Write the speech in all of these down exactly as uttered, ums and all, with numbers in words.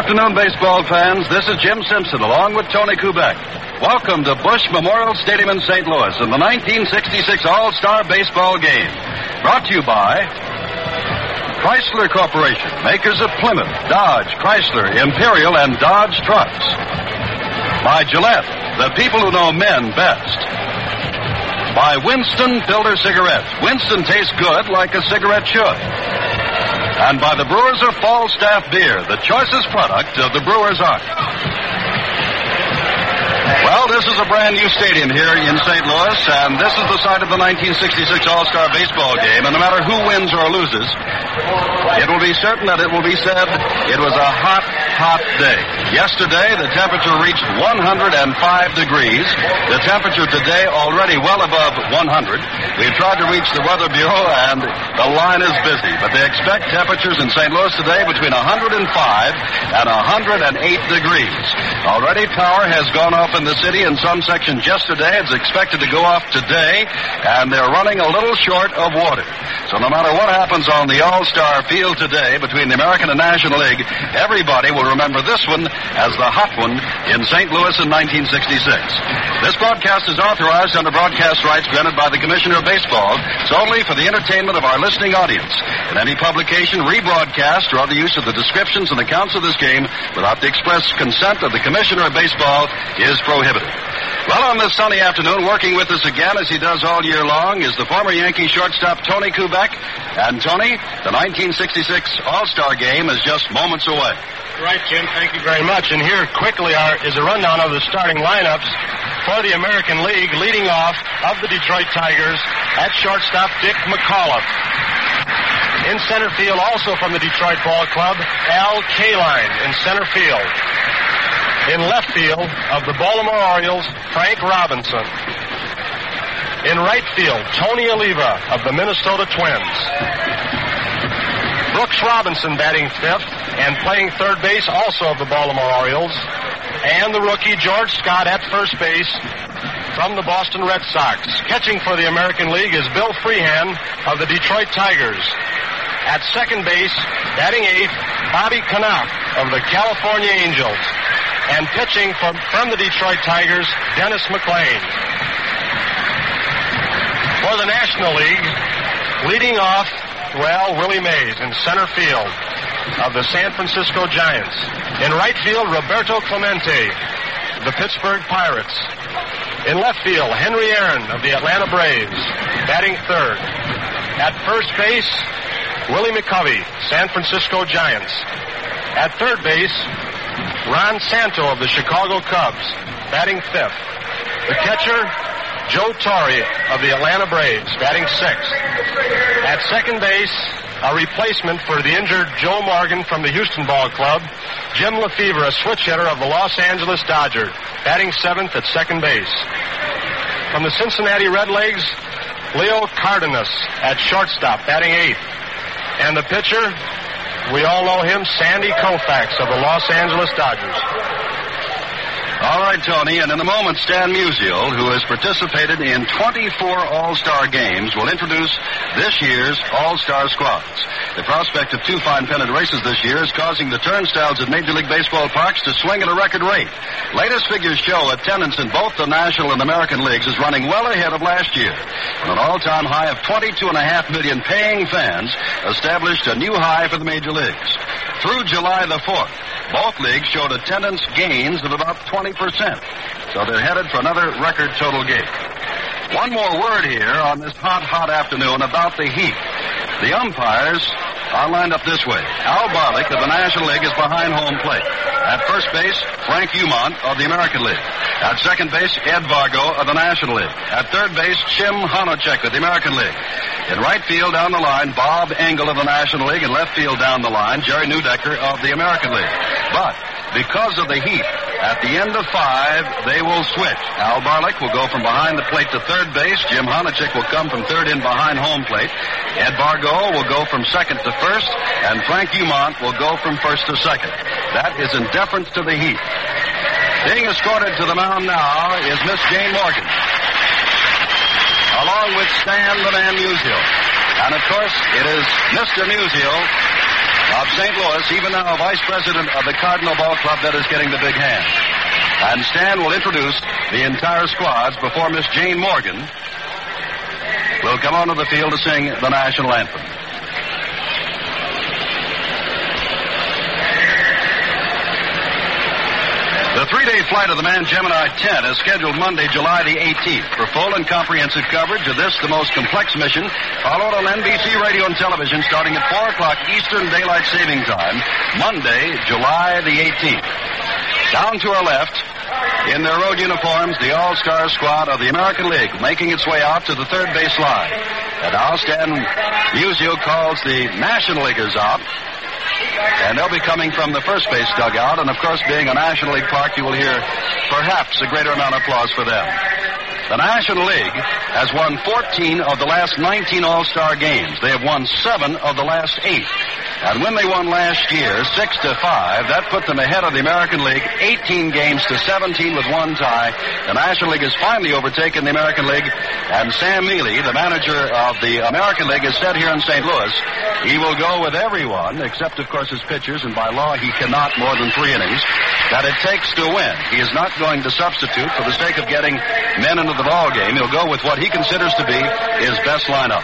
afternoon, baseball fans. This is Jim Simpson along with Tony Kubek. Welcome to Bush Memorial Stadium in Saint Louis in the nineteen sixty-six All-Star Baseball Game. Brought to you by Chrysler Corporation, makers of Plymouth, Dodge, Chrysler, Imperial, and Dodge trucks. By Gillette, the people who know men best. By Winston Filter Cigarettes. Winston tastes good like a cigarette should. And by the Brewers of Falstaff Beer, the choicest product of the Brewers Art. Well, this is a brand new stadium here in Saint Louis, and this is the site of the nineteen sixty-six All-Star Baseball Game, and no matter who wins or loses, it will be certain that it will be said it was a hot, hot day. Yesterday, the temperature reached one hundred five degrees. The temperature today already well above one hundred. We've tried to reach the Weather Bureau, and the line is busy, but they expect temperatures in Saint Louis today between one hundred five and one hundred eight degrees. Already power has gone off in the city in some sections yesterday. It's expected to go off today, and they're running a little short of water. So no matter what happens on the All-Star field today between the American and National League, everybody will remember this one as the hot one in Saint Louis in nineteen sixty-six. This broadcast is authorized under broadcast rights granted by the Commissioner of Baseball solely for the entertainment of our listening audience. And any publication, rebroadcast, or other use of the descriptions and accounts of this game without the express consent of the Commissioner of Baseball is prohibited. Well, on this sunny afternoon, working with us again as he does all year long is the former Yankee shortstop Tony Kubek. And Tony, the nineteen sixty-six All-Star Game is just moments away. Right, Jim. Thank you very much. And here quickly are, is a rundown of the starting lineups for the American League. Leading off of the Detroit Tigers at shortstop, Dick McAuliffe. In center field, also from the Detroit Ball Club, Al Kaline in center field. In left field of the Baltimore Orioles, Frank Robinson. In right field, Tony Oliva of the Minnesota Twins. Brooks Robinson batting fifth and playing third base also of the Baltimore Orioles. And the rookie George Scott at first base from the Boston Red Sox. Catching for the American League is Bill Freehan of the Detroit Tigers. At second base, batting eighth, Bobby Knopf of the California Angels. And pitching from, from the Detroit Tigers, Dennis McLain. For the National League, leading off, well, Willie Mays in center field of the San Francisco Giants. In right field, Roberto Clemente, the Pittsburgh Pirates. In left field, Henry Aaron of the Atlanta Braves, batting third. At first base, Willie McCovey, San Francisco Giants. At third base, Ron Santo of the Chicago Cubs, batting fifth. The catcher, Joe Torre of the Atlanta Braves, batting sixth. At second base, a replacement for the injured Joe Morgan from the Houston Ball Club, Jim Lefevre, a switch hitter of the Los Angeles Dodgers, batting seventh at second base. From the Cincinnati Redlegs, Leo Cardenas at shortstop, batting eighth. And the pitcher, we all know him, Sandy Koufax of the Los Angeles Dodgers. All right, Tony, and in a moment, Stan Musial, who has participated in twenty-four All-Star games, will introduce this year's All-Star squads. The prospect of two fine pennant races this year is causing the turnstiles at Major League Baseball parks to swing at a record rate. Latest figures show attendance in both the National and American Leagues is running well ahead of last year. And an all-time high of twenty-two point five million paying fans established a new high for the Major Leagues. Through July the fourth, both leagues showed attendance gains of about twenty percent. So they're headed for another record total game. One more word here on this hot, hot afternoon about the heat. The umpires are lined up this way. Al Barlick of the National League is behind home plate. At first base, Frank Umont of the American League. At second base, Ed Vargo of the National League. At third base, Jim Honachek of the American League. In right field down the line, Bob Engel of the National League. In left field down the line, Jerry Neudecker of the American League. But because of the heat, at the end of five, they will switch. Al Barlick will go from behind the plate to third base. Jim Honachek will come from third in behind home plate. Ed Vargo will go from second to first, and Frank Umont will go from first to second. That is in deference to the heat. Being escorted to the mound now is Miss Jane Morgan, along with Stan the Man Musial. And, of course, it is Mister Musial of Saint Louis, even now vice president of the Cardinal Ball Club, that is getting the big hand. And Stan will introduce the entire squads before Miss Jane Morgan will come onto the field to sing the national anthem. The three-day flight of the Man Gemini ten is scheduled Monday, July the eighteenth. For full and comprehensive coverage of this, the most complex mission, followed on N B C Radio and Television starting at four o'clock Eastern Daylight Saving Time, Monday, July the eighteenth. Down to our left, in their road uniforms, the All-Star squad of the American League making its way out to the third base line. And now Stan Musial calls the National Leaguers out. And they'll be coming from the first base dugout. And, of course, being a National League park, you will hear perhaps a greater amount of applause for them. The National League has won fourteen of the last nineteen All-Star games. They have won seven of the last eight. And when they won last year, six to five, that put them ahead of the American League, eighteen games to seventeen with one tie. The National League has finally overtaken the American League. And Sam Mealy, the manager of the American League, has said here in Saint Louis, he will go with everyone, except, of course, his pitchers, and by law he cannot more than three innings, that it takes to win. He is not going to substitute for the sake of getting men into the ball game. He'll go with what he considers to be his best lineup.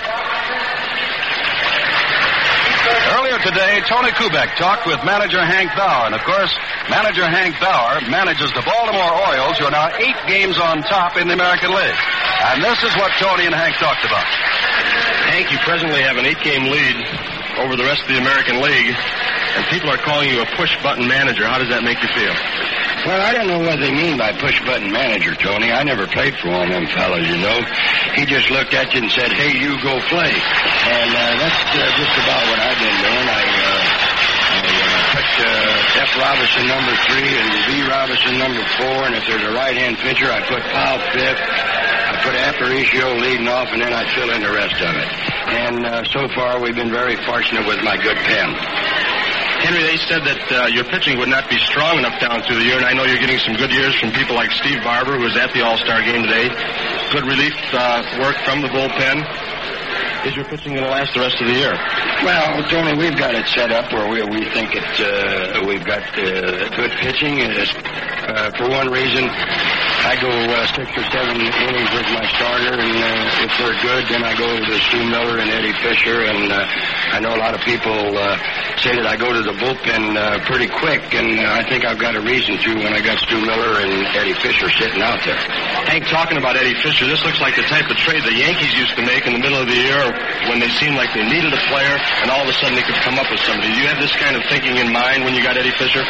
Earlier today, Tony Kubek talked with manager Hank Bauer, and of course, manager Hank Bauer manages the Baltimore Orioles, who are now eight games on top in the American League. And this is what Tony and Hank talked about. Hank, you presently have an eight-game lead over the rest of the American League, and people are calling you a push-button manager. How does that make you feel? Well, I don't know what they mean by push-button manager, Tony. I never played for one of them fellas, you know. He just looked at you and said, hey, you go play. And uh, that's uh, just about what I've been doing. I, uh, I uh, put uh, F. Robinson number three and V. Robinson number four, and if there's a right-hand pitcher, I put Powell fifth. I put Aparicio leading off, and then I fill in the rest of it. And uh, so far, we've been very fortunate with my good pen. Henry, they said that uh, your pitching would not be strong enough down through the year, and I know you're getting some good years from people like Steve Barber, who was at the All-Star game today. Good relief uh, work from the bullpen. Is your pitching going to last the rest of the year? Well, Tony, we've got it set up where we, we think it, uh, we've got uh, good pitching. Uh, for one reason, I go uh, six or seven innings with my starter, and uh, if they're good, then I go to Stu Miller and Eddie Fisher, and uh, I know a lot of people uh, say that I go to the bullpen uh, pretty quick, and uh, I think I've got a reason to when I got Stu Miller and Eddie Fisher sitting out there. Hank, talking about Eddie Fisher, this looks like the type of trade the Yankees used to make in the middle of the year when they seemed like they needed a player, and all of a sudden they could come up with somebody. Do you have this kind of thinking in mind when you got Eddie Fisher?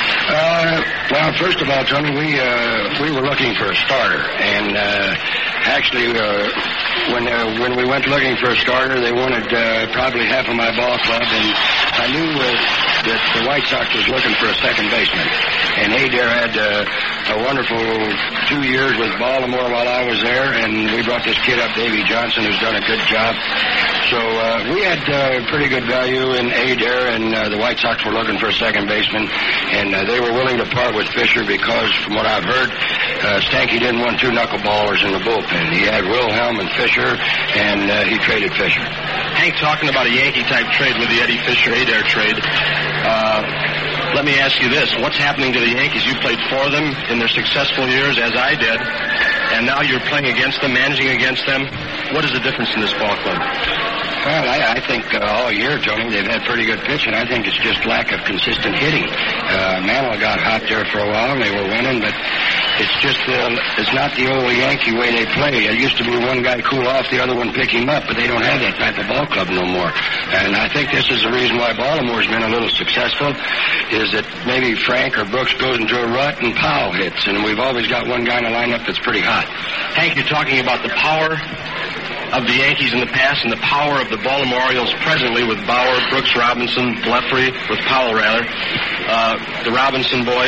Uh, well, first of all, Tony, we uh, we were looking for a starter, and uh, actually, uh, when uh, when we went looking for a starter, they wanted uh, probably half of my ball club, and I knew uh, that the White Sox was looking for a second baseman, and Adair had uh, a wonderful two years with Baltimore while I was there, and we brought this kid up, Davey Johnson, who's done a good job. So uh, we had uh, pretty good value in Adair, and uh, the White Sox were looking for a second baseman, and uh, they were willing to part with Fisher because, from what I've heard, uh, Stanky didn't want two knuckleballers in the bullpen. He had Wilhelm and Fisher, and uh, he traded Fisher. Hank, talking about a Yankee-type trade with the Eddie Fisher-Adair trade, uh, let me ask you this. What's happening to the Yankees? You played for them in their successful years, as I did, and now you're playing against them, managing against them. What is the difference in this ball club? Well, I, I think uh, all year, Tony, they've had pretty good pitching. I think it's just lack of consistent hitting. Uh, Mantle got hot there for a while, and they were winning, but it's just uh, it's not the old Yankee way they play. It used to be one guy cool off, the other one pick him up, but they don't have that type of ball club no more. And I think this is the reason why Baltimore's been a little successful, is that maybe Frank or Brooks goes into a rut and Powell hits, and we've always got one guy in the lineup that's pretty hot. Hank, you're talking about the power of the Yankees in the past and the power of the Baltimore Orioles presently with Bauer, Brooks Robinson, Blefary, with Powell rather, uh, the Robinson boys.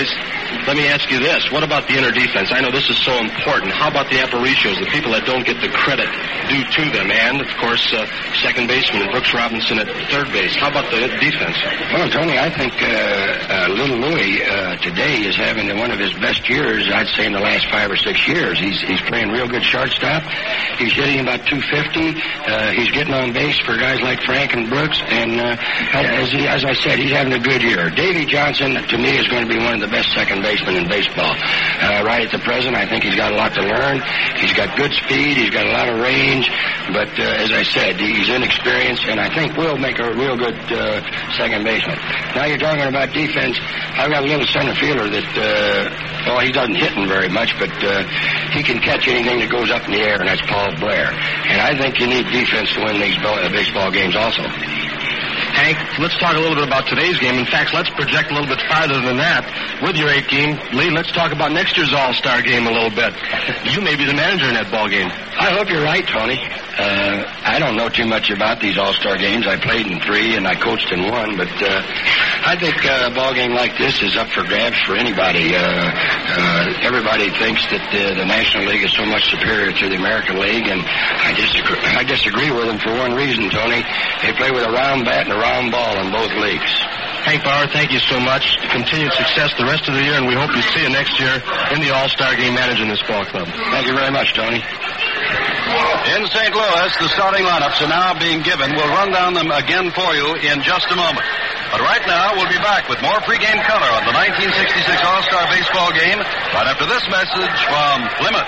Let me ask you this. What about the inner defense? I know this is so important. How about the Aparicios, the people that don't get the credit due to them? And, of course, uh, second baseman Brooks Robinson at third base. How about the defense? Well, Tony, I think uh, uh, little Louis uh, today is having one of his best years, I'd say, in the last five or six years. He's he's playing real good shortstop. He's hitting about two fifty. Uh, he's getting on base for guys like Frank and Brooks. And uh, as, he, as I said, he's having a good year. Davey Johnson, to me, is going to be one of the best second basemen in baseball. Uh, right at the present, I think he's got a lot to learn. He's got good speed. He's got a lot of range. But uh, as I said, he's inexperienced, and I think will make a real good uh, second baseman. Now you're talking about defense. I've got a little center fielder that, uh, well, he doesn't hit very much, but uh, he can catch anything that goes up in the air, and that's Paul Blair. And I think you need defense to win these baseball games also. Hank, let's talk a little bit about today's game. In fact, let's project a little bit farther than that. With your eight game, Lee, let's talk about next year's All-Star game a little bit. You may be the manager in that ball game. I hope you're right, Tony. Uh, I don't know too much about these All-Star games. I played in three and I coached in one, but uh, I think uh, a ball game like this is up for grabs for anybody. Uh, uh, everybody thinks that uh, the National League is so much superior to the American League, and I disagree, I disagree with them for one reason, Tony. They play with a round bat and a round ball in both leagues. Hank Bauer, thank you so much. Continued success the rest of the year, and we hope to see you next year in the All-Star game managing this ball club. Thank you very much, Tony. In Saint Louis, the starting lineups are now being given. We'll run down them again for you in just a moment. But right now, we'll be back with more pregame color on the nineteen sixty-six All-Star Baseball game right after this message from Plymouth.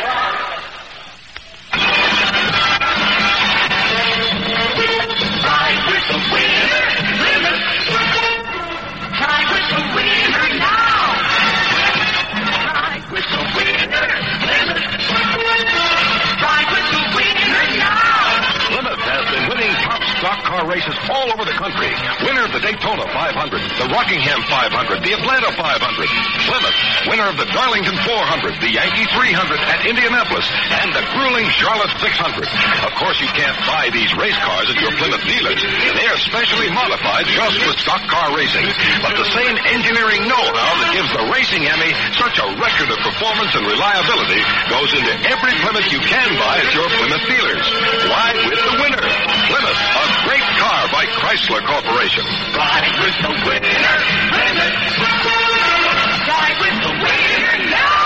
Ride with the winner, Plymouth. Ride with the winner now. Ride with the winner, Plymouth. Ride with the winner now. Plymouth has been winning top stock car races all over the country. Winner of the Daytona five hundred, the Rockingham five hundred, the Atlanta five hundred. Plymouth, winner of the Darlington four hundred, the Yankee three hundred at Indianapolis, and the grueling Charlotte six hundred. Of course, you can't buy these race cars at your Plymouth dealers. They are specially modified just for stock car racing. But the same engineering know-how that gives the Racing Emmy such a record of performance and reliability goes into every Plymouth you can buy at your Plymouth dealers. Ride with the winner. Plymouth, a great car by Chrysler Corporation. Ride with the winner, Plymouth. Ride with the winner now.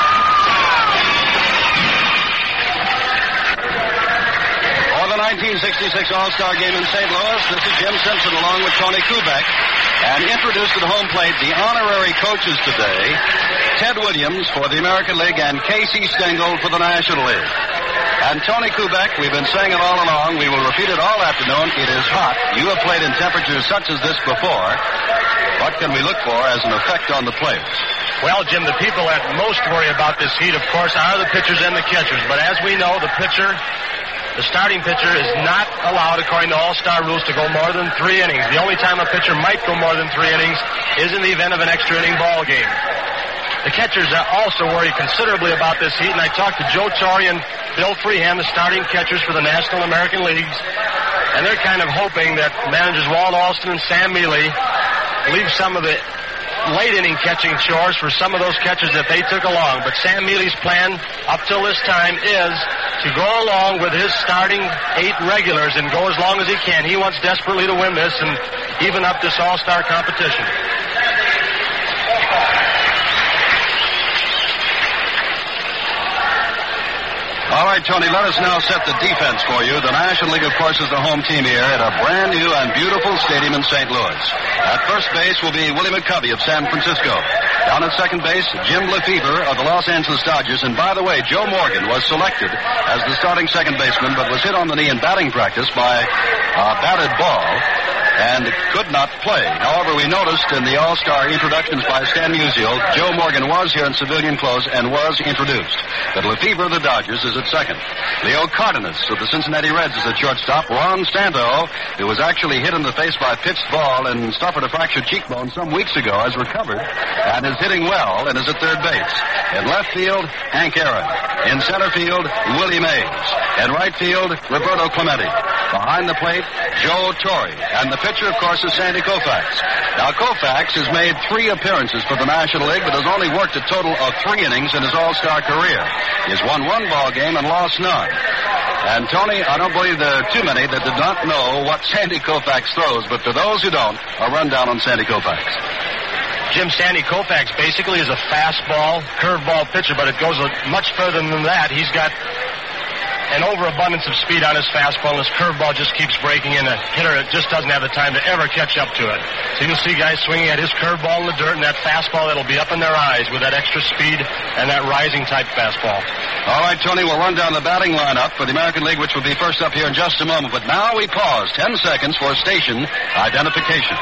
For the nineteen sixty-six All-Star game in Saint Louis, this is Jim Simpson along with Tony Kubek. And introduced at home plate, the honorary coaches today, Ted Williams for the American League and Casey Stengel for the National League. And Tony Kubek, we've been saying it all along, we will repeat it all afternoon, it is hot. You have played in temperatures such as this before. What can we look for as an effect on the players? Well, Jim, the people that most worry about this heat, of course, are the pitchers and the catchers. But as we know, the pitcher, the starting pitcher, is not allowed, according to All-Star rules, to go more than three innings. The only time a pitcher might go more than three innings is in the event of an extra inning ball game. The catchers are also worried considerably about this heat, and I talked to Joe Torre and Bill Freehand, the starting catchers for the National American Leagues, and they're kind of hoping that managers Walt Alston and Sam Mealy leave some of the late inning catching chores for some of those catchers that they took along. But Sam Mealy's plan up till this time is to go along with his starting eight regulars and go as long as he can. He wants desperately to win this and even up this all-star competition. All right, Tony, let us now set the defense for you. The National League, of course, is the home team here at a brand new and beautiful stadium in Saint Louis. At first base will be Willie McCovey of San Francisco. Down at second base, Jim Lefebvre of the Los Angeles Dodgers. And by the way, Joe Morgan was selected as the starting second baseman, but was hit on the knee in batting practice by a batted ball and could not play. However, we noticed in the All-Star introductions by Stan Musial, Joe Morgan was here in civilian clothes and was introduced. But Lefebvre of the Dodgers is at second. Leo Cardenas of the Cincinnati Reds is at shortstop. Ron Santo, who was actually hit in the face by a pitched ball and suffered a fractured cheekbone some weeks ago, has recovered and is hitting well and is at third base. In left field, Hank Aaron. In center field, Willie Mays. In right field, Roberto Clemente. Behind the plate, Joe Torre. And the pitcher, of course, is Sandy Koufax. Now, Koufax has made three appearances for the National League, but has only worked a total of three innings in his All-Star career. He has won one ball game and lost none. And, Tony, I don't believe there are too many that did not know what Sandy Koufax throws, but for those who don't, a rundown on Sandy Koufax. Jim, Sandy Koufax basically is a fastball, curveball pitcher, but it goes much further than that. He's got an overabundance of speed on his fastball, and his curveball just keeps breaking in. A hitter that just doesn't have the time to ever catch up to it. So you'll see guys swinging at his curveball in the dirt, and that fastball that'll be up in their eyes with that extra speed and that rising type fastball. All right, Tony, we'll run down the batting lineup for the American League, which will be first up here in just a moment. But now we pause ten seconds for station identification.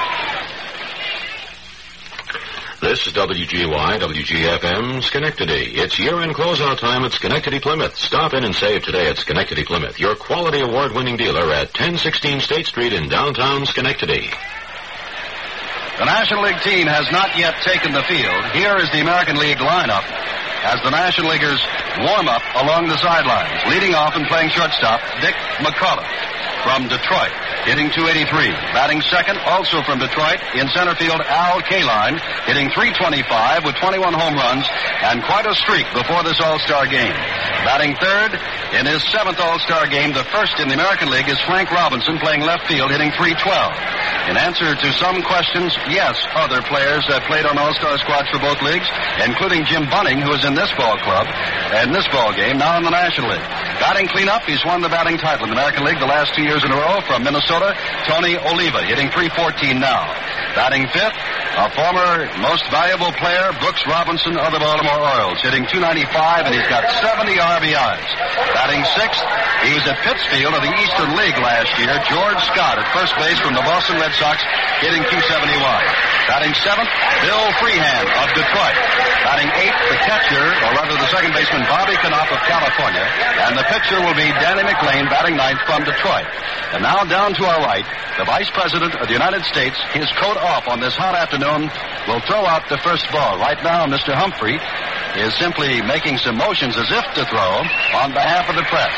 This is W G Y, W G F M, Schenectady. It's year-end closeout time at Schenectady Plymouth. Stop in and save today at Schenectady Plymouth, your quality award-winning dealer at ten sixteen State Street in downtown Schenectady. The National League team has not yet taken the field. Here is the American League lineup as the National Leaguers warm up along the sidelines. Leading off and playing shortstop, Dick McCullough from Detroit, hitting two eighty-three. Batting second, also from Detroit, in center field, Al Kaline, hitting three twenty-five with twenty-one home runs and quite a streak before this All-Star game. Batting third, in his seventh All-Star game, the first in the American League, is Frank Robinson, playing left field, hitting three twelve. In answer to some questions, yes, other players have played on All-Star squads for both leagues, including Jim Bunning, who is in this ball club, and this ball game, now in the National League. Batting cleanup, he's won the batting title in the American League the last two years in a row from Minnesota, Tony Oliva, hitting three fourteen now. Batting fifth, a former most valuable player, Brooks Robinson of the Baltimore Orioles, hitting two ninety-five, and he's got seventy R B Is. Batting sixth, he was at Pittsfield of the Eastern League last year, George Scott at first base from the Boston Red Sox, hitting two seventy-one. Batting seventh, Bill Freehand of Detroit. Batting eighth, the catcher, or rather the second baseman, Bobby Knopf of California, and the pitcher will be Danny McLean, batting ninth from Detroit. And now down to our right, the Vice President of the United States, his coat off on this hot afternoon, will throw out the first ball. Right now, Mister Humphrey is simply making some motions as if to throw on behalf of the press.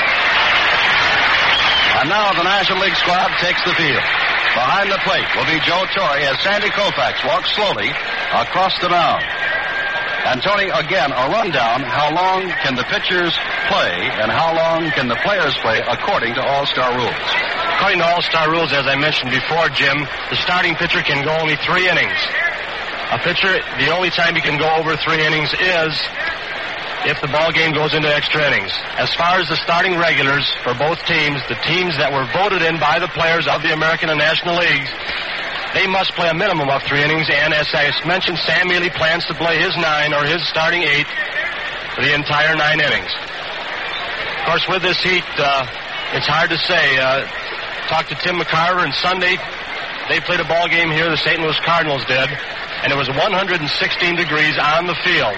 And now the National League squad takes the field. Behind the plate will be Joe Torre as Sandy Koufax walks slowly across the mound. And, Tony, again, a rundown. How long can the pitchers play and how long can the players play according to All-Star rules? According to All-Star rules, as I mentioned before, Jim, the starting pitcher can go only three innings. A pitcher, the only time he can go over three innings is if the ball game goes into extra innings. As far as the starting regulars for both teams, the teams that were voted in by the players of the American and National Leagues, they must play a minimum of three innings, and as I mentioned, Sam Mealy plans to play his nine or his starting eight for the entire nine innings. Of course, with this heat, uh, it's hard to say. Uh, talked to Tim McCarver, and Sunday they played a ball game here, the Saint Louis Cardinals did, and it was one hundred sixteen degrees on the field.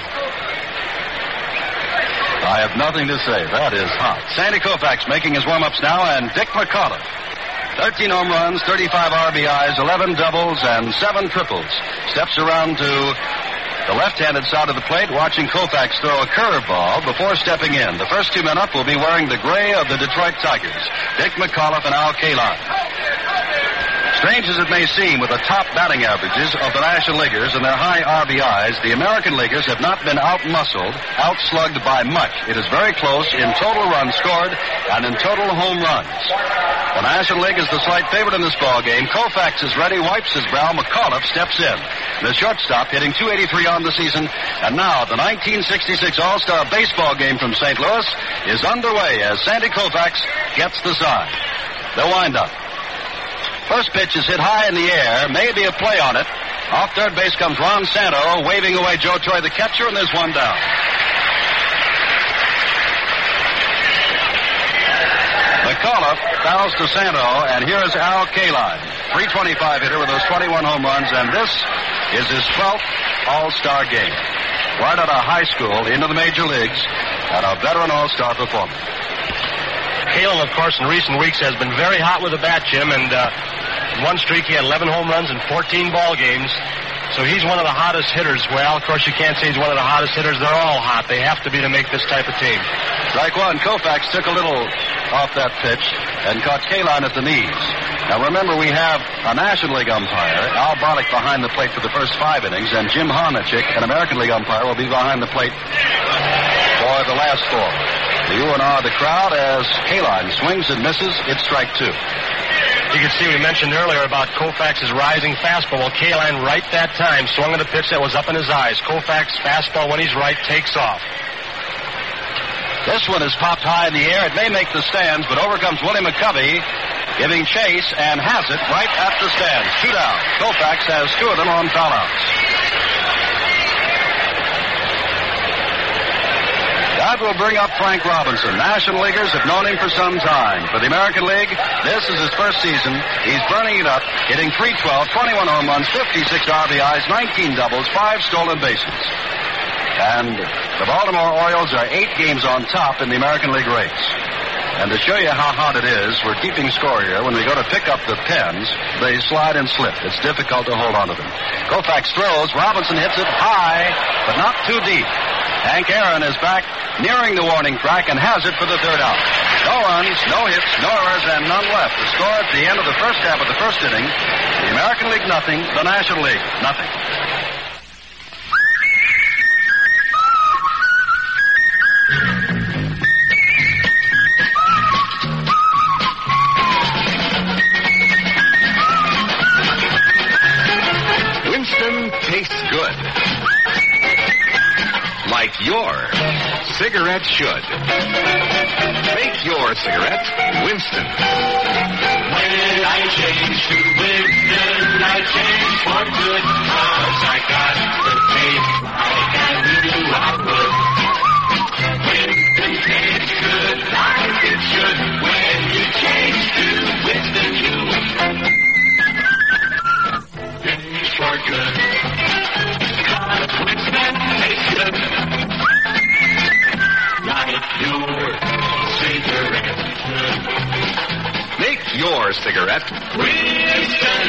I have nothing to say. That is hot. Sandy Koufax making his warm-ups now, and Dick McCullough. thirteen home runs, thirty-five R B Is, eleven doubles, and seven triples. Steps around to the left-handed side of the plate, watching Koufax throw a curveball before stepping in. The first two men up will be wearing the gray of the Detroit Tigers, Dick McCullough and Al Kaline. Strange as it may seem, with the top batting averages of the National Leaguers and their high R B Is, the American Leaguers have not been out-muscled, out-slugged by much. It is very close in total runs scored and in total home runs. The National League is the slight favorite in this ball game. Koufax is ready, wipes his brow. McCullough steps in. The shortstop hitting two eighty-three on the season. And now the nineteen sixty-six All-Star baseball game from Saint Louis is underway as Sandy Koufax gets the side. The windup. First pitch is hit high in the air. Maybe a play on it. Off third base comes Ron Santo, waving away Joe Torre, the catcher, and there's one down. McCullough fouls to Santo, and here is Al Kaline, three twenty-five hitter with those twenty-one home runs, and this is his twelfth All-Star game. Right out of high school into the major leagues, and a veteran All-Star performer. Kaline, of course, in recent weeks has been very hot with the bat, Jim, and uh, in one streak he had eleven home runs in fourteen ball games. So he's one of the hottest hitters. Well, of course, you can't say he's one of the hottest hitters. They're all hot. They have to be to make this type of team. Strike one. Koufax took a little off that pitch and caught Kaline at the knees. Now, remember, we have a National League umpire, Al Barlick, behind the plate for the first five innings, and Jim Harnachik, an American League umpire, will be behind the plate for the last four. The U N R, the crowd, as Kaline swings and misses, it's strike two. You can see we mentioned earlier about Koufax's rising fastball. Well, Kaline right that time swung at a pitch that was up in his eyes. Koufax fastball when he's right takes off. This one is popped high in the air. It may make the stands, but over comes Willie McCovey, giving chase and has it right at the stands. Two down. Koufax has two of them on foul outs. That will bring up Frank Robinson. National Leaguers have known him for some time. For the American League, this is his first season. He's burning it up, hitting three twelve, twenty-one home runs, fifty-six R B Is, nineteen doubles, five stolen bases. And the Baltimore Orioles are eight games on top in the American League race. And to show you how hot it is, we're keeping score here. When we go to pick up the pens, they slide and slip. It's difficult to hold on to them. Koufax throws. Robinson hits it high, but not too deep. Hank Aaron is back nearing the warning track and has it for the third out. No runs, no hits, no errors, and none left. The score at the end of the first half of the first inning, the American League nothing, the National League nothing. Winston tastes good. Like your cigarette should. Make your cigarette Winston. When I change to Winston, I change for good. 'Cause I got the taste like I knew I would. Winston tastes good like it should. When you change to Winston, you change for good. 'Cause Winston tastes good. Like your cigarette should. Make your cigarette Winston.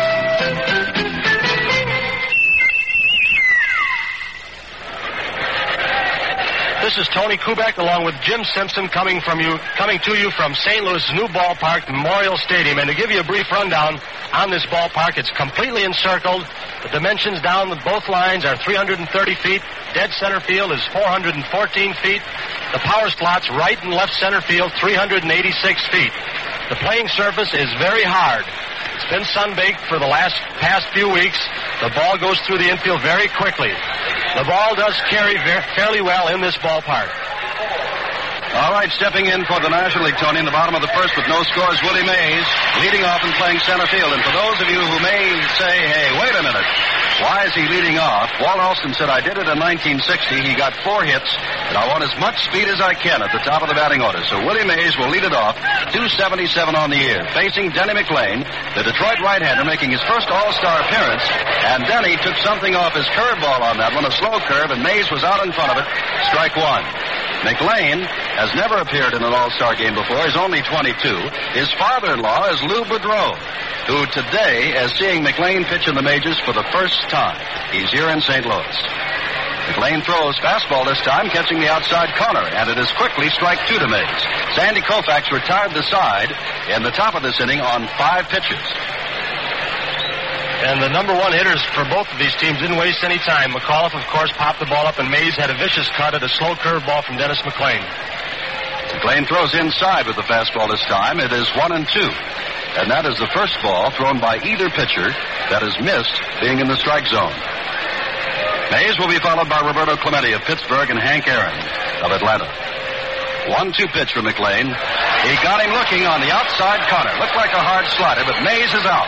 This is Tony Kubek along with Jim Simpson coming from you, coming to you from Saint Louis' new ballpark, Memorial Stadium. And to give you a brief rundown on this ballpark, it's completely encircled. The dimensions down with both lines are three hundred thirty feet. Dead center field is four hundred fourteen feet. The power slots right and left center field, three hundred eighty-six feet. The playing surface is very hard. It's been sun-baked for the last past few weeks. The ball goes through the infield very quickly. The ball does carry very, fairly well in this ballpark. All right, stepping in for the National League, Tony, in the bottom of the first with no scores, Willie Mays, leading off and playing center field. And for those of you who may say, hey, wait a minute, why is he leading off? Walt Alston said, I did it in nineteen sixty. He got four hits, and I want as much speed as I can at the top of the batting order. So Willie Mays will lead it off, two seventy-seven on the year, facing Denny McLain, the Detroit right-hander, making his first All-Star appearance. And Denny took something off his curveball on that one, a slow curve, and Mays was out in front of it, strike one. McLain has never appeared in an All-Star game before. He's only twenty-two. His father-in-law is Lou Boudreau, who today is seeing McLain pitch in the majors for the first time. He's here in Saint Louis. McLain throws fastball this time, catching the outside corner, and it is quickly strike two to Mays. Sandy Koufax retired the side in the top of this inning on five pitches. And the number one hitters for both of these teams didn't waste any time. McAuliffe, of course, popped the ball up, and Mays had a vicious cut at a slow curveball from Dennis McLain. McLain throws inside with the fastball this time. It is one and two. And that is the first ball thrown by either pitcher that is missed being in the strike zone. Mays will be followed by Roberto Clemente of Pittsburgh and Hank Aaron of Atlanta. one two pitch for McLain. He got him looking on the outside corner. Looked like a hard slider, but Mays is out.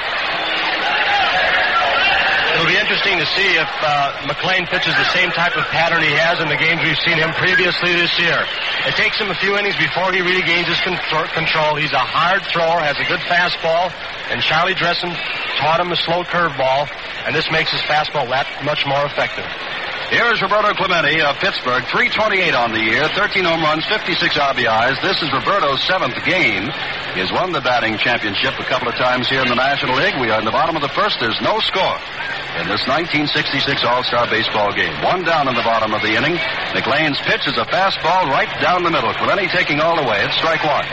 It'll be interesting to see if uh, McLain pitches the same type of pattern he has in the games we've seen him previously this year. It takes him a few innings before he really gains his con- control. He's a hard thrower, has a good fastball, and Charlie Dressen taught him a slow curveball, and this makes his fastball that much more effective. Here's Roberto Clemente of Pittsburgh, three twenty-eight on the year, thirteen home runs, fifty-six R B Is. This is Roberto's seventh game. He has won the batting championship a couple of times here in the National League. We are in the bottom of the first. There's no score in this nineteen sixty-six All-Star baseball game. One down in the bottom of the inning. McLean's pitch is a fastball right down the middle. Clemente taking all the way. It's strike one.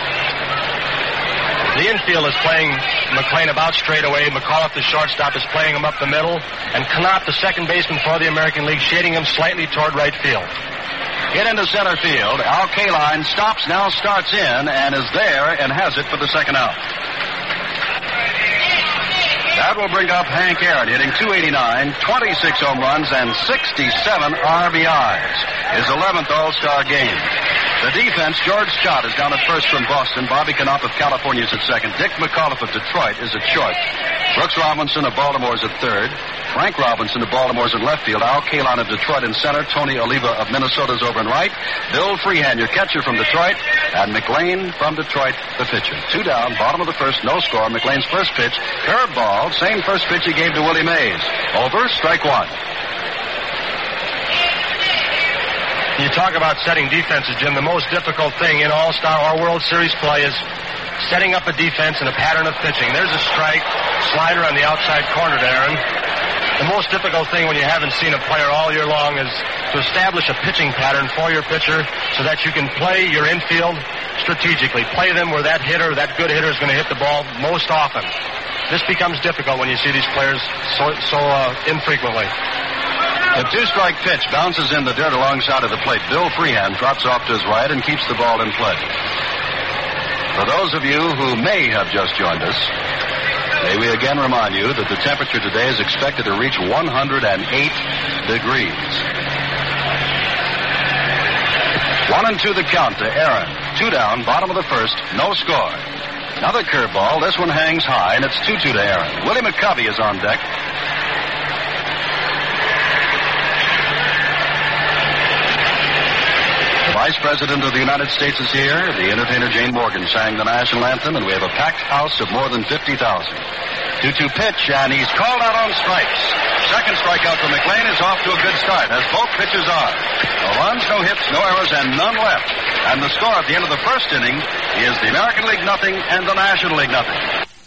The infield is playing McLean about straight away. McAuliffe, the shortstop, is playing him up the middle. And Knopp, the second baseman for the American League, shading him slightly toward right field. Hit into center field. Al Kaline stops, now starts in, and is there and has it for the second out. That will bring up Hank Aaron, hitting two eighty-nine, twenty-six home runs, and sixty-seven R B Is. His eleventh All-Star game. The defense, George Scott is down at first from Boston. Bobby Knopp of California is at second. Dick McAuliffe of Detroit is at short. Brooks Robinson of Baltimore is at third. Frank Robinson of Baltimore is at left field. Al Kaline of Detroit in center. Tony Oliva of Minnesota is over in right. Bill Freehan, your catcher from Detroit. And McLean from Detroit, the pitcher. Two down, bottom of the first, no score. McLean's first pitch, curveball. Same first pitch he gave to Willie Mays. Over, strike one. You talk about setting defenses, Jim. The most difficult thing in All-Star or World Series play is setting up a defense and a pattern of pitching. There's a strike, slider on the outside corner there. And the most difficult thing when you haven't seen a player all year long is to establish a pitching pattern for your pitcher so that you can play your infield strategically. Play them where that hitter, that good hitter, is going to hit the ball most often. This becomes difficult when you see these players so, so uh, infrequently. The two-strike pitch bounces in the dirt alongside of the plate. Bill Freehan drops off to his right and keeps the ball in play. For those of you who may have just joined us, may we again remind you that the temperature today is expected to reach one hundred eight degrees. One and two the count to Aaron. Two down, bottom of the first, no score. Another curveball. This one hangs high, and it's two two to Aaron. Willie McCovey is on deck. The Vice President of the United States is here. The entertainer Jane Morgan sang the national anthem, and we have a packed house of more than fifty thousand. two two pitch, and he's called out on strikes. Second strikeout for McLean is off to a good start, as both pitches are. No runs, no hits, no errors, and none left. And the score at the end of the first inning is the American League nothing and the National League nothing.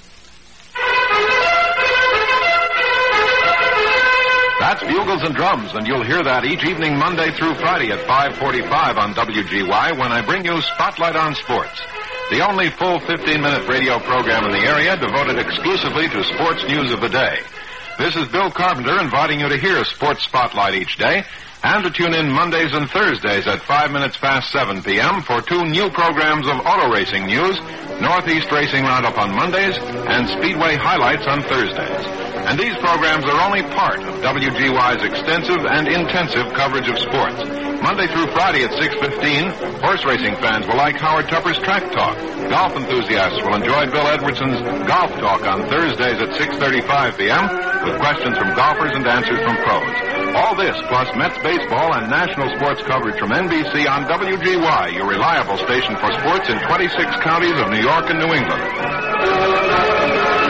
That's Bugles and Drums, and you'll hear that each evening Monday through Friday at five forty-five on W G Y when I bring you Spotlight on Sports, the only full fifteen-minute radio program in the area devoted exclusively to sports news of the day. This is Bill Carpenter inviting you to hear Sports Spotlight each day and to tune in Mondays and Thursdays at five minutes past seven p.m. for two new programs of auto racing news, Northeast Racing Roundup on Mondays and Speedway Highlights on Thursdays. And these programs are only part of W G Y's extensive and intensive coverage of sports. Monday through Friday at six fifteen, horse racing fans will like Howard Tupper's Track Talk. Golf enthusiasts will enjoy Bill Edwardson's Golf Talk on Thursdays at six thirty-five p.m. with questions from golfers and answers from pros. All this, plus Mets baseball and national sports coverage from N B C on W G Y, your reliable station for sports in twenty-six counties of New York and New England.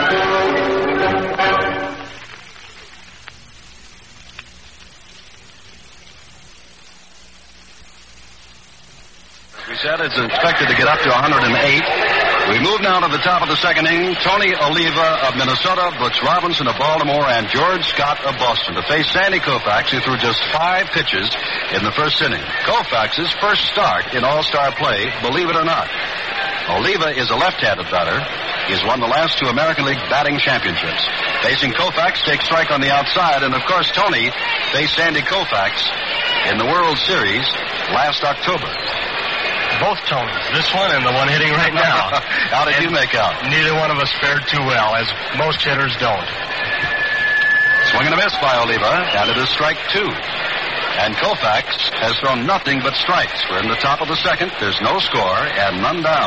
We said it's expected to get up to one hundred eight. We move now to the top of the second inning. Tony Oliva of Minnesota, Brooks Robinson of Baltimore, and George Scott of Boston to face Sandy Koufax, who threw just five pitches in the first inning. Koufax's first start in All-Star play, believe it or not. Oliva is a left-handed batter. He has won the last two American League batting championships. Facing Koufax, takes strike on the outside, and of course Tony faced Sandy Koufax in the World Series last October. Both Tonys, this one and the one hitting right now. How did and you make out? Neither one of us fared too well, as most hitters don't. Swing and a miss by Oliva, and it is strike two. And Koufax has thrown nothing but strikes. We're in the top of the second. There's no score and none down.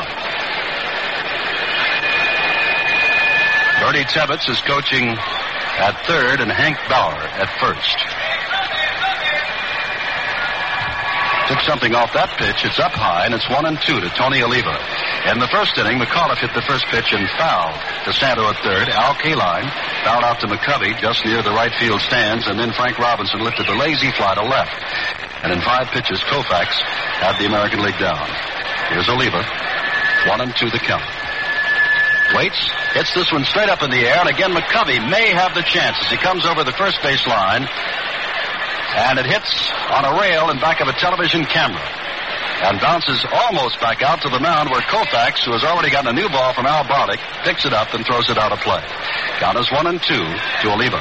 Bertie Tebbetts is coaching at third and Hank Bauer at first. Took something off that pitch. It's up high, and it's one and two to Tony Oliva. In the first inning, McAuliffe hit the first pitch and fouled to Santo at third. Al Kaline fouled out to McCovey just near the right field stands, and then Frank Robinson lifted the lazy fly to left. And in five pitches, Koufax had the American League down. Here's Oliva. One and two the count. Waits, hits this one straight up in the air, and again McCovey may have the chance as he comes over the first base line. And it hits on a rail in back of a television camera and bounces almost back out to the mound where Koufax, who has already gotten a new ball from Al Barlick, picks it up and throws it out of play. Count is one and two to Oliva.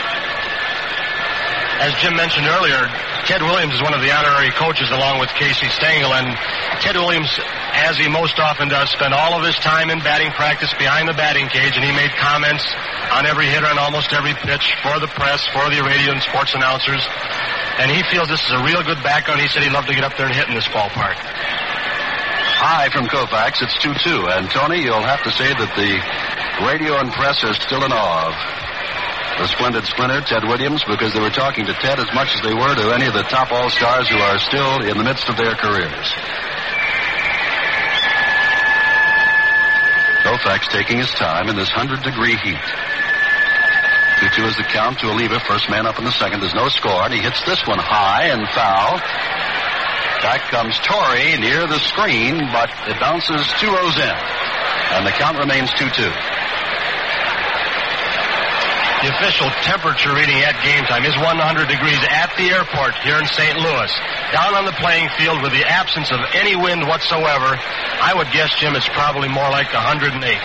As Jim mentioned earlier, Ted Williams is one of the honorary coaches along with Casey Stengel, and Ted Williams, as he most often does, spent all of his time in batting practice behind the batting cage, and he made comments on every hitter and almost every pitch for the press, for the radio and sports announcers, and he feels this is a real good background. He said he'd love to get up there and hit in this ballpark. High from Koufax, it's two two, and Tony, you'll have to say that the radio and press are still in awe of the splendid splinter, Ted Williams, because they were talking to Ted as much as they were to any of the top all-stars who are still in the midst of their careers. Koufax taking his time in this hundred-degree heat. two two is the count to Oliva, first man up in the second. There's no score, and he hits this one high and foul. Back comes Torrey near the screen, but it bounces two rows in, and the count remains two two. The official temperature reading at game time is one hundred degrees at the airport here in Saint Louis. Down on the playing field with the absence of any wind whatsoever, I would guess, Jim, it's probably more like one hundred eight.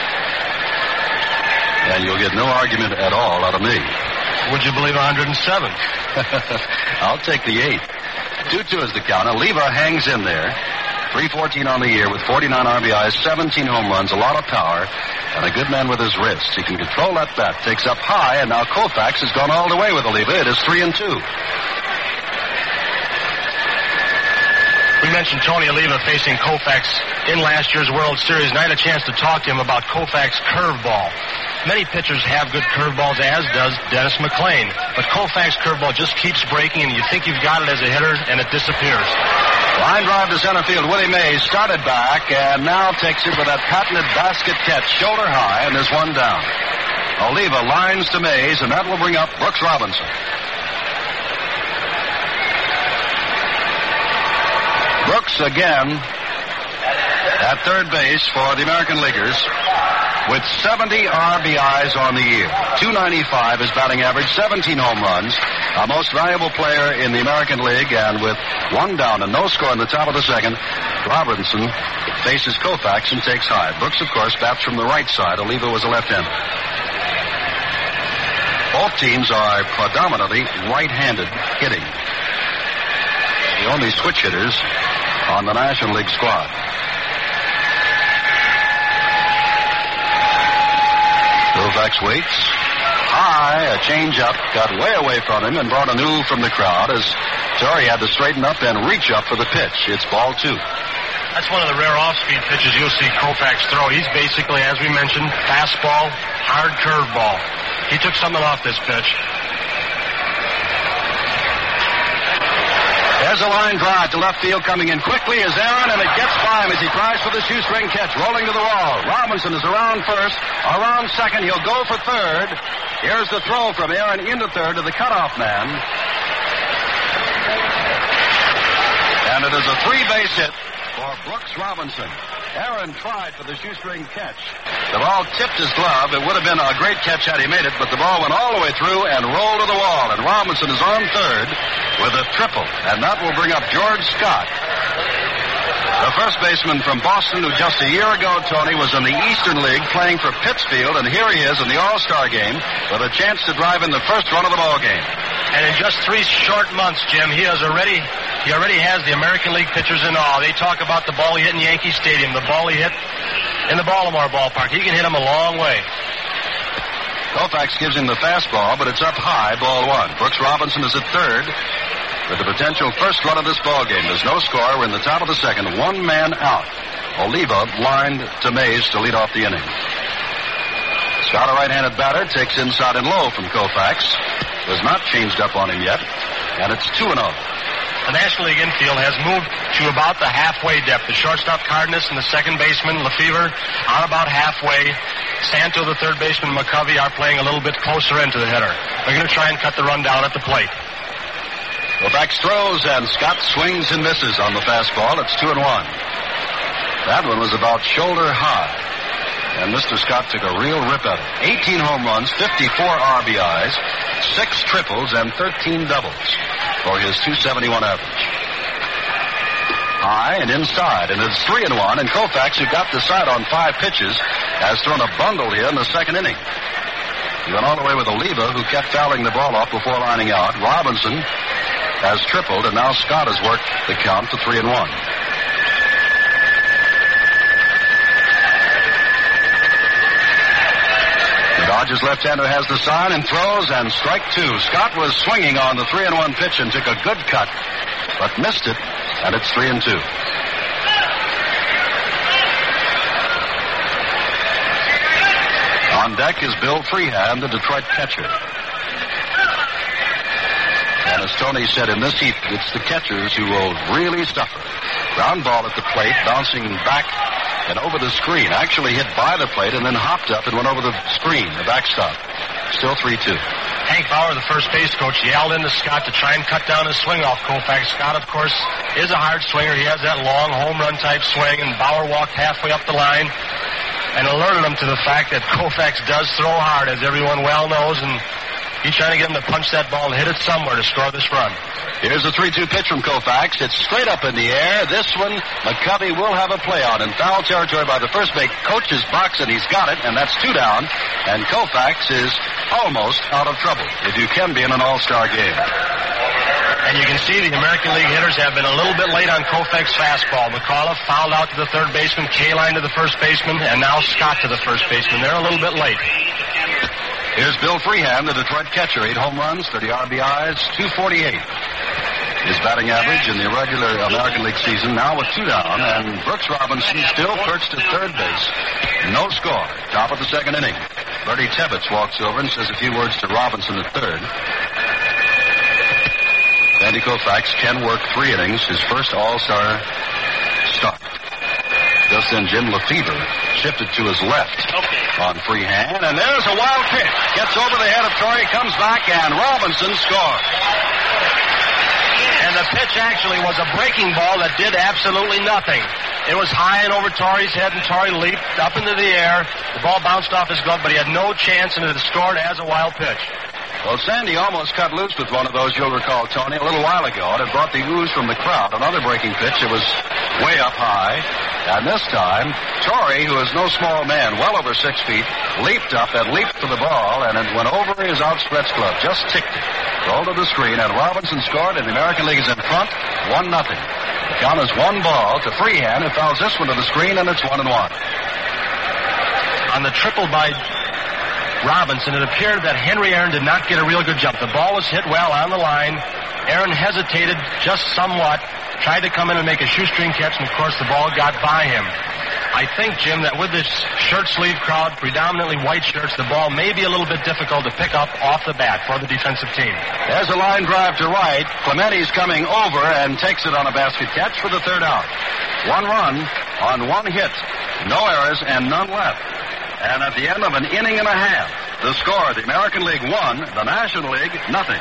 And you'll get no argument at all out of me. Would you believe one hundred seven? I'll take the eight. two two is the count. Oliva hangs in there. three fourteen on the year with forty-nine R B Is, seventeen home runs, a lot of power, and a good man with his wrist. He can control that bat. Takes up high, and now Koufax has gone all the way with Oliva. It is three and two. We mentioned Tony Oliva facing Koufax in last year's World Series, and I had a chance to talk to him about Koufax's curveball. Many pitchers have good curveballs, as does Dennis McLain. But Koufax's curveball just keeps breaking, and you think you've got it as a hitter, and it disappears. Line drive to center field. Willie Mays started back and now takes it with that patented basket catch, shoulder high, and there's one down. Oliva lines to Mays, and that will bring up Brooks Robinson. Brooks again at third base for the American Leaguers with seventy R B Is on the year. two ninety-five is batting average, seventeen home runs. Our most valuable player in the American League, and with one down and no score in the top of the second, Robinson faces Koufax and takes high. Brooks, of course, bats from the right side. Oliva was a left-hander. Both teams are predominantly right-handed hitting. The only switch hitters on the National League squad. Koufax waits. High, a change-up, got way away from him and brought a new from the crowd as Torrey had to straighten up and reach up for the pitch. It's ball two. That's one of the rare off-speed pitches you'll see Koufax throw. He's basically, as we mentioned, fastball, hard curveball. He took something off this pitch. There's a line drive to left field. Coming in quickly is Aaron, and it gets by him as he tries for the shoestring catch. Rolling to the wall. Robinson is around first, around second. He'll go for third. Here's the throw from Aaron into third to the cutoff man. And it is a three-base hit for Brooks Robinson. Aaron tried for the shoestring catch. The ball tipped his glove. It would have been a great catch had he made it, but the ball went all the way through and rolled to the wall. And Robinson is on third with a triple, and that will bring up George Scott, the first baseman from Boston, who just a year ago, Tony, was in the Eastern League playing for Pittsfield, and here he is in the All-Star game with a chance to drive in the first run of the ball game. And in just three short months, Jim, he has already he already has the American League pitchers in awe. They talk about the ball he hit in Yankee Stadium, the ball he hit in the Baltimore ballpark. He can hit them a long way. Koufax gives him the fastball, but it's up high, ball one. Brooks Robinson is at third with the potential first run of this ball game. There's no score. We're in the top of the second. One man out. Oliva lined to Mays to lead off the inning. Scott, a right-handed batter, takes inside and low from Koufax. Has not changed up on him yet, and it's two and oh. the National League infield has moved to about the halfway depth. The shortstop, Cardenas, and the second baseman, Lefevre, are about halfway. Santo, the third baseman, McCovey, are playing a little bit closer into the hitter. They're going to try and cut the run down at the plate. Koufax throws, and Scott swings and misses on the fastball. It's two and one. That one was about shoulder high. And Mister Scott took a real rip at it. eighteen home runs, fifty-four R B Is, six triples, and thirteen doubles for his two seventy-one average. High and inside, and it's three and one. And Koufax, who got the side on five pitches, has thrown a bundle here in the second inning. He went all the way with Oliva, who kept fouling the ball off before lining out. Robinson has tripled, and now Scott has worked the count to three and one. Dodgers left-hander has the sign and throws, and strike two. Scott was swinging on the three and one pitch and took a good cut, but missed it, and it's three and two. On deck is Bill Freehan, the Detroit catcher. And as Tony said, in this heat, it's the catchers who will really suffer. Ground ball at the plate, bouncing back and over the screen. Actually hit by the plate and then hopped up and went over the screen, the backstop. Still three two. Hank Bauer, the first base coach, yelled into Scott to try and cut down his swing off Koufax. Scott, of course, is a hard swinger. He has that long home run type swing, and Bauer walked halfway up the line and alerted him to the fact that Koufax does throw hard, as everyone well knows, and he's trying to get him to punch that ball and hit it somewhere to score this run. Here's a three two pitch from Koufax. It's straight up in the air. This one, McCovey will have a play on in foul territory by the first base coach's box, and he's got it, and that's two down. And Koufax is almost out of trouble, if you can be in an all-star game. And you can see the American League hitters have been a little bit late on Koufax fastball. McAuliffe fouled out to the third baseman, Kaline to the first baseman, and now Scott to the first baseman. They're a little bit late. Here's Bill Freehan, the Detroit catcher. Eight home runs, thirty R B Is, two forty-eight. His batting average in the regular American League season, now with two down, and Brooks Robinson still perched at third base. No score. Top of the second inning. Bertie Tebbetts walks over and says a few words to Robinson at third. Sandy Koufax can work three innings, his first all-star start. Just then Jim Lefevre shifted to his left on Freehan, and there's a wild pitch. Gets over the head of Torrey, comes back, and Robinson scores. And the pitch actually was a breaking ball that did absolutely nothing. It was high and over Torrey's head, and Torrey leaped up into the air. The ball bounced off his glove, but he had no chance, and it scored as a wild pitch. Well, Sandy almost cut loose with one of those, you'll recall, Tony, a little while ago. And it brought the ooze from the crowd. Another breaking pitch. It was way up high. And this time, Torrey, who is no small man, well over six feet, leaped up and leaped for the ball, and it went over his outstretched glove. Just ticked it. Rolled to the screen, and Robinson scored, and the American League is in front, one nothing. The count is one ball to Freehan, who fouls this one to the screen, and it's one and one. On the triple by Robinson, it appeared that Henry Aaron did not get a real good jump. The ball was hit well on the line. Aaron hesitated just somewhat, tried to come in and make a shoestring catch, and of course the ball got by him. I think, Jim, that with this shirt sleeve crowd, predominantly white shirts, the ball may be a little bit difficult to pick up off the bat for the defensive team. There's a line drive to right. Clementi's coming over and takes it on a basket catch for the third out. One run on one hit. No errors and none left. And at the end of an inning and a half, the score, the American League one, the National League nothing.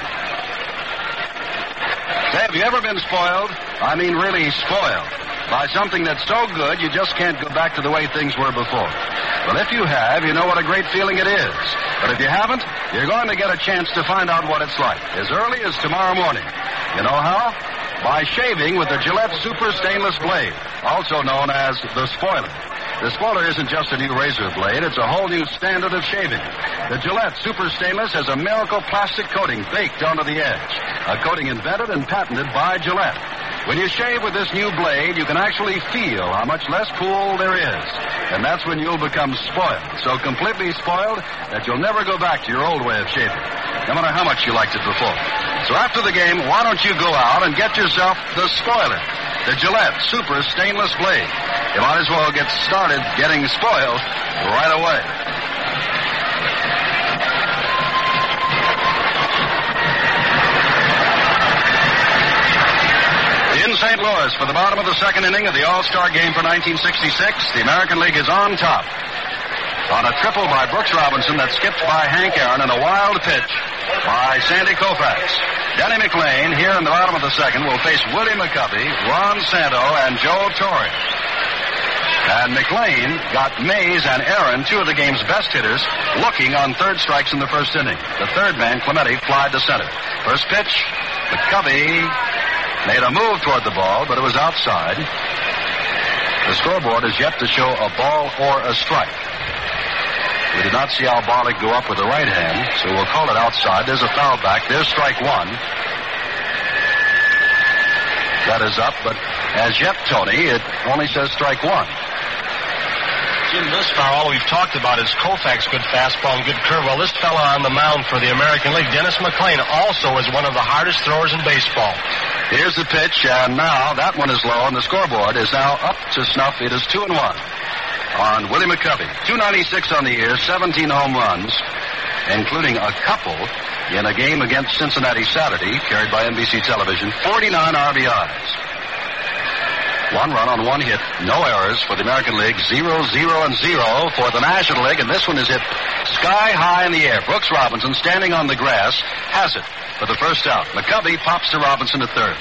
Say, have you ever been spoiled? I mean really spoiled by something that's so good you just can't go back to the way things were before. Well, if you have, you know what a great feeling it is. But if you haven't, you're going to get a chance to find out what it's like as early as tomorrow morning. You know how? By shaving with the Gillette Super Stainless Blade, also known as the Spoiler. The Spoiler isn't just a new razor blade, it's a whole new standard of shaving. The Gillette Super Stainless has a miracle plastic coating baked onto the edge, a coating invented and patented by Gillette. When you shave with this new blade, you can actually feel how much less pool there is. And that's when you'll become spoiled, so completely spoiled that you'll never go back to your old way of shaving, no matter how much you liked it before. So after the game, why don't you go out and get yourself the Spoiler, the Gillette Super Stainless Blade. You might as well get started getting spoiled right away. Lewis for the bottom of the second inning of the All-Star game for nineteen sixty-six. The American League is on top. On a triple by Brooks Robinson that skipped by Hank Aaron and a wild pitch by Sandy Koufax. Denny McLain, here in the bottom of the second, will face Willie McCovey, Ron Santo, and Joe Torre. And McLain got Mays and Aaron, two of the game's best hitters, looking on third strikes in the first inning. The third man, Clemente, flied to center. First pitch, McCovey made a move toward the ball, but it was outside. The scoreboard is yet to show a ball or a strike. We did not see Al Barlick go up with the right hand, so we'll call it outside. There's a foul back. There's strike one. That is up, but as yet, Tony, it only says strike one. Jim, thus far, all we've talked about is Koufax, good fastball and good curve. Well, this fella on the mound for the American League, Dennis McLain, also is one of the hardest throwers in baseball. Here's the pitch, and now that one is low, and the scoreboard is now up to snuff. It is two and one on Willie McCovey. two ninety-six on the year, seventeen home runs, including a couple in a game against Cincinnati Saturday, carried by N B C Television, forty-nine R B Is. One run on one hit, no errors for the American League, zero, zero, and zero for the National League, and this one is hit sky high in the air. Brooks Robinson, standing on the grass, has it for the first out. McCovey pops to Robinson at third.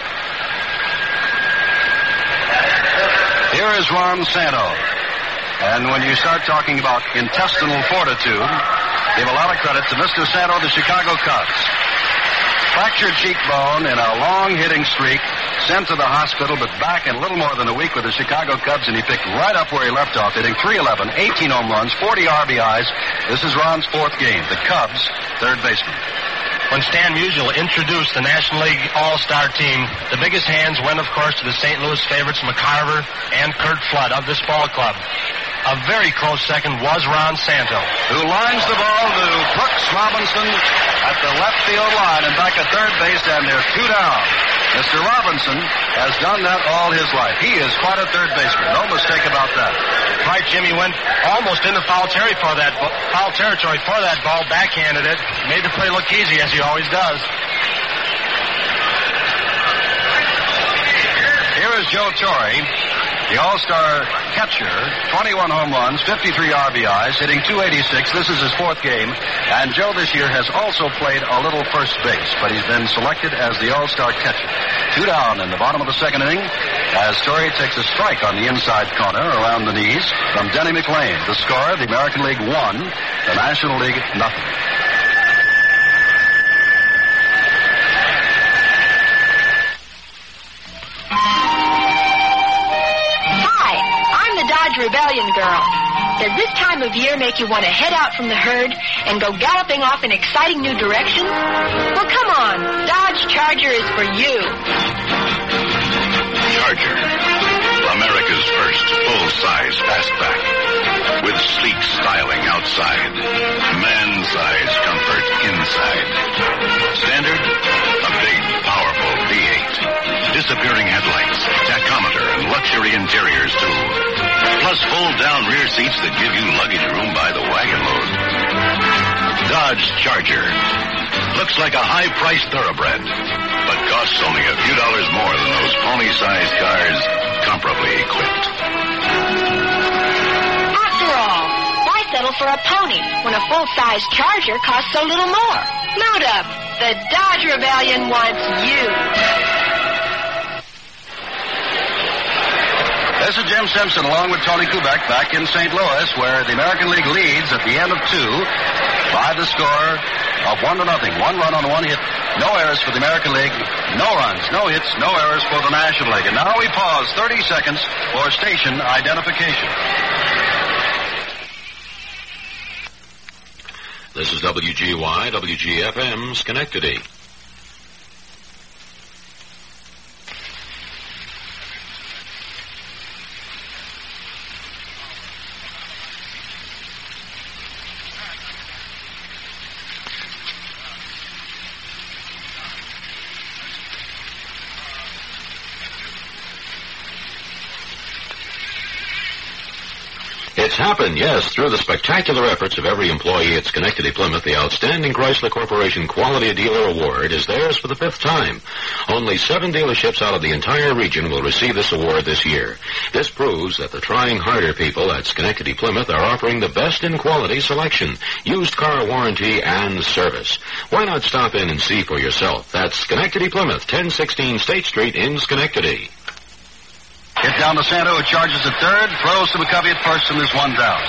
Here is Ron Santo. And when you start talking about intestinal fortitude, give a lot of credit to Mister Santo of the Chicago Cubs. Fractured cheekbone in a long hitting streak, sent to the hospital, but back in a little more than a week with the Chicago Cubs, and he picked right up where he left off, hitting three eleven, eighteen home runs, forty R B Is. This is Ron's fourth game. The Cubs, third baseman. When Stan Musial introduced the National League All-Star team, the biggest hands went, of course, to the Saint Louis favorites, McCarver and Curt Flood of this ball club. A very close second was Ron Santo, who lines the ball to Brooks Robinson at the left field line and back at third base, and they're two down. Mister Robinson has done that all his life. He is quite a third baseman. No mistake about that. Right, Jimmy went almost into foul territory for that foul territory for that ball, backhanded it, made the play look easy as he always does. Here is Joe Torre, the All-Star catcher, twenty-one home runs, fifty-three R B Is, hitting two eighty-six. This is his fourth game. And Joe this year has also played a little first base, but he's been selected as the All-Star catcher. Two down in the bottom of the second inning as Torre takes a strike on the inside corner around the knees from Denny McLain. The score, the American League one, the National League nothing. Rebellion girl. Does this time of year make you want to head out from the herd and go galloping off in exciting new directions? Well, come on. Dodge Charger is for you. Charger. America's first full-size fastback. With sleek styling outside. Man-size comfort inside. Standard? A big, powerful V eight. Disappearing headlights, tachometer, and luxury interiors, too. Plus fold-down rear seats that give you luggage room by the wagon load. Dodge Charger. Looks like a high-priced thoroughbred, but costs only a few dollars more than those pony-sized cars comparably equipped. After all, why settle for a pony when a full-size Charger costs so little more? Mount up. The Dodge Rebellion wants you. This is Jim Simpson along with Tony Kubek back in Saint Louis, where the American League leads at the end of two by the score of one to nothing. One run on one hit. No errors for the American League. No runs, no hits, no errors for the National League. And now we pause thirty seconds for station identification. This is W G Y, W G F M, Schenectady. It's happened, yes, through the spectacular efforts of every employee at Schenectady Plymouth. The Outstanding Chrysler Corporation Quality Dealer Award is theirs for the fifth time. Only seven dealerships out of the entire region will receive this award this year. This proves that the trying harder people at Schenectady Plymouth are offering the best in quality selection, used car warranty, and service. Why not stop in and see for yourself? That's Schenectady Plymouth, ten sixteen State Street in Schenectady. Hit down to Santo, who charges at third, throws to McCovey at first, and there's one down.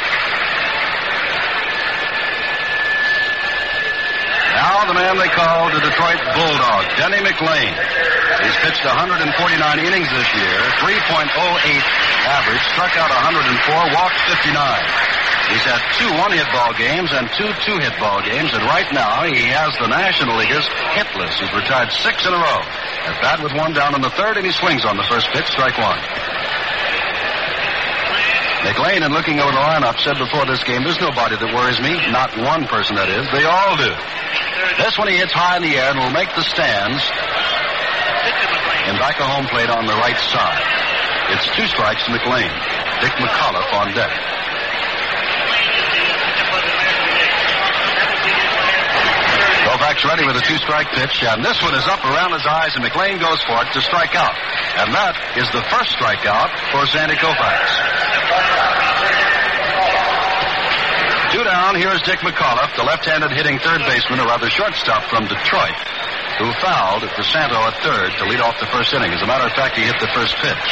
Now the man they call the Detroit Bulldog, Denny McLain. He's pitched one hundred forty-nine innings this year, three point oh eight average, struck out one hundred four, walked fifty-nine. He's had two one-hit ball games and two two-hit ball games, and right now he has the National Leaguers hitless. He's retired six in a row. At bat with one down in the third, and he swings on the first pitch, strike one. McLain, in looking over the lineup, said before this game, there's nobody that worries me. Not one person, that is. They all do. This one he hits high in the air and will make the stands and back of home plate on the right side. It's two strikes to McLain. Dick McAuliffe on deck. Koufax ready with a two-strike pitch, and this one is up around his eyes, and McLain goes for it to strike out. And that is the first strikeout for Sandy Koufax. Two down, here's Dick McAuliffe, the left-handed hitting third baseman, or rather shortstop from Detroit, who fouled DeSanto at third to lead off the first inning. As a matter of fact, he hit the first pitch.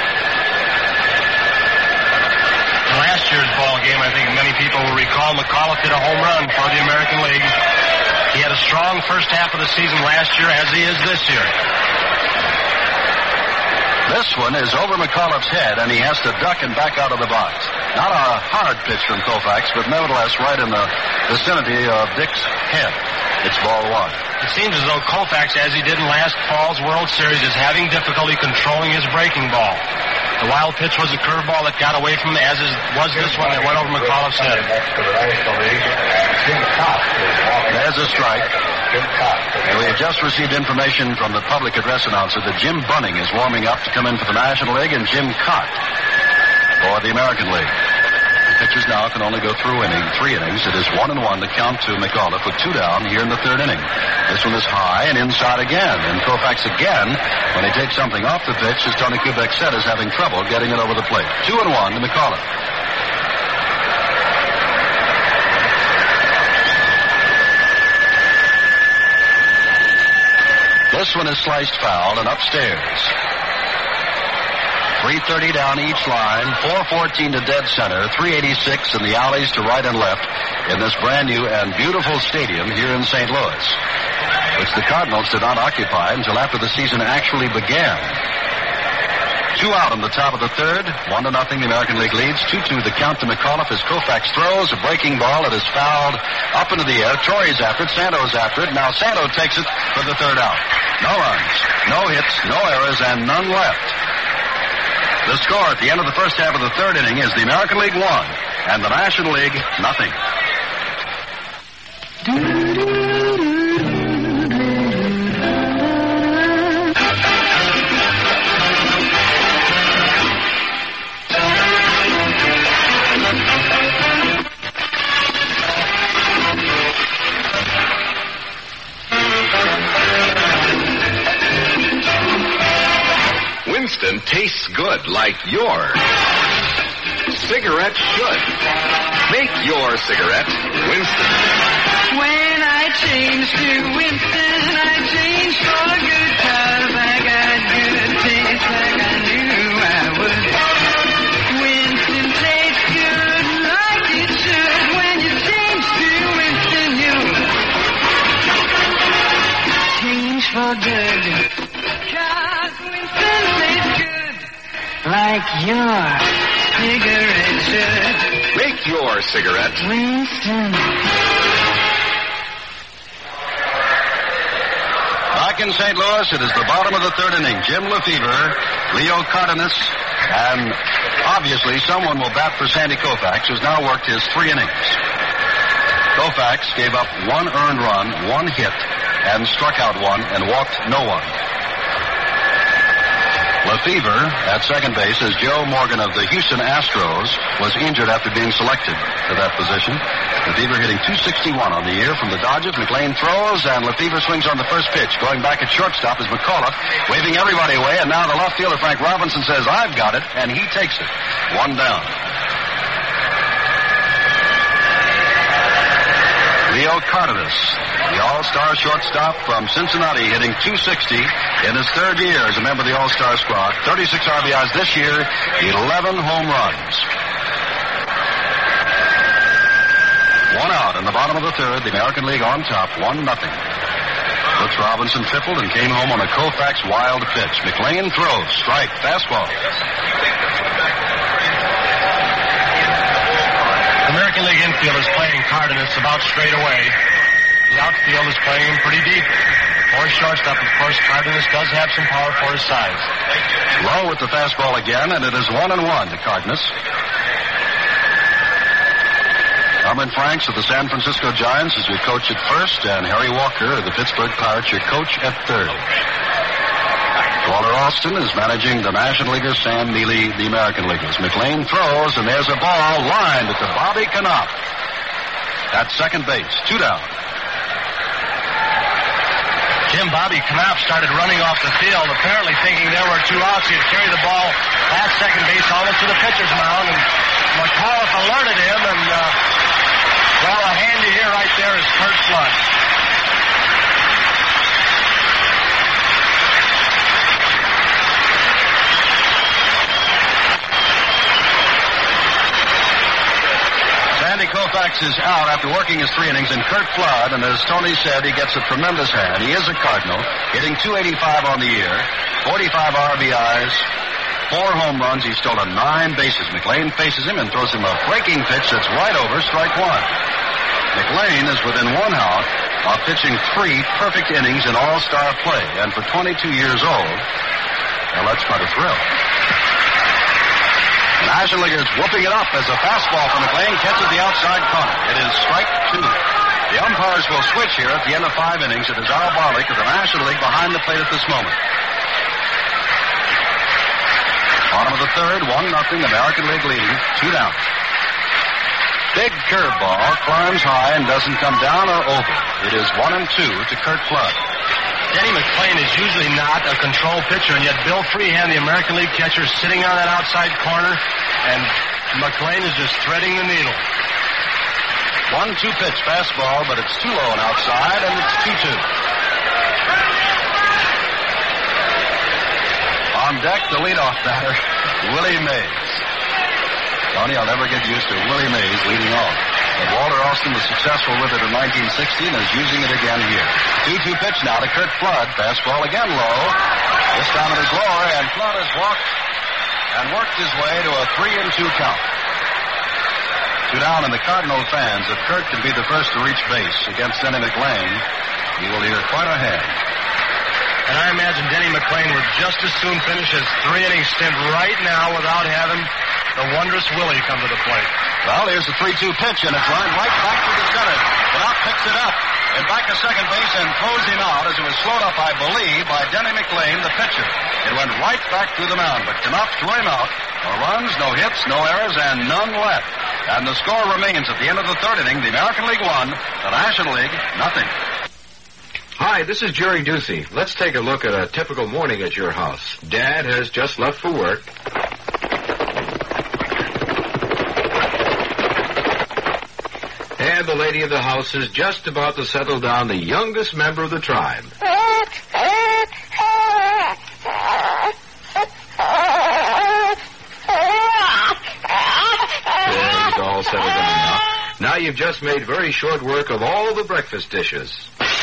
Last year's ball game, I think many people will recall, McAuliffe hit a home run for the American League. He had a strong first half of the season last year, as he is this year. This one is over McAuliffe's head, and he has to duck and back out of the box. Not a hard pitch from Koufax, but nevertheless right in the vicinity of Dick's head. It's ball one. It seems as though Koufax, as he did in last fall's World Series, is having difficulty controlling his breaking ball. The wild pitch was a curveball that got away from him, as is, was this one that went over McAuliffe's head. There's a strike. And we have just received information from the public address announcer that Jim Bunning is warming up to come in for the National League, and Jim Cott for the American League. The pitchers now can only go through inning, three innings. It is one and one to count to McAuliffe with two down here in the third inning. This one is high and inside again. And Koufax again, when he takes something off the pitch, as Tony Kubek said, is having trouble getting it over the plate. Two and one to McAuliffe. This one is sliced foul and upstairs. three thirty down each line, four fourteen to dead center, three eighty-six in the alleys to right and left in this brand new and beautiful stadium here in Saint Louis, which the Cardinals did not occupy until after the season actually began. Two out on the top of the third, one to nothing. The American League leads. two two the count to McAuliffe as Koufax throws a breaking ball that is fouled up into the air. Torrey's after it. Santo's after it. Now Santo takes it for the third out. No runs, no hits, no errors, and none left. The score at the end of the first half of the third inning is the American League one and the National League nothing. Winston tastes good like your cigarette should. Make your cigarette Winston. When I changed to Winston, I changed for good, 'cause I got good taste like I knew I would. Winston tastes good like it should. When you change to Winston, you change for good. 'Cause Winston tastes good like your cigarette should. Make your cigarette Winston. Back in Saint Louis, it is the bottom of the third inning. Jim Lefevre, Leo Cardenas, and obviously someone will bat for Sandy Koufax, who's now worked his three innings. Koufax gave up one earned run, one hit, and struck out one and walked no one. Lefevre at second base, as Joe Morgan of the Houston Astros was injured after being selected to that position. Lefevre hitting two sixty-one on the year from the Dodgers. McLean throws, and Lefevre swings on the first pitch. Going back at shortstop is McAuliffe, waving everybody away, and now the left fielder Frank Robinson says, "I've got it," and he takes it. One down. Leo Cardenas, the All-Star shortstop from Cincinnati, hitting two sixty in his third year as a member of the All-Star squad. thirty-six R B Is this year, eleven home runs. One out in the bottom of the third, the American League on top, one nothing. Brooks Robinson tripled and came home on a Koufax wild pitch. McLean throws, strike, fastball. The American League infield is playing Cardenas about straight away. The outfield is playing him pretty deep. For shortstop, of course, Cardenas does have some power for his size. Low with the fastball again, and it is one and one to Cardenas. Norman Franks of the San Francisco Giants is your coach at first, and Harry Walker of the Pittsburgh Pirates your coach at third. Walter Austin is managing the National Leaguers, Sam Neely, the American Leaguers. McLean throws, and there's a ball lined to Bobby Knopf at second base. Two down. Jim Bobby Knopf started running off the field, apparently thinking there were two outs. He'd carry the ball past second base almost to the pitcher's mound, and McAuliffe alerted him, and, uh, well, a handy here right there is Curt Flood. Sandy Koufax is out after working his three innings, and Curt Flood, and as Tony said, he gets a tremendous hand. He is a Cardinal, hitting two eighty-five on the year, forty-five R B Is, four home runs. He's stolen nine bases. McLean faces him and throws him a breaking pitch that's right over strike one. McLean is within one out of pitching three perfect innings in all-star play, and for twenty-two years old, well, that's quite a thrill. National Leaguers whooping it up as a fastball from McLean catches the outside corner. It is strike two. The umpires will switch here at the end of five innings. It is Al Barlick of the National League behind the plate at this moment. Bottom of the third, one nothing, American League leading, two down. Big curveball, climbs high and doesn't come down or over. It is one and two to Curt Flood. Denny McLean is usually not a control pitcher, and yet Bill Freehand, the American League catcher, is sitting on that outside corner, and McLean is just threading the needle. one two pitch fastball, but it's too low and outside, and it's two two. On deck, the leadoff batter, Willie Mays. Tony, I'll never get used to Willie Mays leading off. But Walter Austin was successful with it in nineteen sixty and is using it again here. two two pitch now to Curt Flood. Fastball again low. This time it is lower, and Flood has walked and worked his way to a three and two count. Two down, and the Cardinal fans, if Curt can be the first to reach base against Denny McLean, he will hear quite a hand. And I imagine Denny McLean would just as soon finish his three-inning stint right now without having the wondrous Willie come to the plate. Well, here's the three two pitch, and it's lined right back to the center. Knopf picks it up, and back to second base and throws him out as it was slowed up, I believe, by Denny McLean, the pitcher. It went right back through the mound, but Knopf threw him out. No runs, no hits, no errors, and none left. And the score remains at the end of the third inning, the American League one, the National League nothing. Hi, this is Jerry Ducey. Let's take a look at a typical morning at your house. Dad has just left for work. And the lady of the house is just about to settle down the youngest member of the tribe. There, it's all settled down now. Now you've just made very short work of all the breakfast dishes.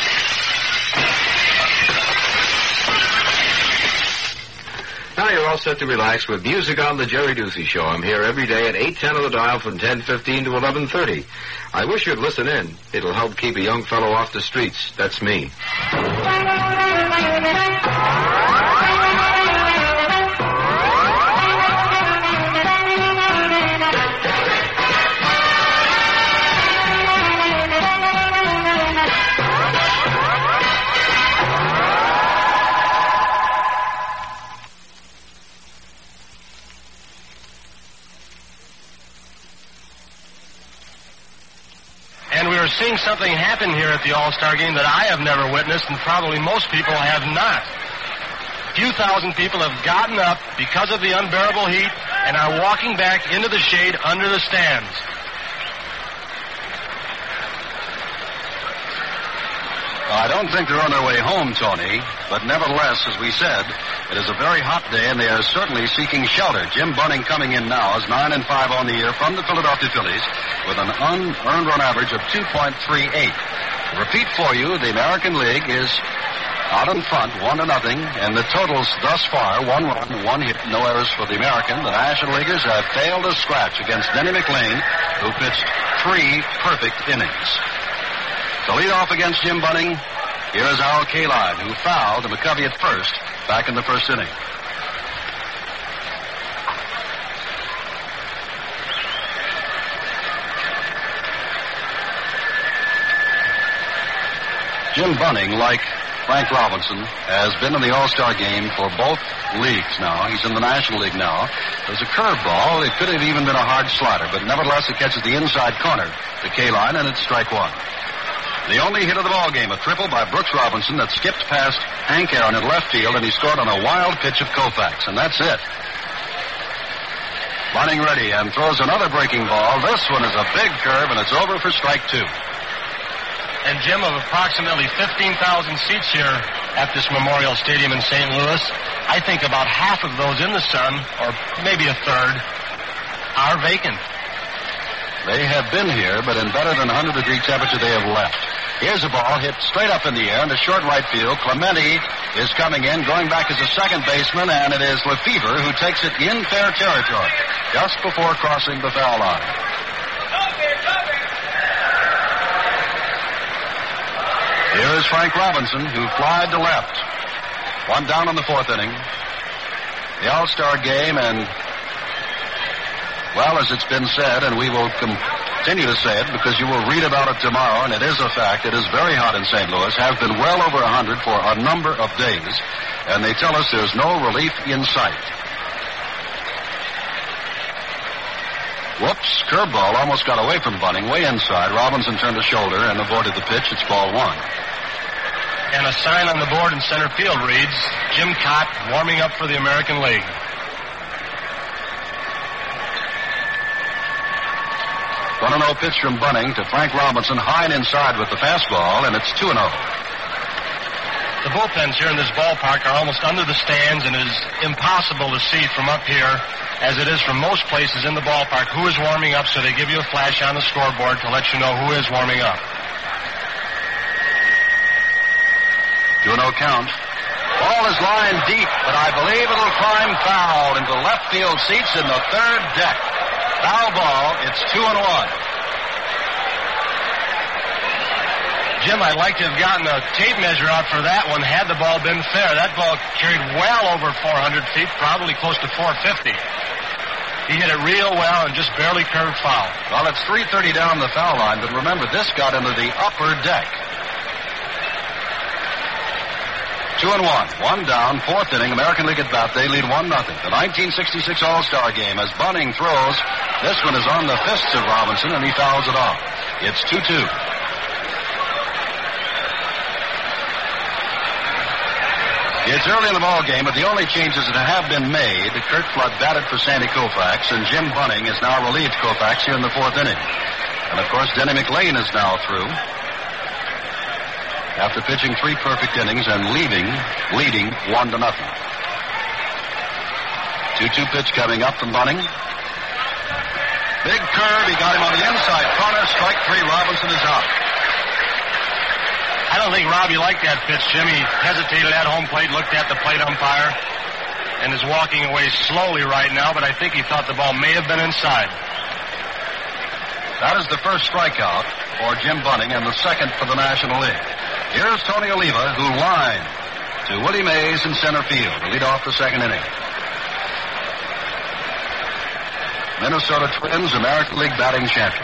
Now you're all set to relax with music on the Jerry Ducey Show. I'm here every day at eight ten on the dial from ten fifteen to eleven thirty. I wish you'd listen in. It'll help keep a young fellow off the streets. That's me. we're seeing something happen here at the All-Star Game that I have never witnessed, and probably most people have not. A few thousand people have gotten up because of the unbearable heat and are walking back into the shade under the stands. I don't think they're on their way home, Tony, but nevertheless, as we said, it is a very hot day, and they are certainly seeking shelter. Jim Bunning coming in now is nine and five on the year from the Philadelphia Phillies with an unearned run average of two point three eight. To repeat for you, the American League is out in front, one to nothing, and the totals thus far, one run, one hit, no errors for the American. The National Leaguers have failed to scratch against Denny McLain, who pitched three perfect innings. To lead off against Jim Bunning, here is Al Kaline, who fouled to McCovey at first back in the first inning. Jim Bunning, like Frank Robinson, has been in the All-Star game for both leagues now. He's in the National League now. There's a curveball. It could have even been a hard slider, but nevertheless it catches the inside corner to Kaline, and it's strike one. The only hit of the ball game, a triple by Brooks Robinson that skipped past Hank Aaron in left field, and he scored on a wild pitch of Koufax, and that's it. Bunning ready and throws another breaking ball. This one is a big curve, and it's over for strike two. And Jim, of approximately fifteen thousand seats here at this Memorial Stadium in Saint Louis, I think about half of those in the sun, or maybe a third, are vacant. They have been here, but in better than one hundred degree temperature they have left. Here's a ball hit straight up in the air into short right field. Clemente is coming in, going back as a second baseman, and it is Lefevre who takes it in fair territory just before crossing the foul line. Here is Frank Robinson, who flied to left. One down in the fourth inning. The All-Star game, and well, as it's been said, and we will continue to say it because you will read about it tomorrow, and it is a fact, it is very hot in Saint Louis, has been well over one hundred for a number of days, and they tell us there's no relief in sight. Whoops, curveball almost got away from Bunning, way inside. Robinson turned a shoulder and avoided the pitch. It's ball one. And a sign on the board in center field reads, Jim Cott warming up for the American League. one and oh pitch from Bunning to Frank Robinson, high and inside with the fastball, and it's two and oh. The bullpens here in this ballpark are almost under the stands, and it is impossible to see from up here, as it is from most places in the ballpark, who is warming up, so they give you a flash on the scoreboard to let you know who is warming up. two and oh count. Ball is lined deep, but I believe it'll climb foul into the left field seats in the third deck. Foul ball, it's two and one. Jim, I'd like to have gotten a tape measure out for that one had the ball been fair. That ball carried well over four hundred feet, probably close to four fifty. He hit it real well and just barely curved foul. Well, it's three thirty down the foul line, but remember, this got into the upper deck. Two and one. One down, fourth inning, American League at bat. They lead one nothing. The nineteen sixty-six All-Star game as Bunning throws. This one is on the fists of Robinson, and he fouls it off. It's two two. It's early in the ball game, but the only changes that have been made, Kurt Flood batted for Sandy Koufax, and Jim Bunning has now relieved Koufax here in the fourth inning. And, of course, Denny McLain is now through, after pitching three perfect innings and leaving, leading one to nothing. two two pitch coming up from Bunning. Big curve, he got him on the inside corner, strike three, Robinson is out. I don't think Robbie liked that pitch, Jim. He hesitated at home plate, looked at the plate umpire, and is walking away slowly right now, but I think he thought the ball may have been inside. That is the first strikeout for Jim Bunning and the second for the National League. Here's Tony Oliva, who lined to Willie Mays in center field to lead off the second inning. Minnesota Twins, American League batting champion.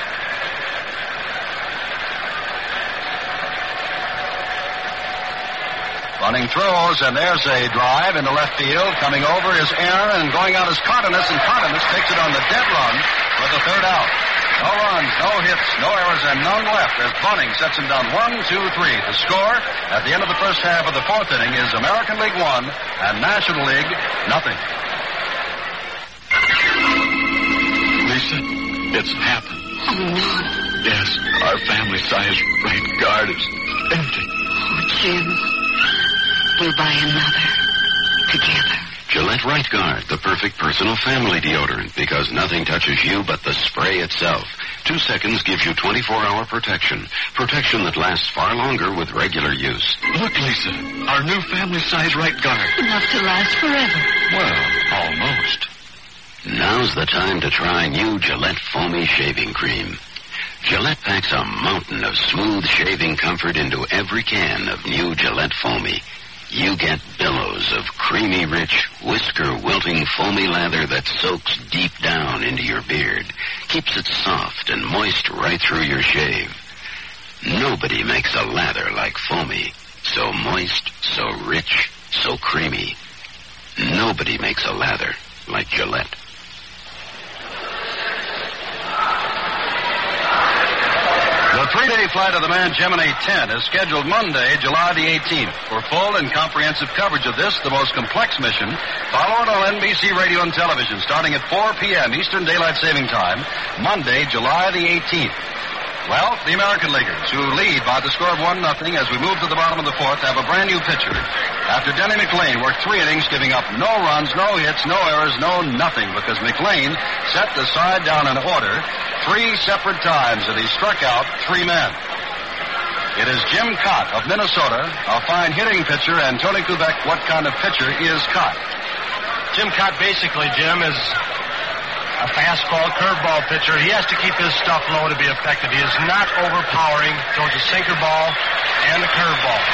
Bunning throws, and there's a drive into left field. Coming over is Aaron, and going out is Cardenas, and Cardenas takes it on the dead run for the third out. No runs, no hits, no errors, and none left as Bunning sets him down one, two, three. The score at the end of the first half of the fourth inning is American League one and National League nothing. Lisa, it's happened. Oh, no. Yes, our family-sized right guard is empty. Oh, Jim. We'll buy another. Together. Gillette Right Guard, the perfect personal family deodorant, because nothing touches you but the spray itself. Two seconds gives you twenty-four hour protection. Protection that lasts far longer with regular use. Look, Lisa, our new family-sized right guard. Enough to last forever. Well, almost. Now's the time to try new Gillette Foamy Shaving Cream. Gillette packs a mountain of smooth shaving comfort into every can of new Gillette Foamy. You get billows of creamy, rich, whisker-wilting foamy lather that soaks deep down into your beard, keeps it soft and moist right through your shave. Nobody makes a lather like Foamy. So moist, so rich, so creamy. Nobody makes a lather like Gillette. The three-day flight of the Man Gemini ten is scheduled Monday, July the eighteenth. For full and comprehensive coverage of this, the most complex mission, follow it on N B C Radio and Television starting at four p.m. Eastern Daylight Saving Time, Monday, July the eighteenth. Well, the American Leaguers, who lead by the score of one nothing as we move to the bottom of the fourth, have a brand new pitcher. After Denny McLain worked three innings, giving up no runs, no hits, no errors, no nothing, because McLain set the side down in order three separate times, and he struck out three men. It is Jim Cott of Minnesota, a fine hitting pitcher, and Tony Kubek, what kind of pitcher is Cott? Jim Cott basically, Jim, is a fastball, curveball pitcher. He has to keep his stuff low to be effective. He is not overpowering towards the sinker ball and the curveball.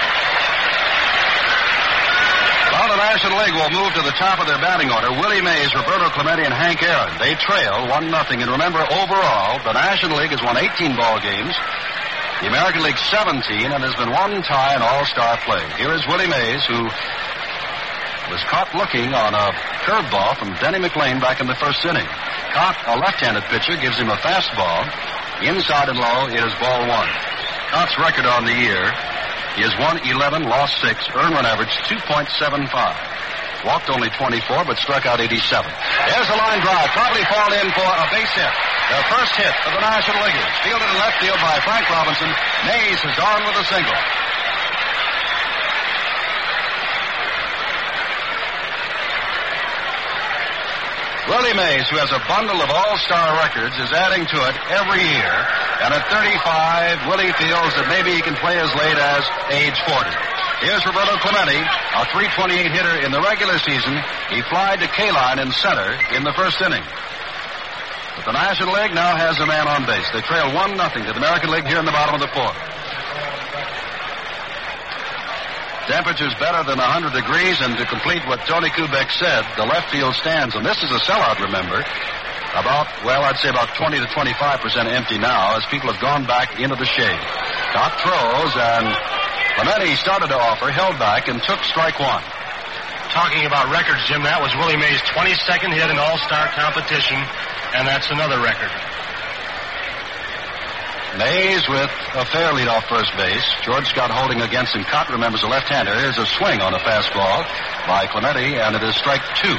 Well, the National League will move to the top of their batting order. Willie Mays, Roberto Clemente, and Hank Aaron. They trail one nothing. And remember, overall, the National League has won eighteen ball games. The American League seventeen, and there's been one tie in all-star play. Here is Willie Mays, who was caught looking on a curveball from Denny McLain back in the first inning. Cott, a left-handed pitcher, gives him a fastball. Inside and low, it is ball one. Cott's record on the year, he has won eleven, lost six, earned run average two point seven five. Walked only twenty-four, but struck out eighty-seven. There's a line drive, probably fall in for a base hit. The first hit of the National Leaguers. Fielded in left field by Frank Robinson. Mays is on with a single. Willie Mays, who has a bundle of all-star records, is adding to it every year. And at thirty-five, Willie feels that maybe he can play as late as age forty. Here's Roberto Clemente, a three twenty-eight hitter in the regular season. He flied to K-line in center in the first inning. But the National League now has a man on base. They trail one nothing to the American League here in the bottom of the fourth. Temperature's better than one hundred degrees, and to complete what Tony Kubek said, the left field stands, and this is a sellout, remember, about, well, I'd say about twenty to twenty-five percent empty now as people have gone back into the shade. Cott throws, and Clemente started to offer, held back, and took strike one. Talking about records, Jim, that was Willie Mays' twenty-second hit in all-star competition, and that's another record. Mays with a fair lead off first base. George Scott holding against him. Cott remembers a left-hander. Here's a swing on a fastball by Clemente, and it is strike two.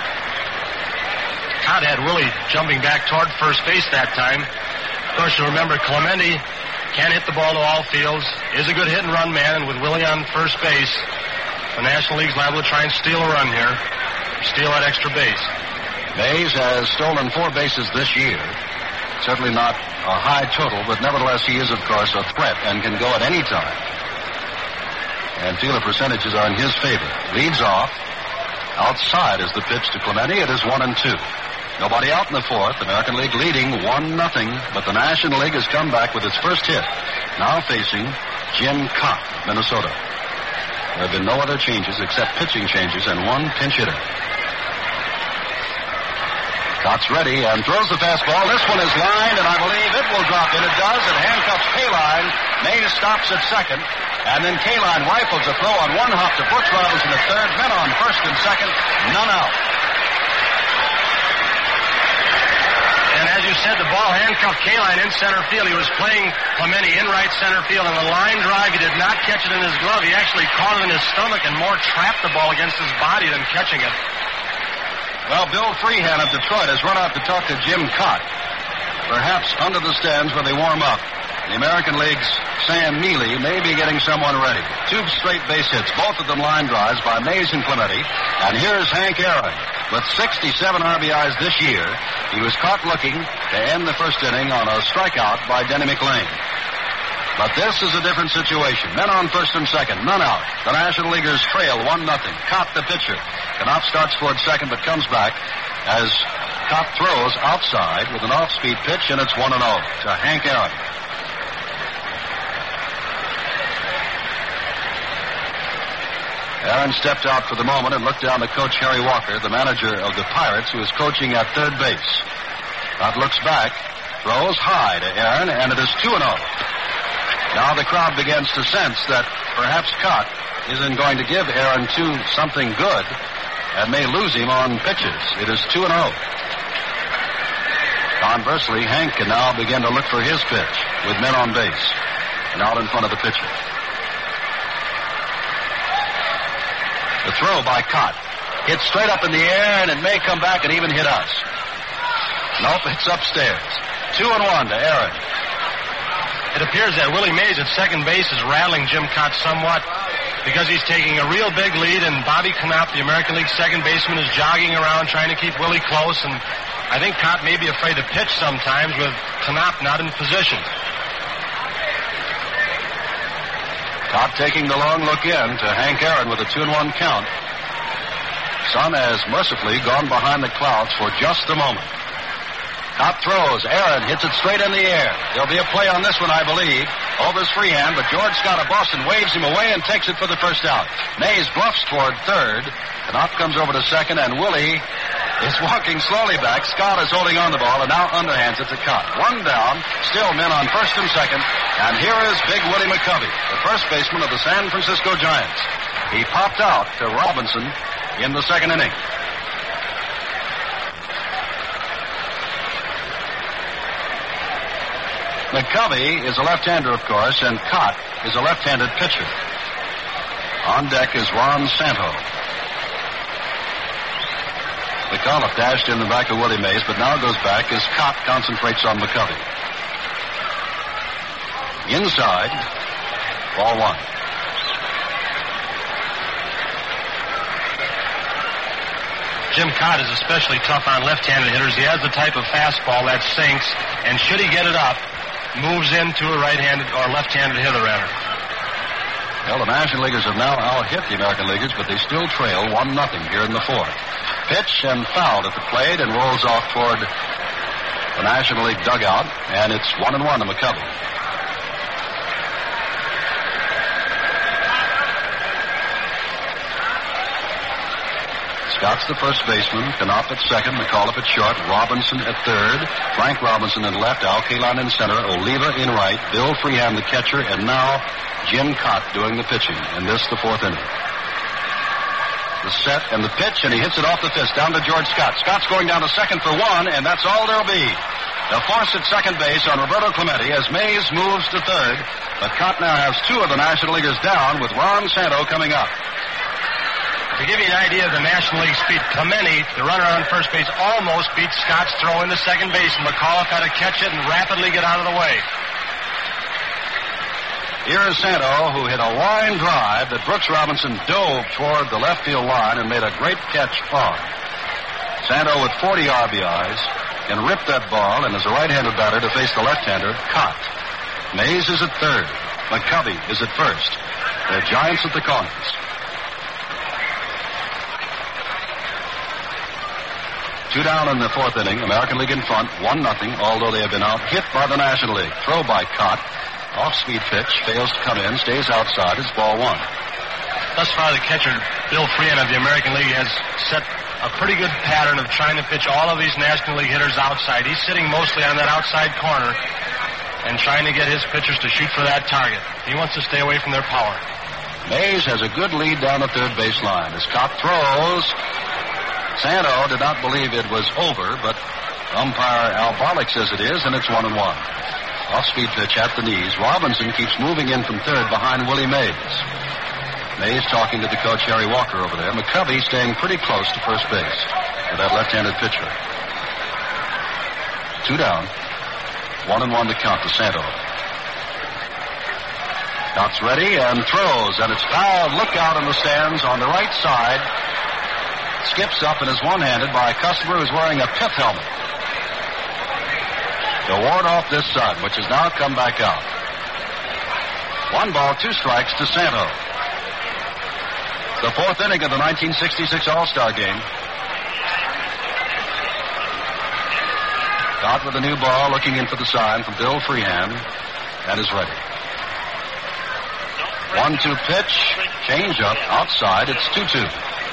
Cott had Willie jumping back toward first base that time. Of course, you remember Clemente can hit the ball to all fields, is a good hit-and-run man, and with Willie on first base, the National League's liable to try and steal a run here, steal that extra base. Mays has stolen four bases this year. Certainly not a high total, but nevertheless he is, of course, a threat and can go at any time. And fielder percentages are in his favor. Leads off. Outside is the pitch to Clemente. It is one and two. Nobody out in the fourth. American League leading one nothing, but the National League has come back with its first hit. Now facing Jim Cott, Minnesota. There have been no other changes except pitching changes and one pinch hitter. Cott's ready and throws the fastball. This one is lined, and I believe it will drop in. It does. It handcuffs K-line. Mays stops at second. And then K-line rifles a throw on one hop to Brooks Robinson at third. Men on first and second. None out. And as you you said, the ball handcuffed Kaline in center field. He was playing Clemente in right center field. On the line drive, he did not catch it in his glove. He actually caught it in his stomach and more trapped the ball against his body than catching it. Well, Bill Freehan of Detroit has run out to talk to Jim Cott, perhaps under the stands where they warm up. The American League's Sam Neely may be getting someone ready. Two straight base hits, both of them line drives by Mays and Clemente. And here's Hank Aaron with sixty-seven R B Is this year. He was caught looking to end the first inning on a strikeout by Denny McLean. But this is a different situation. Men on first and second, none out. The National Leaguers trail one nothing. Cott, the pitcher. Knopf starts toward second but comes back as Cott throws outside with an off-speed pitch, and it's one and oh to Hank Aaron. Aaron stepped out for the moment and looked down to Coach Harry Walker, the manager of the Pirates, who is coaching at third base. Cott looks back, throws high to Aaron, and it is two and oh. Now the crowd begins to sense that perhaps Cott isn't going to give Aaron two something good and may lose him on pitches. It is two and oh. Conversely, Hank can now begin to look for his pitch with men on base and out in front of the pitcher. The throw by Cott. Hits straight up in the air, and it may come back and even hit us. Nope, it's upstairs. Two and one to Aaron. It appears that Willie Mays at second base is rattling Jim Cott somewhat because he's taking a real big lead, and Bobby Knopf, the American League second baseman, is jogging around trying to keep Willie close, and I think Cott may be afraid to pitch sometimes with Knopf not in position. Cott taking the long look in to Hank Aaron with a two and one count. Sun has mercifully gone behind the clouds for just a moment. Cott throws. Aaron hits it straight in the air. There'll be a play on this one, I believe. Over his free hand, but George Scott of Boston waves him away and takes it for the first out. Mays bluffs toward third. Knopf comes over to second, and Willie is walking slowly back. Scott is holding on the ball and now underhands it to Cott. One down, still men on first and second, and here is Big Willie McCovey, the first baseman of the San Francisco Giants. He popped out to Robinson in the second inning. McCovey is a left-hander, of course, and Cott is a left-handed pitcher. On deck is Ron Santo. McAuliffe dashed in the back of Willie Mays, but now goes back as Cott concentrates on McCovey. Inside, ball one. Jim Cott is especially tough on left-handed hitters. He has the type of fastball that sinks, and should he get it up, moves into a right-handed or left-handed hitter rather. Well, the National Leaguers have now out-hit the American Leaguers, but they still trail one nothing here in the fourth. Pitch and fouled at the plate and rolls off toward the National League dugout, and it's one and one to McCovey. Scott's the first baseman, Knopf at second, McAuliffe at short, Robinson at third, Frank Robinson in left, Al Kaline in center, Oliva in right, Bill Freehan the catcher, and now Jim Cott doing the pitching, and this the fourth inning. The set and the pitch, and he hits it off the fist down to George Scott. Scott's going down to second for one, and that's all there'll be. The force at second base on Roberto Clemente as Mays moves to third, but Cott now has two of the National Leaguers down with Ron Santo coming up. To give you an idea of the National League speed, Clemente, the runner on first base, almost beat Scott's throw into second base, and McAuliffe had to catch it and rapidly get out of the way. Here is Santo, who hit a line drive that Brooks Robinson dove toward the left field line and made a great catch on. Santo with forty R B Is can rip that ball and is a right-handed batter to face the left-hander, Cott. Mays is at third. McCovey is at first. The Giants at the corners. Two down in the fourth inning. American League in front, one nothing, although they have been out hit by the National League. Throw by Cott. Off-speed pitch, fails to come in, stays outside. It's ball one. Thus far, the catcher, Bill Freehan of the American League, has set a pretty good pattern of trying to pitch all of these National League hitters outside. He's sitting mostly on that outside corner and trying to get his pitchers to shoot for that target. He wants to stay away from their power. Mays has a good lead down the third base line. As Cott throws, Santo did not believe it was over, but Umpire Al Barlick says it is, and it's one and one. Off-speed pitch at the knees. Robinson keeps moving in from third behind Willie Mays. Mays talking to the coach Harry Walker over there. McCovey staying pretty close to first base for that left-handed pitcher. Two down. One and one to count to Santo. Counts ready and throws, and it's fouled. Look out in the stands on the right side. Skips up and is one-handed by a customer who's wearing a pith helmet to ward off this sun, which has now come back out. One ball, two strikes to Santo. The fourth inning of the nineteen sixty-six All-Star game. Out with a new ball, looking in for the sign from Bill Freehan, and is ready. One two pitch, change up, outside, it's two two.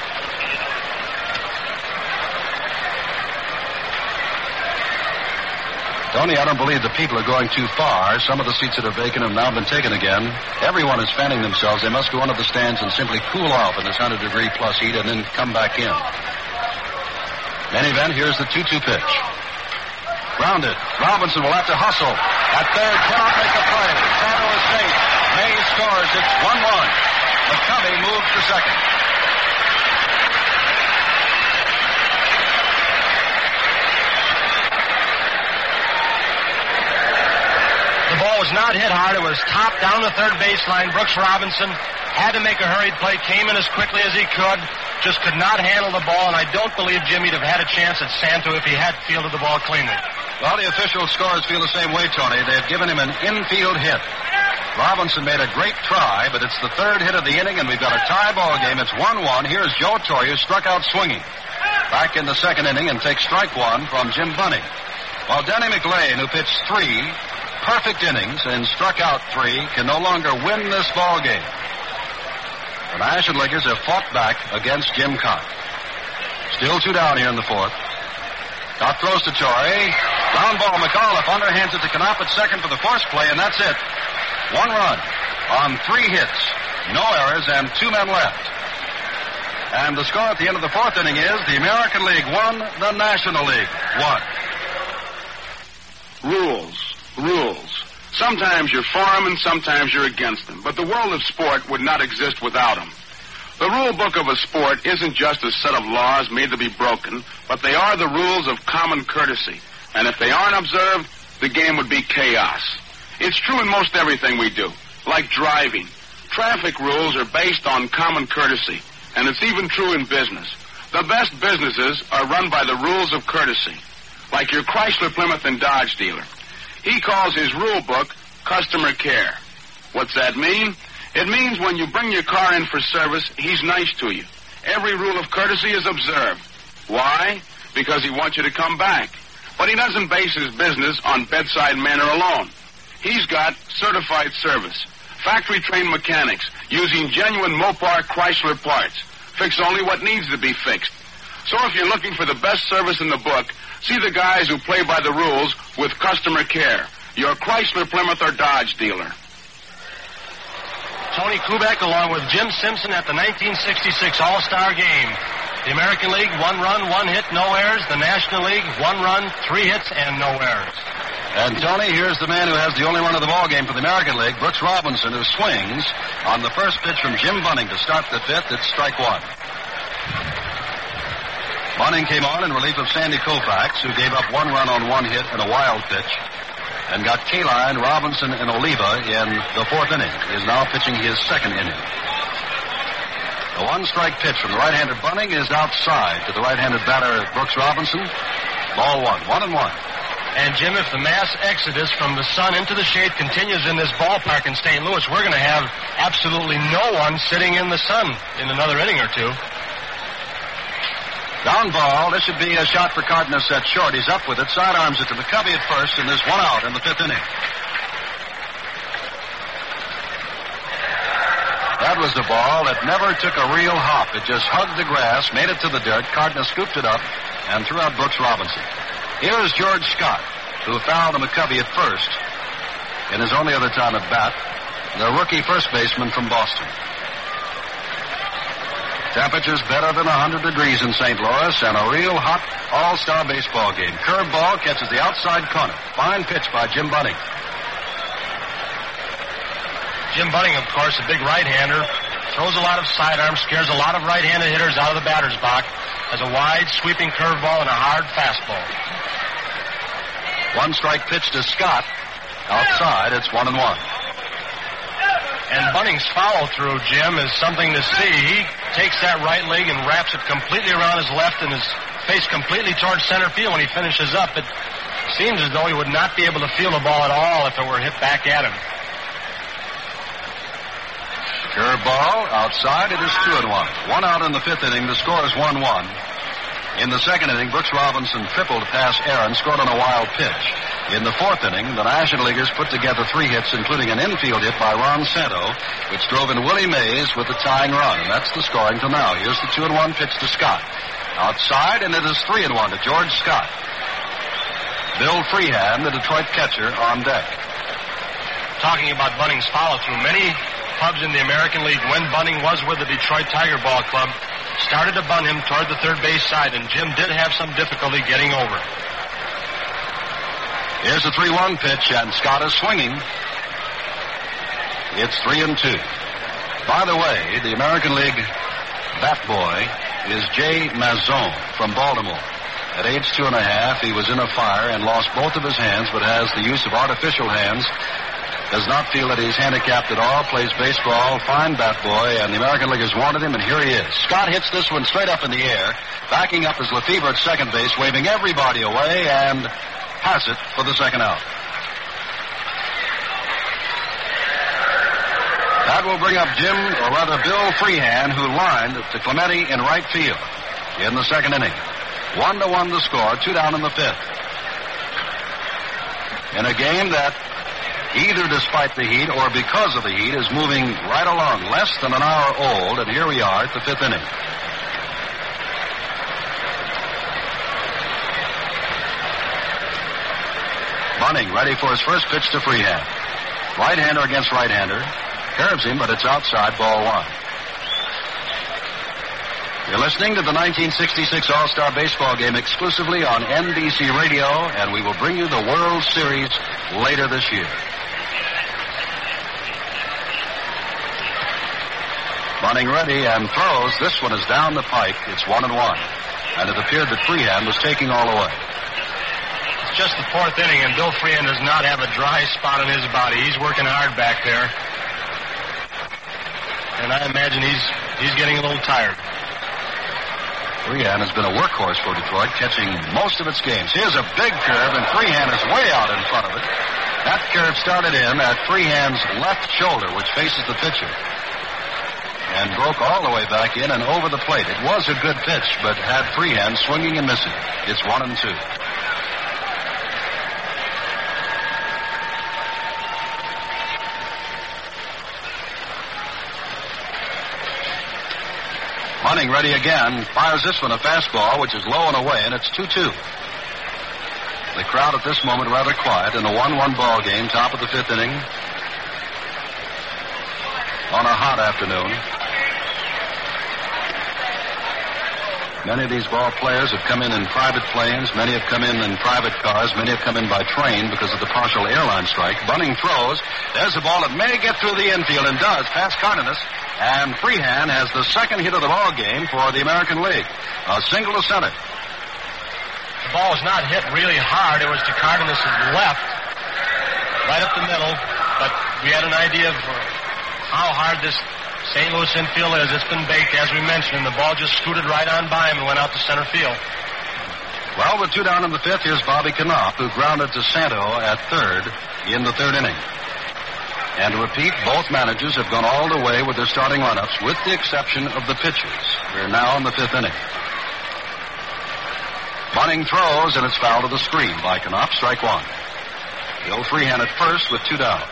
Tony, I don't believe the people are going too far. Some of the seats that are vacant have now been taken again. Everyone is fanning themselves. They must go into the stands and simply cool off in this one hundred degree plus heat and then come back in. In any event, here's the two two pitch. Grounded. Robinson will have to hustle. At third, cannot make a play. Santo is safe. Mays scores. It's one one. McCovey moves to second. The ball was not hit hard. It was topped down the third baseline. Brooks Robinson had to make a hurried play, came in as quickly as he could, just could not handle the ball, and I don't believe Jimmy'd have had a chance at Santo if he had fielded the ball cleanly. Well, the official scorers feel the same way, Tony. They've given him an infield hit. Robinson made a great try, but it's the third hit of the inning, and we've got a tie ball game. It's one one. Here's Joe Torre, who struck out swinging. Back in the second inning and takes strike one from Jim Bunning. While Denny McLean, who pitched three perfect innings and struck out three, can no longer win this ball game. The National Leaguers have fought back against Jim Cott. Still two down here in the fourth. Cott throws to Torre. Ground ball, McAuliffe underhands it to Knopp at second for the force play, and that's it. One run on three hits, no errors, and two men left. And the score at the end of the fourth inning is the American League one, the National League one. Rules, rules. Sometimes you're for them and sometimes you're against them. But the world of sport would not exist without them. The rule book of a sport isn't just a set of laws made to be broken, but they are the rules of common courtesy. And if they aren't observed, the game would be chaos. It's true in most everything we do, like driving. Traffic rules are based on common courtesy, and it's even true in business. The best businesses are run by the rules of courtesy, like your Chrysler, Plymouth, and Dodge dealer. He calls his rule book customer care. What's that mean? It means when you bring your car in for service, he's nice to you. Every rule of courtesy is observed. Why? Because he wants you to come back. But he doesn't base his business on bedside manner alone. He's got certified service, factory-trained mechanics using genuine Mopar Chrysler parts. Fix only what needs to be fixed. So if you're looking for the best service in the book, see the guys who play by the rules with customer care. Your Chrysler, Plymouth, or Dodge dealer. Tony Kubek along with Jim Simpson at the nineteen sixty-six All-Star Game. The American League, one run, one hit, no errors. The National League, one run, three hits, and no errors. And, Tony, here's the man who has the only run of the ball game for the American League, Brooks Robinson, who swings on the first pitch from Jim Bunning to start the fifth. It's strike one. Bunning came on in relief of Sandy Koufax, who gave up one run on one hit and a wild pitch, and got Kaline, Robinson, and Oliva in the fourth inning. He is now pitching his second inning. The one-strike pitch from the right-handed Bunning is outside to the right-handed batter Brooks Robinson. Ball one, one and one. And, Jim, if the mass exodus from the sun into the shade continues in this ballpark in Saint Louis, we're going to have absolutely no one sitting in the sun in another inning or two. Down ball. This should be a shot for Cardenas at short. He's up with it. Sidearms it to McCovey at first, and there's one out in the fifth inning. That was the ball that never took a real hop. It just hugged the grass, made it to the dirt. Cardenas scooped it up and threw out Brooks Robinson. Here's George Scott, who fouled McCovey at first in his only other time at bat, the rookie first baseman from Boston. Temperatures better than one hundred degrees in Saint Louis and a real hot all-star baseball game. Curveball catches the outside corner. Fine pitch by Jim Bunning. Jim Bunning, of course, a big right-hander, throws a lot of sidearms, scares a lot of right-handed hitters out of the batter's box, has a wide sweeping curveball and a hard fastball. One strike pitch to Scott. Outside, it's one and one. And Bunning's follow-through, Jim, is something to see. He takes that right leg and wraps it completely around his left and his face completely towards center field when he finishes up. It seems as though he would not be able to feel the ball at all if it were hit back at him. Curveball outside, it is two and one. One out in the fifth inning. The score is one one. In the second inning, Brooks Robinson tripled past Aaron, scored on a wild pitch. In the fourth inning, the National Leaguers put together three hits, including an infield hit by Ron Santo, which drove in Willie Mays with the tying run. And that's the scoring till now. Here's the two and one pitch to Scott. Outside, and it is three and one to George Scott. Bill Freehan, the Detroit catcher, on deck. Talking about Bunning's follow-through, many clubs in the American League, when Bunning was with the Detroit Tiger Ball Club, started to bunt him toward the third base side, and Jim did have some difficulty getting over. Here's a three one pitch, and Scott is swinging. It's three and two. By the way, the American League bat boy is Jay Mazone from Baltimore. At age two and a half, he was in a fire and lost both of his hands, but has the use of artificial hands. Does not feel that he's handicapped at all, plays baseball, fine bat boy, and the American Leaguers wanted him, and here he is. Scott hits this one straight up in the air. Backing up is Lefebvre at second base, waving everybody away, and has it for the second out. That will bring up Jim, or rather Bill Freehan, who lined to Clemente in right field in the second inning. One to one the score, two down in the fifth. In a game that, either despite the heat or because of the heat, is moving right along, less than an hour old, and here we are at the fifth inning. Bunning ready for his first pitch to Freehan. Right-hander against right-hander. Curves him, but it's outside, ball one. You're listening to the nineteen sixty-six All-Star Baseball Game exclusively on N B C Radio, and we will bring you the World Series later this year. Bunning ready and throws. This one is down the pike. It's one and one. And it appeared that Freehan was taking all the way. It's just the fourth inning, and Bill Freehan does not have a dry spot on his body. He's working hard back there. And I imagine he's he's getting a little tired. Freehan has been a workhorse for Detroit, catching most of its games. Here's a big curve, and Freehan is way out in front of it. That curve started in at Freehan's left shoulder, which faces the pitcher, and broke all the way back in and over the plate. It was a good pitch, but had Freehan swinging and missing. It's one and two. Bunning ready again, fires this one a fastball, which is low and away, and it's two two. The crowd at this moment rather quiet in a one one ball game, top of the fifth inning, on a hot afternoon. Many of these ball players have come in in private planes. Many have come in in private cars. Many have come in by train because of the partial airline strike. Bunning throws. There's a ball that may get through the infield, and does, past Cardenas. And Freehan has the second hit of the ball game for the American League. A single to center. The ball was not hit really hard. It was to Cardenas' left, right up the middle. But we had an idea of how hard this Saint Louis infield is. It's been baked, as we mentioned, and the ball just scooted right on by him and went out to center field. Well, with two down in the fifth, here's Bobby Knopf, who grounded to Santo at third in the third inning. And to repeat, both managers have gone all the way with their starting lineups, with the exception of the pitchers. We're now in the fifth inning. Bunning throws, and it's fouled to the screen by Knopf, strike one. Bill Freehan at first with two down.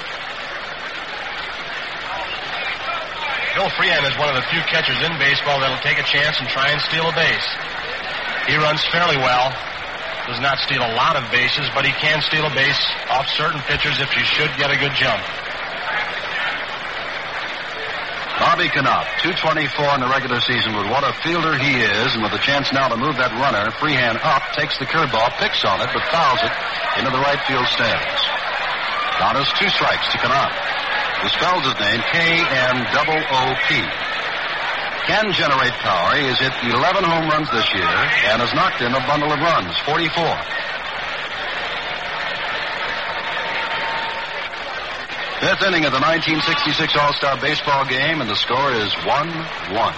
Bill Freehan is one of the few catchers in baseball that'll take a chance and try and steal a base. He runs fairly well. Does not steal a lot of bases, but he can steal a base off certain pitchers if he should get a good jump. Bobby Knopp, two twenty-four in the regular season, but what a fielder he is, and with a chance now to move that runner, freehand up, takes the curveball, picks on it, but fouls it into the right field stands. Count is two strikes to Knopp, who spells his name K N O O P. Can generate power. He has hit eleven home runs this year and has knocked in a bundle of runs, forty-four. Fifth inning of the nineteen sixty-six All-Star Baseball game, and the score is one one.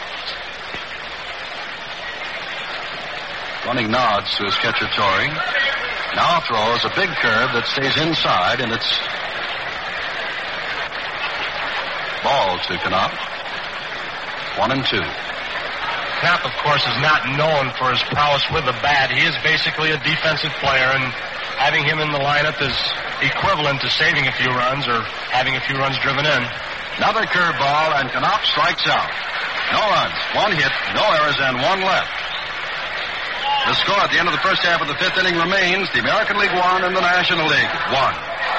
Running nods to his catcher, Torrey. Now throws a big curve that stays inside, and it's ball to Knopp. One and two. Knopp, of course, is not known for his prowess with the bat. He is basically a defensive player, and having him in the lineup is equivalent to saving a few runs or having a few runs driven in. Another curveball, and Knopp strikes out. No runs, one hit, no errors, and one left. The score at the end of the first half of the fifth inning remains the American League one and the National League one.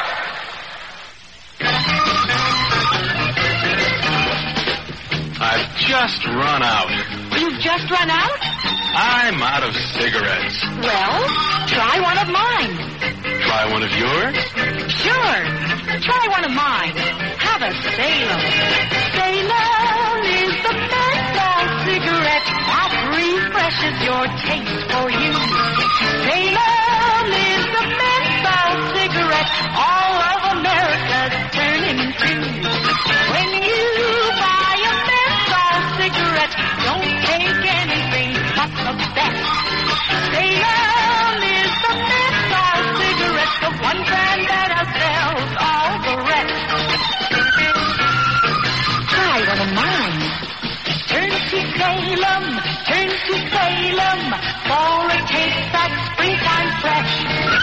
I've just run out. You've just run out? I'm out of cigarettes. Well, try one of mine. Try one of yours? Sure. Try one of mine. Have a Salem. Salem is the menthol cigarette that refreshes your taste for you. Salem is the menthol cigarette all of America's turning to. When you buy a menthol cigarette, don't take anything but the best. Salem is the menthol cigarette, the one brand that outsells all the rest. Try one of mine. Turn to Salem, turn to Salem, for a taste that's springtime fresh.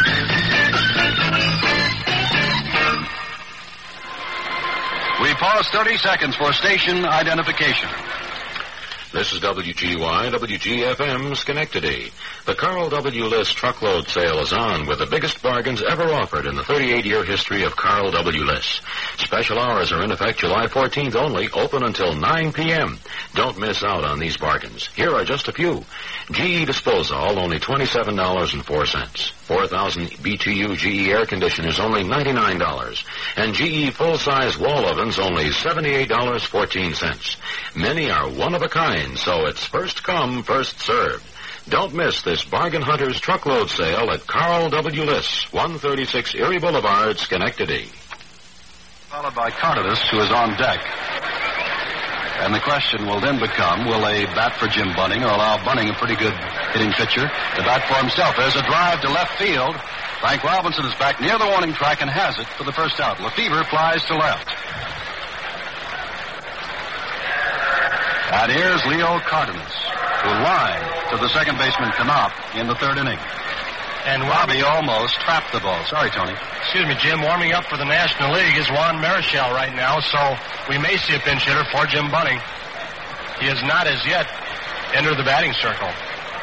We pause thirty seconds for station identification. This is W G Y, W G F M, Schenectady. The Carl W. List truckload sale is on with the biggest bargains ever offered in the thirty-eight-year history of Carl W. List. Special hours are in effect July fourteenth only, open until nine p.m. Don't miss out on these bargains. Here are just a few. G E Disposal, only twenty-seven dollars and four cents. four thousand B T U G E air conditioners, only ninety-nine dollars. And G E full-size wall ovens, only seventy-eight dollars and fourteen cents. Many are one of a kind, so it's first come, first served. Don't miss this Bargain Hunters truckload sale at Carl W. List, one thirty-six Erie Boulevard, Schenectady. Followed by Carteris, who is on deck. And the question will then become, will they bat for Jim Bunning or allow Bunning, a pretty good hitting pitcher, to bat for himself? There's a drive to left field. Frank Robinson is back near the warning track and has it for the first out. Lefevre flies to left. And here's Leo Cardenas, who lined to the second baseman Knopp in the third inning. And Robbie almost trapped the ball. Sorry, Tony. Excuse me, Jim. Warming up for the National League is Juan Marichal right now, so we may see a pinch hitter for Jim Bunning. He has not as yet entered the batting circle.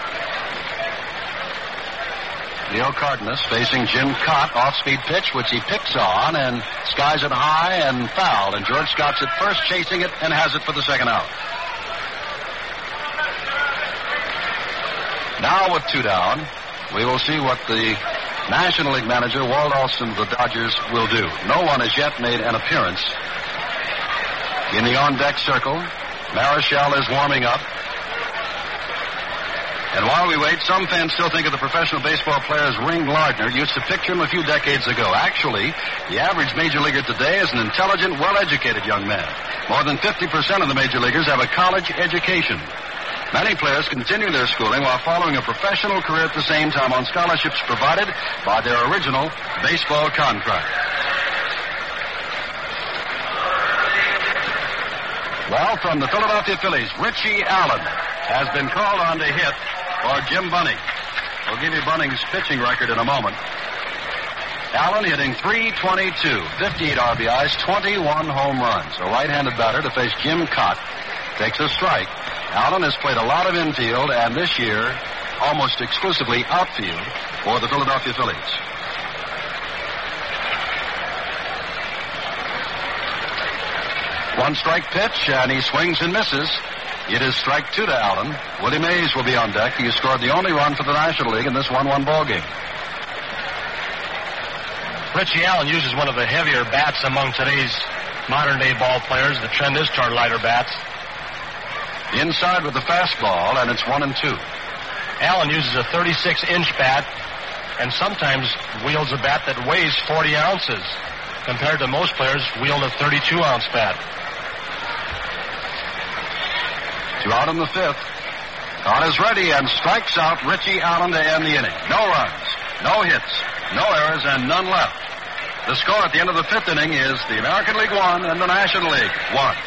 Leo Cardenas facing Jim Cott, off-speed pitch, which he picks on and skies it high and foul. And George Scott's at first, chasing it, and has it for the second out. Now with two down, we will see what the National League manager, Walt Alston of the Dodgers, will do. No one has yet made an appearance in the on-deck circle. Marichal is warming up. And while we wait, some fans still think of the professional baseball player as Ring Lardner. Used to picture him a few decades ago. Actually, the average major leaguer today is an intelligent, well-educated young man. More than fifty percent of the major leaguers have a college education. Many players continue their schooling while following a professional career at the same time on scholarships provided by their original baseball contract. Well, from the Philadelphia Phillies, Richie Allen has been called on to hit for Jim Bunning. We'll give you Bunning's pitching record in a moment. Allen hitting three twenty-two, fifty-eight R B Is, twenty-one home runs. A right-handed batter to face Jim Cott takes a strike. Allen has played a lot of infield, and this year, almost exclusively outfield for the Philadelphia Phillies. One strike pitch, and he swings and misses. It is strike two to Allen. Willie Mays will be on deck. He has scored the only run for the National League in this one one ball game. Richie Allen uses one of the heavier bats among today's modern-day ball players. The trend is toward lighter bats. Inside with the fastball, and it's one and two. Allen uses a thirty-six inch bat and sometimes wields a bat that weighs forty ounces, compared to most players wield a thirty-two ounce bat. Two out in the fifth. Count is ready and strikes out Richie Allen to end the inning. No runs, no hits, no errors, and none left. The score at the end of the fifth inning is the American League one and the National League one.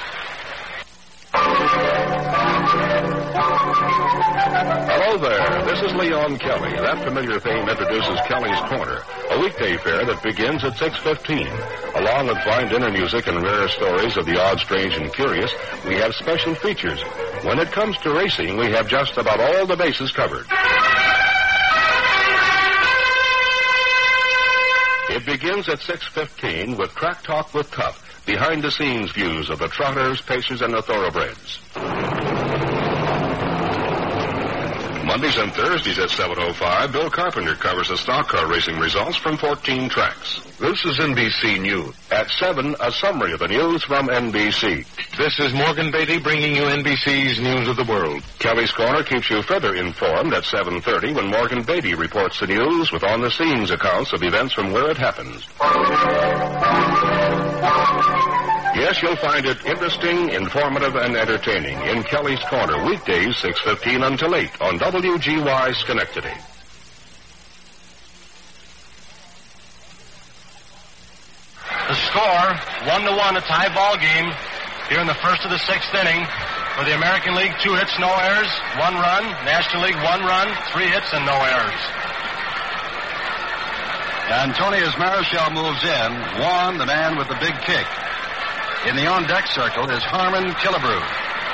Hello there. This is Leon Kelly. That familiar theme introduces Kelly's Corner, a weekday fair that begins at six fifteen. Along with fine dinner music and rare stories of the odd, strange, and curious, we have special features. When it comes to racing, we have just about all the bases covered. It begins at six fifteen with Track Talk with Tuff, behind-the-scenes views of the trotters, pacers, and the thoroughbreds. Mondays and Thursdays at seven oh five, Bill Carpenter covers the stock car racing results from fourteen tracks. This is N B C News. At seven, a summary of the news from N B C. This is Morgan Beatty bringing you N B C's News of the World. Kelly's Corner keeps you further informed at seven thirty when Morgan Beatty reports the news with on-the-scenes accounts of events from where it happens. Yes, you'll find it interesting, informative, and entertaining in Kelly's Corner, weekdays six fifteen until eight on W G Y Schenectady. The score, one to one, a tie ball game here in the first of the sixth inning. For the American League, two hits, no errors, one run. National League, one run, three hits, and no errors. And Tony, as Marichal moves in, Juan, the man with the big kick. In the on-deck circle is Harmon Killebrew.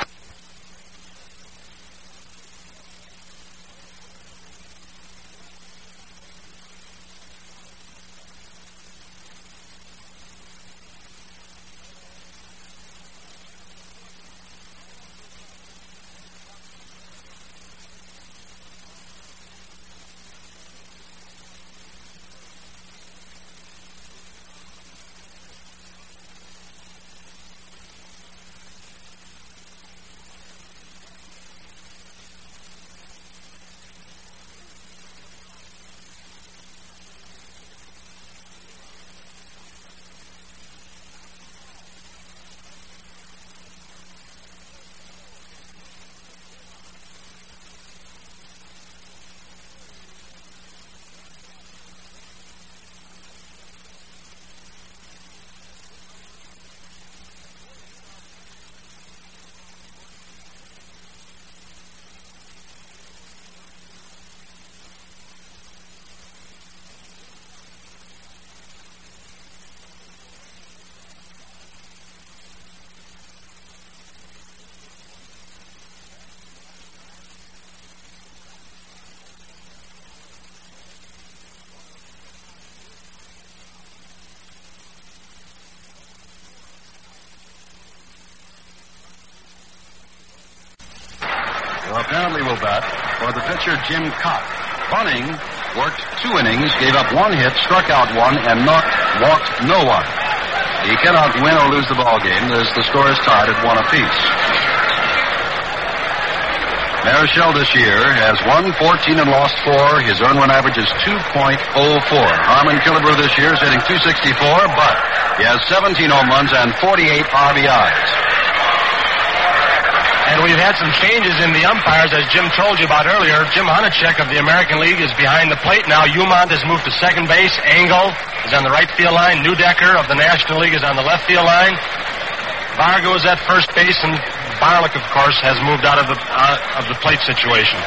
Apparently will bat for the pitcher Jim Cott. Bunning worked two innings, gave up one hit, struck out one, and knocked, walked no one. He cannot win or lose the ball game as the score is tied at one apiece. Marichal this year has won fourteen and lost four. His earned run average is two point oh four. Harmon Killebrew this year is hitting two sixty-four, but he has seventeen home runs and forty-eight R B Is. And we've had some changes in the umpires, as Jim told you about earlier. Jim Hunachek of the American League is behind the plate now. Umont has moved to second base. Engel is on the right field line. Neudecker of the National League is on the left field line. Vargo is at first base, and Barlick, of course, has moved out of the uh, of the plate situation.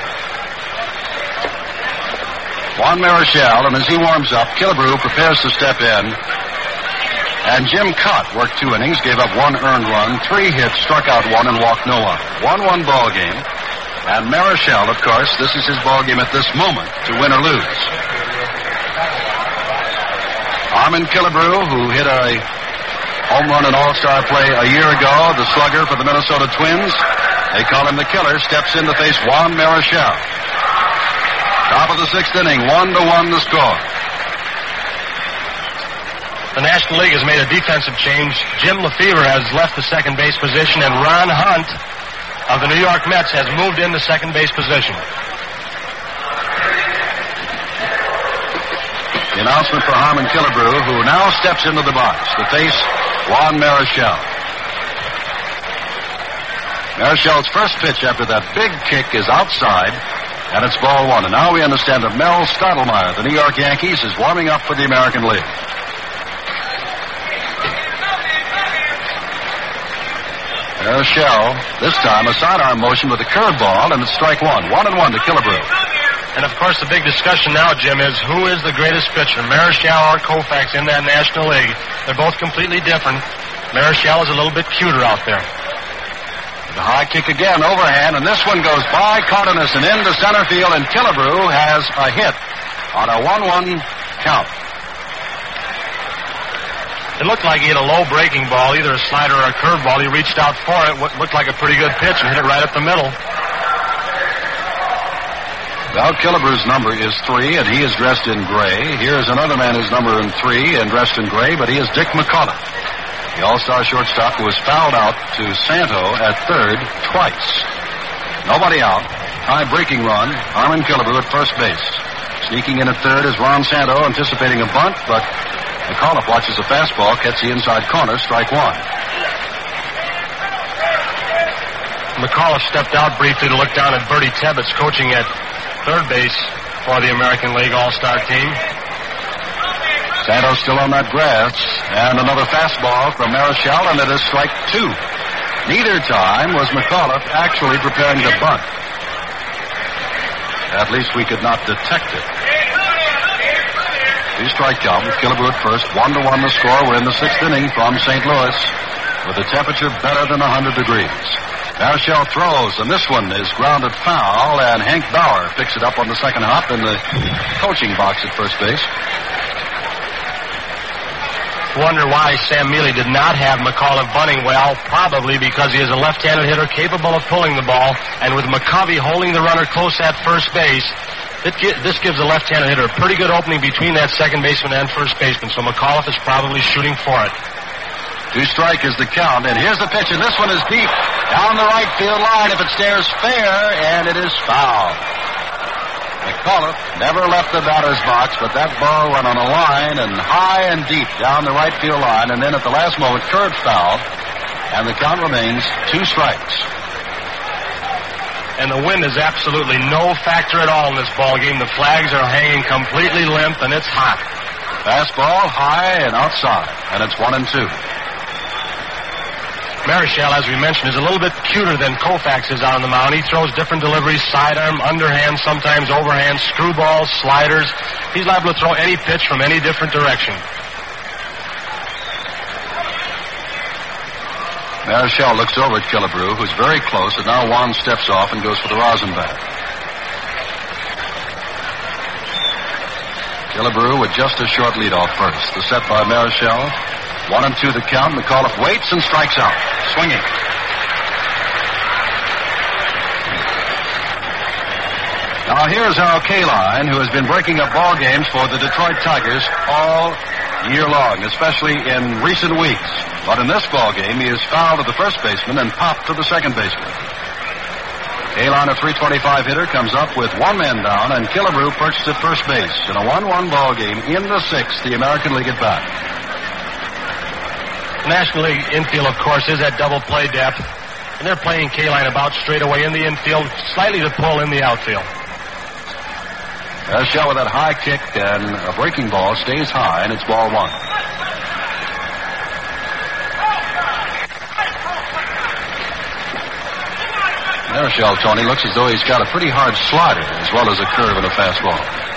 Juan Marichal, and as he warms up, Killebrew prepares to step in. And Jim Cott worked two innings, gave up one earned run, three hits, struck out one, and walked no one. one one ball game. And Marichal, of course, this is his ball game at this moment to win or lose. Harmon Killebrew, who hit a Home run in All-Star play a year ago, the slugger for the Minnesota Twins. They call him the killer, steps in to face Juan Marichal. Top of the sixth inning, one to one the score. The National League has made a defensive change. Jim Lefevre has left the second base position, and Ron Hunt of the New York Mets has moved into second base position. The announcement for Harmon Killebrew, who now steps into the box to face Juan Marichal. Marichal's first pitch after that big kick is outside, and it's ball one. And now we understand that Mel Stottlemyre, the New York Yankees, is warming up for the American League. Marichal, this time a sidearm motion with a curveball, and it's strike one. One and one to Killebrew. And, of course, the big discussion now, Jim, is who is the greatest pitcher, Marichal or Koufax in that National League? They're both completely different. Marichal is a little bit cuter out there. The high kick again, overhand, and this one goes by Cardenas and into center field, and Killebrew has a hit on a one one count. It looked like he had a low breaking ball, either a slider or a curveball. He reached out for it, what looked like a pretty good pitch, and hit it right up the middle. Well, Killebrew's number is three, and he is dressed in gray. Here's another man who's number in three and dressed in gray, but he is Dick McCullough, the all-star shortstop who was fouled out to Santo at third twice. Nobody out. High breaking run. Harmon Killebrew at first base. Sneaking in at third is Ron Santo, anticipating a bunt, but McCullough watches a fastball, catch the inside corner, strike one. McCullough stepped out briefly to look down at Bertie Tebbetts coaching at third base for the American League All-Star team. Santos still on that grass, and another fastball from Marichal, and it is strike two. Neither time was McCullough actually preparing to bunt. At least we could not detect it. Two strike count with Killebrew at first. One to one the score. We're in the sixth inning from Saint Louis with a temperature better than one hundred degrees. Marichal throws, and this one is grounded foul, and Hank Bauer picks it up on the second hop in the coaching box at first base. Wonder why Sam Mealy did not have McCullough bunting well. Probably because he is a left-handed hitter capable of pulling the ball, and with McCovey holding the runner close at first base, it gi- this gives the left-handed hitter a pretty good opening between that second baseman and first baseman, so McCullough is probably shooting for it. Two strike is the count, and here's the pitch, and this one is deep down the right field line. If it stares fair, and it is foul. McCullough never left the batter's box, but that ball went on a line and high and deep down the right field line, and then at the last moment curved foul, and the count remains two strikes. And the wind is absolutely no factor at all in this ball game. The flags are hanging completely limp, and it's hot. Fastball high and outside, and it's one and two. Marichal, as we mentioned, is a little bit cuter than Koufax is on the mound. He throws different deliveries, sidearm, underhand, sometimes overhand, screwballs, sliders. He's liable to throw any pitch from any different direction. Marichal looks over at Killebrew, who's very close, and now Juan steps off and goes for the rosin bat. Killebrew with just a short lead off first. The set by Marichal. One and two the count. McCullough waits and strikes out. Swinging. Now here's Al Kaline, who has been breaking up ball games for the Detroit Tigers all year long, especially in recent weeks. But in this ball game, he is fouled to the first baseman and popped to the second baseman. Kaline, a three twenty-five hitter, comes up with one man down, and Killebrew perched at first base. In a one one ball game, in the sixth, the American League at bat. The National League infield, of course, is at double play depth, and they're playing Kaline about straight away in the infield, slightly to pull in the outfield. Marichal with that high kick and a breaking ball stays high, and it's ball one. Marichal, Tony, looks as though he's got a pretty hard slider as well as a curve and a fastball.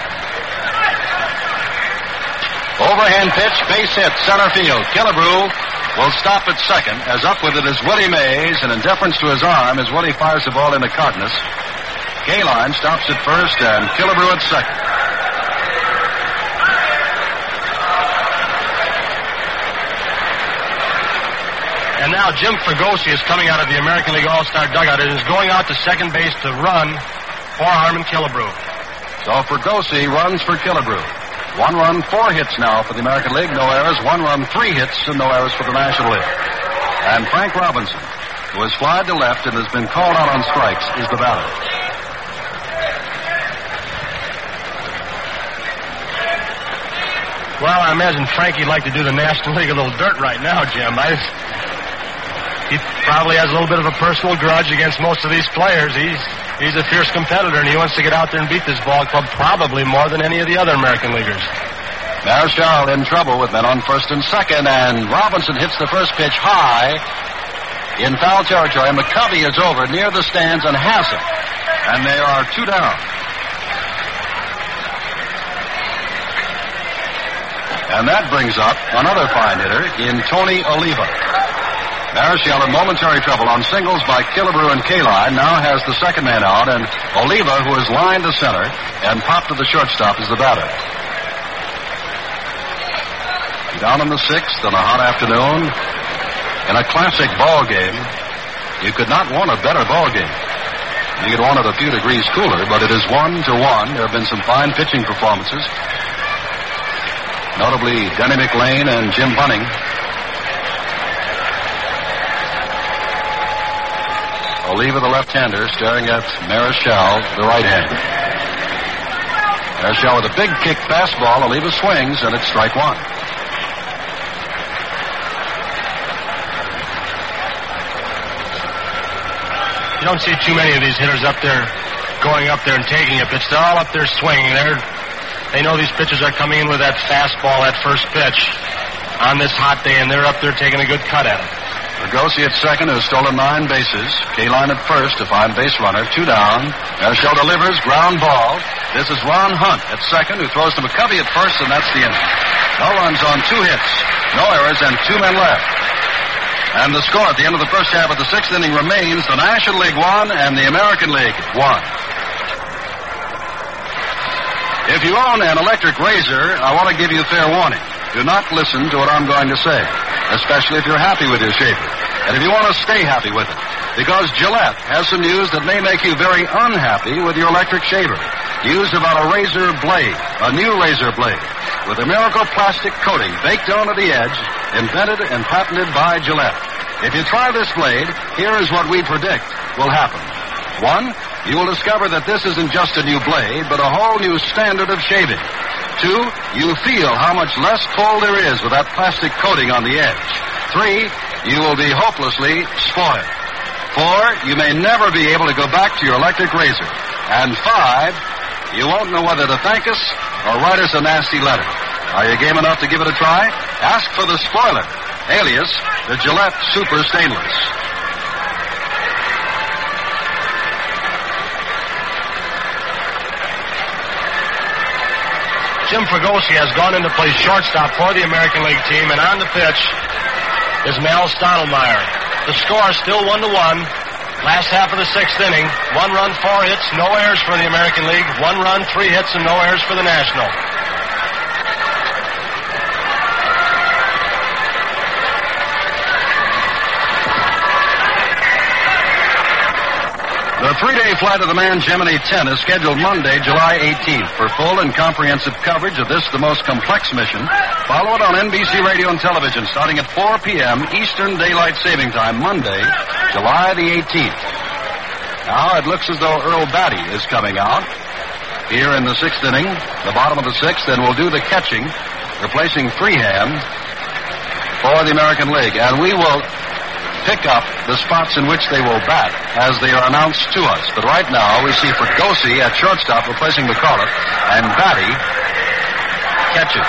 Overhand pitch, base hit, center field. Killebrew will stop at second, as up with it is Willie Mays, and in deference to his arm as Willie fires the ball into Cardenas. Kaline stops at first, and Killebrew at second. And now Jim Fregosi is coming out of the American League All-Star dugout and is going out to second base to run for Harmon Killebrew. So Fregosi runs for Killebrew. One run, four hits now for the American League, no errors. One run, three hits, and no errors for the National League. And Frank Robinson, who has flied to left and has been called out on strikes, is the batter. Well, I imagine Frankie'd like to do the National League a little dirt right now, Jim. I, he probably has a little bit of a personal grudge against most of these players. He's he's a fierce competitor, and he wants to get out there and beat this ball club probably more than any of the other American leaguers. Marichal in trouble with men on first and second, and Robinson hits the first pitch high in foul territory. McCovey is over near the stands and has it, and they are two down. And that brings up another fine hitter in Tony Oliva. Marichal in momentary trouble on singles by Killebrew and Kaline now has the second man out, and Oliva, who is lined to center and popped to the shortstop, is the batter. Down in the sixth on a hot afternoon in a classic ball game. You could not want a better ball game. You could want it a few degrees cooler, but it is one to one. There have been some fine pitching performances. Notably, Denny McLean and Jim Bunning. Oliva, the left-hander, staring at Marichal, the right-hander. Marichal with a big kick fastball. Oliva swings, and it's strike one. You don't see too many of these hitters up there going up there and taking a pitch. They're all up there swinging. They're They know these pitchers are coming in with that fastball, that first pitch, on this hot day, and they're up there taking a good cut at it. Fregosi at second, who has stolen nine bases. Kaline at first, a fine base runner, two down. Marichal delivers, ground ball. This is Ron Hunt at second, who throws to McCovey at first, and that's the inning. No runs on two hits, no errors, and two men left. And the score at the end of the first half of the sixth inning remains the National League one and the American League one. If you own an electric razor, I want to give you fair warning. Do not listen to what I'm going to say, especially if you're happy with your shaver, and if you want to stay happy with it, because Gillette has some news that may make you very unhappy with your electric shaver. News about a razor blade, a new razor blade, with a miracle plastic coating baked onto the edge, invented and patented by Gillette. If you try this blade, here is what we predict will happen. One, you will discover that this isn't just a new blade, but a whole new standard of shaving. Two, you feel how much less pull there is with that plastic coating on the edge. Three, you will be hopelessly spoiled. Four, you may never be able to go back to your electric razor. And five, you won't know whether to thank us or write us a nasty letter. Are you game enough to give it a try? Ask for the spoiler, alias the Gillette Super Stainless. Jim Fregosi has gone in to play shortstop for the American League team, and on the pitch is Mel Stottlemyre. The score is still one to one. Last half of the sixth inning, one run, four hits, no errors for the American League. One run, three hits, and no errors for the National. The three-day flight of the Man Gemini ten is scheduled Monday, July eighteenth. For full and comprehensive coverage of this, the most complex mission, follow it on N B C Radio and Television starting at four p.m. Eastern Daylight Saving Time, Monday, July the eighteenth. Now it looks as though Earl Batty is coming out here in the sixth inning, the bottom of the sixth, and will do the catching, replacing Freeham for the American League. And we will pick up the spots in which they will bat as they are announced to us. But right now we see Fregosi at shortstop replacing McAuliffe, and Batty catching.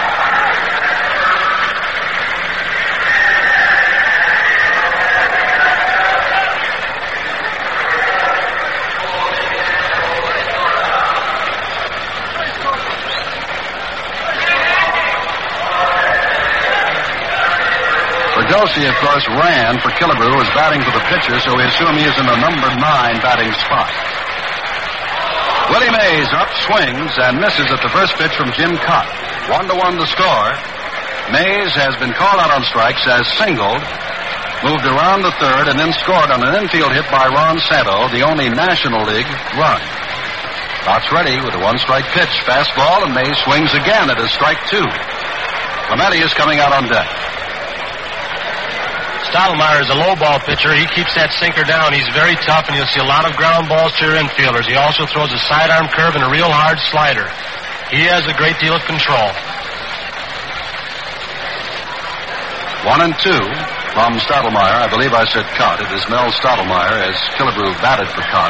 Fregosi, of course, ran for Killebrew, who was batting for the pitcher, so we assume he is in the number nine batting spot. Willie Mays up, swings, and misses at the first pitch from Jim Cott. One to one to score. Mays has been called out on strikes, as singled. moved around the third, and then scored on an infield hit by Ron Santo, the only National League run. Cott's ready with a one-strike pitch. Fastball, and Mays swings again at his strike two. Clemente is coming out on deck. Stottlemyre is a low ball pitcher. He keeps that sinker down. He's very tough, and you'll see a lot of ground balls to your infielders. He also throws a sidearm curve and a real hard slider. He has a great deal of control. One and two from Stottlemyre. I believe I said Cott. It is Mel Stottlemyre as Killebrew batted for Cott.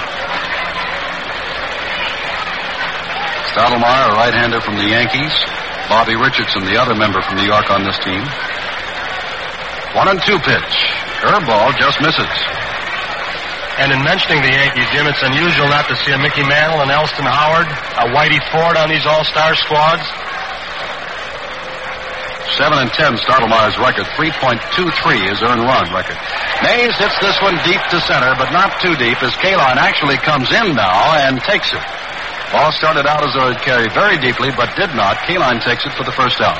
Stottlemyre, a right-hander from the Yankees. Bobby Richardson, the other member from New York on this team. One and two pitch. Curveball just misses. And in mentioning the Yankees, Jim, it's unusual not to see a Mickey Mantle, an Elston Howard, a Whitey Ford on these all-star squads. Seven and ten, Stottlemyre's record. three point two three his earned run record. Mays hits this one deep to center, but not too deep, as Kaline actually comes in now and takes it. Ball started out as though it carried very deeply, but did not. Kaline takes it for the first out.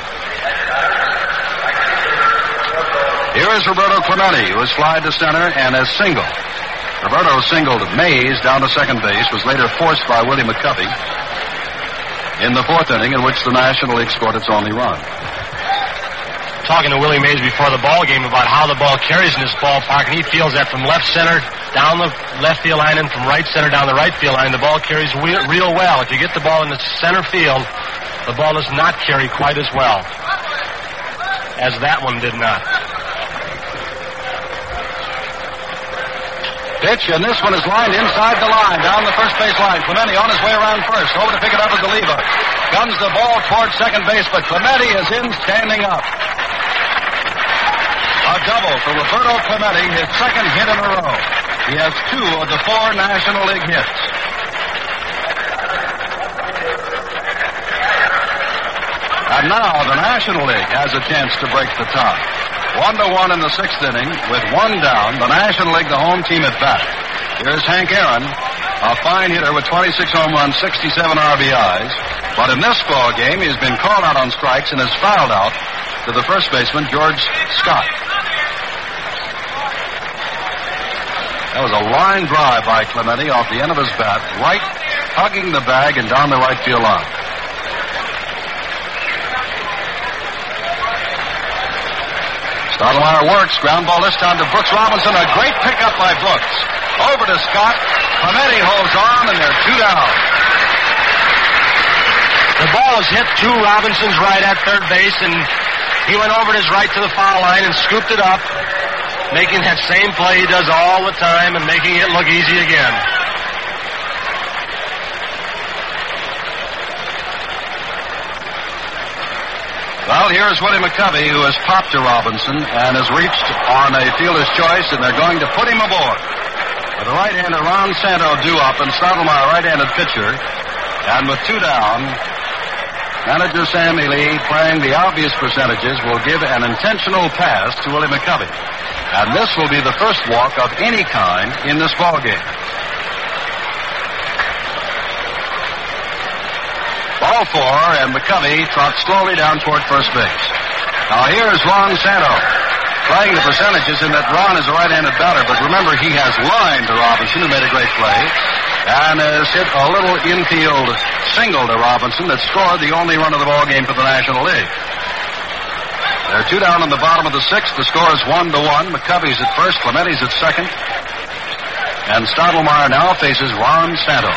Here is Roberto Clemente, who has flied to center and has singled. Roberto singled Mays down to second base, was later forced by Willie McCovey in the fourth inning, in which the National League scored its only run. Talking to Willie Mays before the ball game about how the ball carries in this ballpark, and he feels that from left center down the left field line and from right center down the right field line, the ball carries re- real well. If you get the ball in the center field, the ball does not carry quite as well as that one did not. Pitch, and this one is lined inside the line, down the first base line. Clemente on his way around first, over to pick it up as Oliva. Guns the ball towards second base, but Clemente is in, standing up. A double for Roberto Clemente, his second hit in a row. He has two of the four National League hits. And now the National League has a chance to break the tie. One to one in the sixth inning, with one down. The National League, the home team at bat. Here's Hank Aaron, a fine hitter with twenty-six home runs, sixty-seven R B Is. But in this ball game, he has been called out on strikes and has fouled out to the first baseman, George Scott. That was a line drive by Clemente off the end of his bat, right, hugging the bag and down the right field line. Stottlemyre works. Ground ball this time to Brooks Robinson. A great pickup by Brooks. Over to Scott. Clemente holds on, and they're two down. The ball was hit to Robinson's right at third base, and he went over to his right to the foul line and scooped it up, making that same play he does all the time and making it look easy again. Well, here's Willie McCovey, who has popped to Robinson and has reached on a fielder's choice, and they're going to put him aboard. With the right-hander Ron Santo due up, and Stottlemyre, right-handed pitcher, and with two down, manager Sam Ely, playing the obvious percentages, will give an intentional pass to Willie McCovey. And this will be the first walk of any kind in this ballgame. Ball four, and McCovey trots slowly down toward first base. Now here's Ron Santo, playing the percentages in that Ron is a right-handed batter, but remember he has lined to Robinson, who made a great play, and has hit a little infield single to Robinson that scored the only run of the ballgame for the National League. They're two down in the bottom of the sixth. The score is one to one. McCovey's at first, Clemente's at second, and Stottlemyre now faces Ron Santo.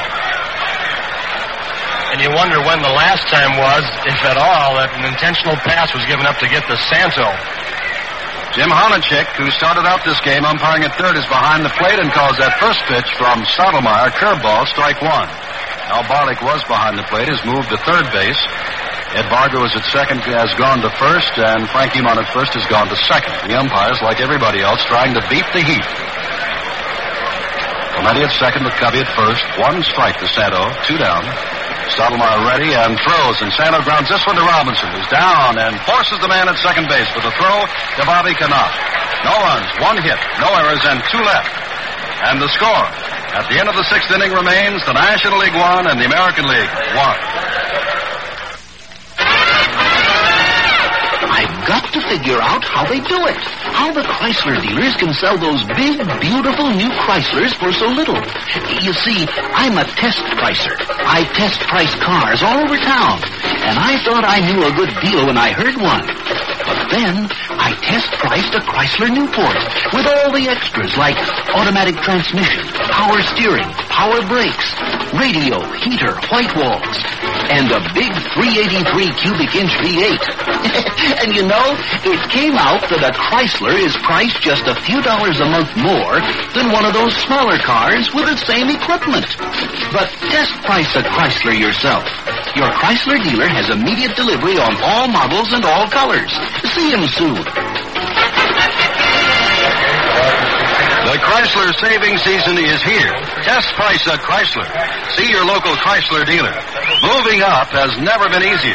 And you wonder when the last time was, if at all, that an intentional pass was given up to get to Santo. Jim Honachek, who started out this game umpiring at third, is behind the plate and calls that first pitch from Stottlemyre, curveball, strike one. Al Barlick was behind the plate, has moved to third base. Ed Barger was at second, has gone to first, and Frank Emon at first has gone to second. The umpires, like everybody else, trying to beat the heat. Clemente at second, McCovey at first. One strike to Santo, two down. Stottlemyre ready and throws, and Santo grounds this one to Robinson, who's down and forces the man at second base with a throw to Bobby Cannot. No runs, one hit, no errors, and two left. And the score at the end of the sixth inning remains the National League one and the American League one. I've got to figure out how they do it. How the Chrysler dealers can sell those big, beautiful new Chryslers for so little. You see, I'm a test pricer. I test price cars all over town. And I thought I knew a good deal when I heard one. But then I test priced a Chrysler Newport with all the extras like automatic transmission, power steering, power brakes, radio, heater, white walls, and a big three eighty-three cubic inch V eight. And you know, it came out that a Chrysler is priced just a few dollars a month more than one of those smaller cars with the same equipment. But test price a Chrysler yourself. Your Chrysler dealer has immediate delivery on all models and all colors. See him soon. The Chrysler saving season is here. Test price a Chrysler. See your local Chrysler dealer. Moving up has never been easier.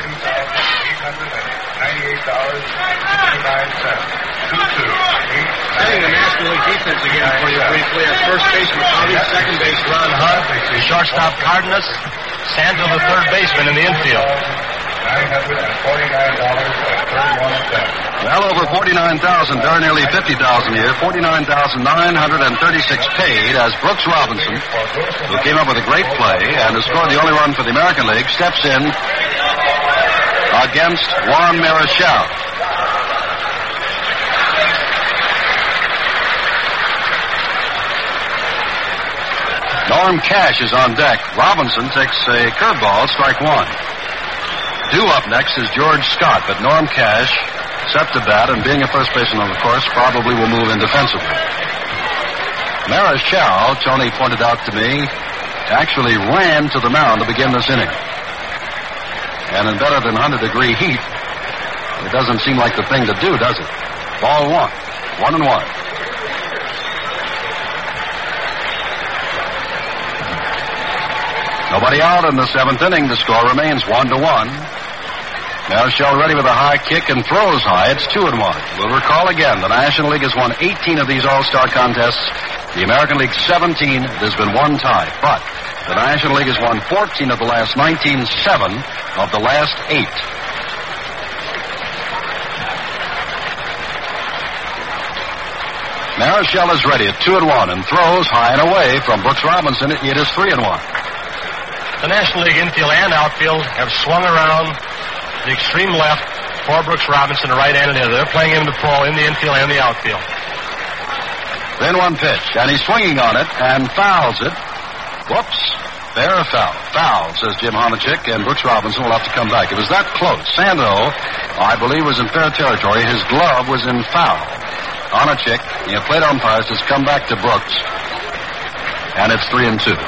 Setting the National League defense again for you briefly. At first base, McCovey. Second base, Ron Hunt. Shortstop, Cardenas. Santo, the third baseman in the infield. nine hundred forty-nine dollars and thirty-one cents. Well over forty-nine thousand dollars, very nearly fifty thousand dollars a year. forty-nine thousand nine hundred thirty-six paid as Brooks Robinson, who came up with a great play and has scored the only run for the American League, steps in against Juan Marichal. Norm Cash is on deck. Robinson takes a curveball, strike one. Due up next is George Scott, but Norm Cash set to bat, and being a first baseman, of course, probably will move in defensively. Marichal, Tony pointed out to me, actually ran to the mound to begin this inning. And in better than one hundred degree heat, it doesn't seem like the thing to do, does it? Ball one. One and one. Nobody out in the seventh inning. The score remains one to one. Marichal ready with a high kick and throws high. It's two and one. We'll recall again, the National League has won eighteen of these All-Star contests. The American League seventeen. There's been one tie. But the National League has won fourteen of the last nineteen, seven of the last eight. Marichal is ready at two and one and throws high and away from Brooks Robinson. It is three and one. The National League infield and outfield have swung around the extreme left for Brooks Robinson, the right and the other. They're playing him to pull in the infield and the outfield. Then one pitch, and he's swinging on it and fouls it. Whoops. Fair or foul? Foul, says Jim Homachik, and Brooks Robinson will have to come back. It was that close. Santo, I believe, was in fair territory. His glove was in foul. Homachik, the plate umpires, has come back to Brooks, and it's three and two.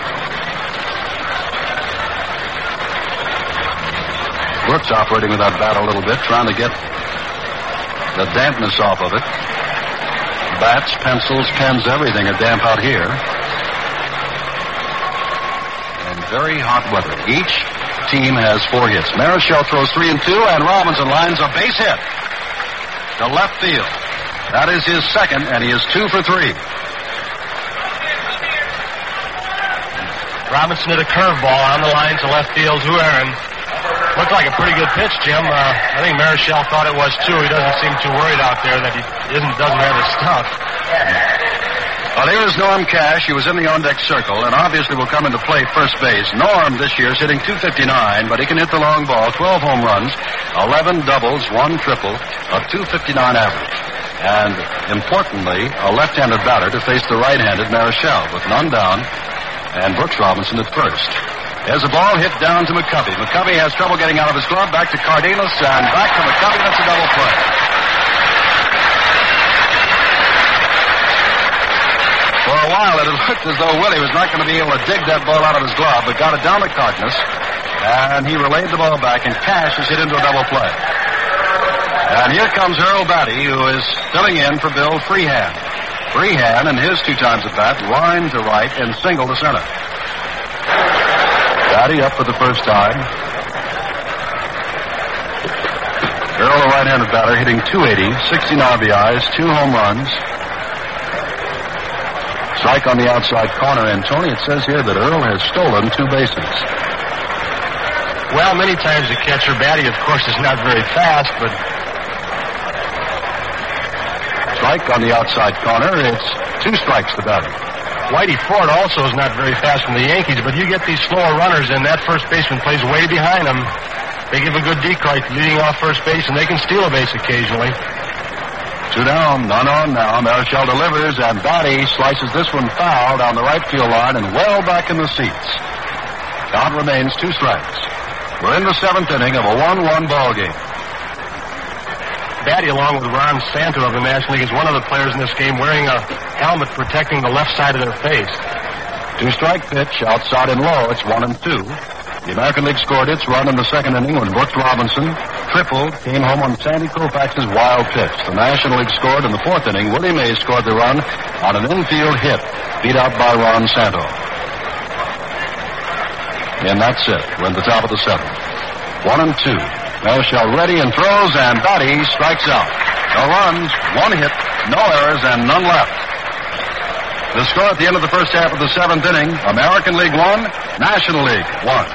Brooks operating with that bat a little bit, trying to get the dampness off of it. Bats, pencils, pens, everything are damp out here. And very hot weather. Each team has four hits. Marichal throws three and two, and Robinson lines a base hit to left field. That is his second, and he is two for three. Robinson hit a curveball on the line to left field to Aaron. Looked like a pretty good pitch, Jim. Uh, I think Marichal thought it was, too. He doesn't seem too worried out there that he isn't, doesn't have his stuff. Well, here is Norm Cash. He was in the on-deck circle and obviously will come into play first base. Norm this year is hitting two fifty-nine, but he can hit the long ball, twelve home runs, eleven doubles, one triple, a two fifty-nine average. And, importantly, a left-handed batter to face the right-handed Marichal with none down and Brooks Robinson at first. There's a ball hit down to McCovey. McCovey has trouble getting out of his glove. Back to Cardenas and back to McCovey. That's a double play. For a while, it looked as though Willie was not going to be able to dig that ball out of his glove, but got it down to Cardenas, and he relayed the ball back, and Cash is hit into a double play. And here comes Earl Batty, who is filling in for Bill Freehan. Freehan, in his two times at bat, line to right and single to center. Batty up for the first time. Earl, a right-handed batter, hitting two eighty, sixteen R B Is, two home runs. Strike on the outside corner, and Tony, it says here that Earl has stolen two bases. Well, many times the catcher, Batty, of course, is not very fast, but strike on the outside corner. It's two strikes to batter. Whitey Ford also is not very fast from the Yankees, but you get these slower runners, and that first baseman plays way behind them. They give a good decoy leading off first base, and they can steal a base occasionally. Two down, none on now. Marichal delivers, and Batty slices this one foul down the right field line and well back in the seats. Count remains two strikes. We're in the seventh inning of a one one ball game. Batty, along with Ron Santo of the National League, is one of the players in this game wearing a helmet protecting the left side of their face. Two-strike pitch, outside and low. It's one and two. The American League scored its run in the second inning when Brooks Robinson tripled, came home on Sandy Koufax's wild pitch. The National League scored in the fourth inning. Willie Mays scored the run on an infield hit, beat out by Ron Santo. And that's it. We're at the top of the seventh. One and two. Marichal ready and throws, and Batty strikes out. No runs, one hit, no errors, and none left. The score at the end of the first half of the seventh inning, American League one, National League one.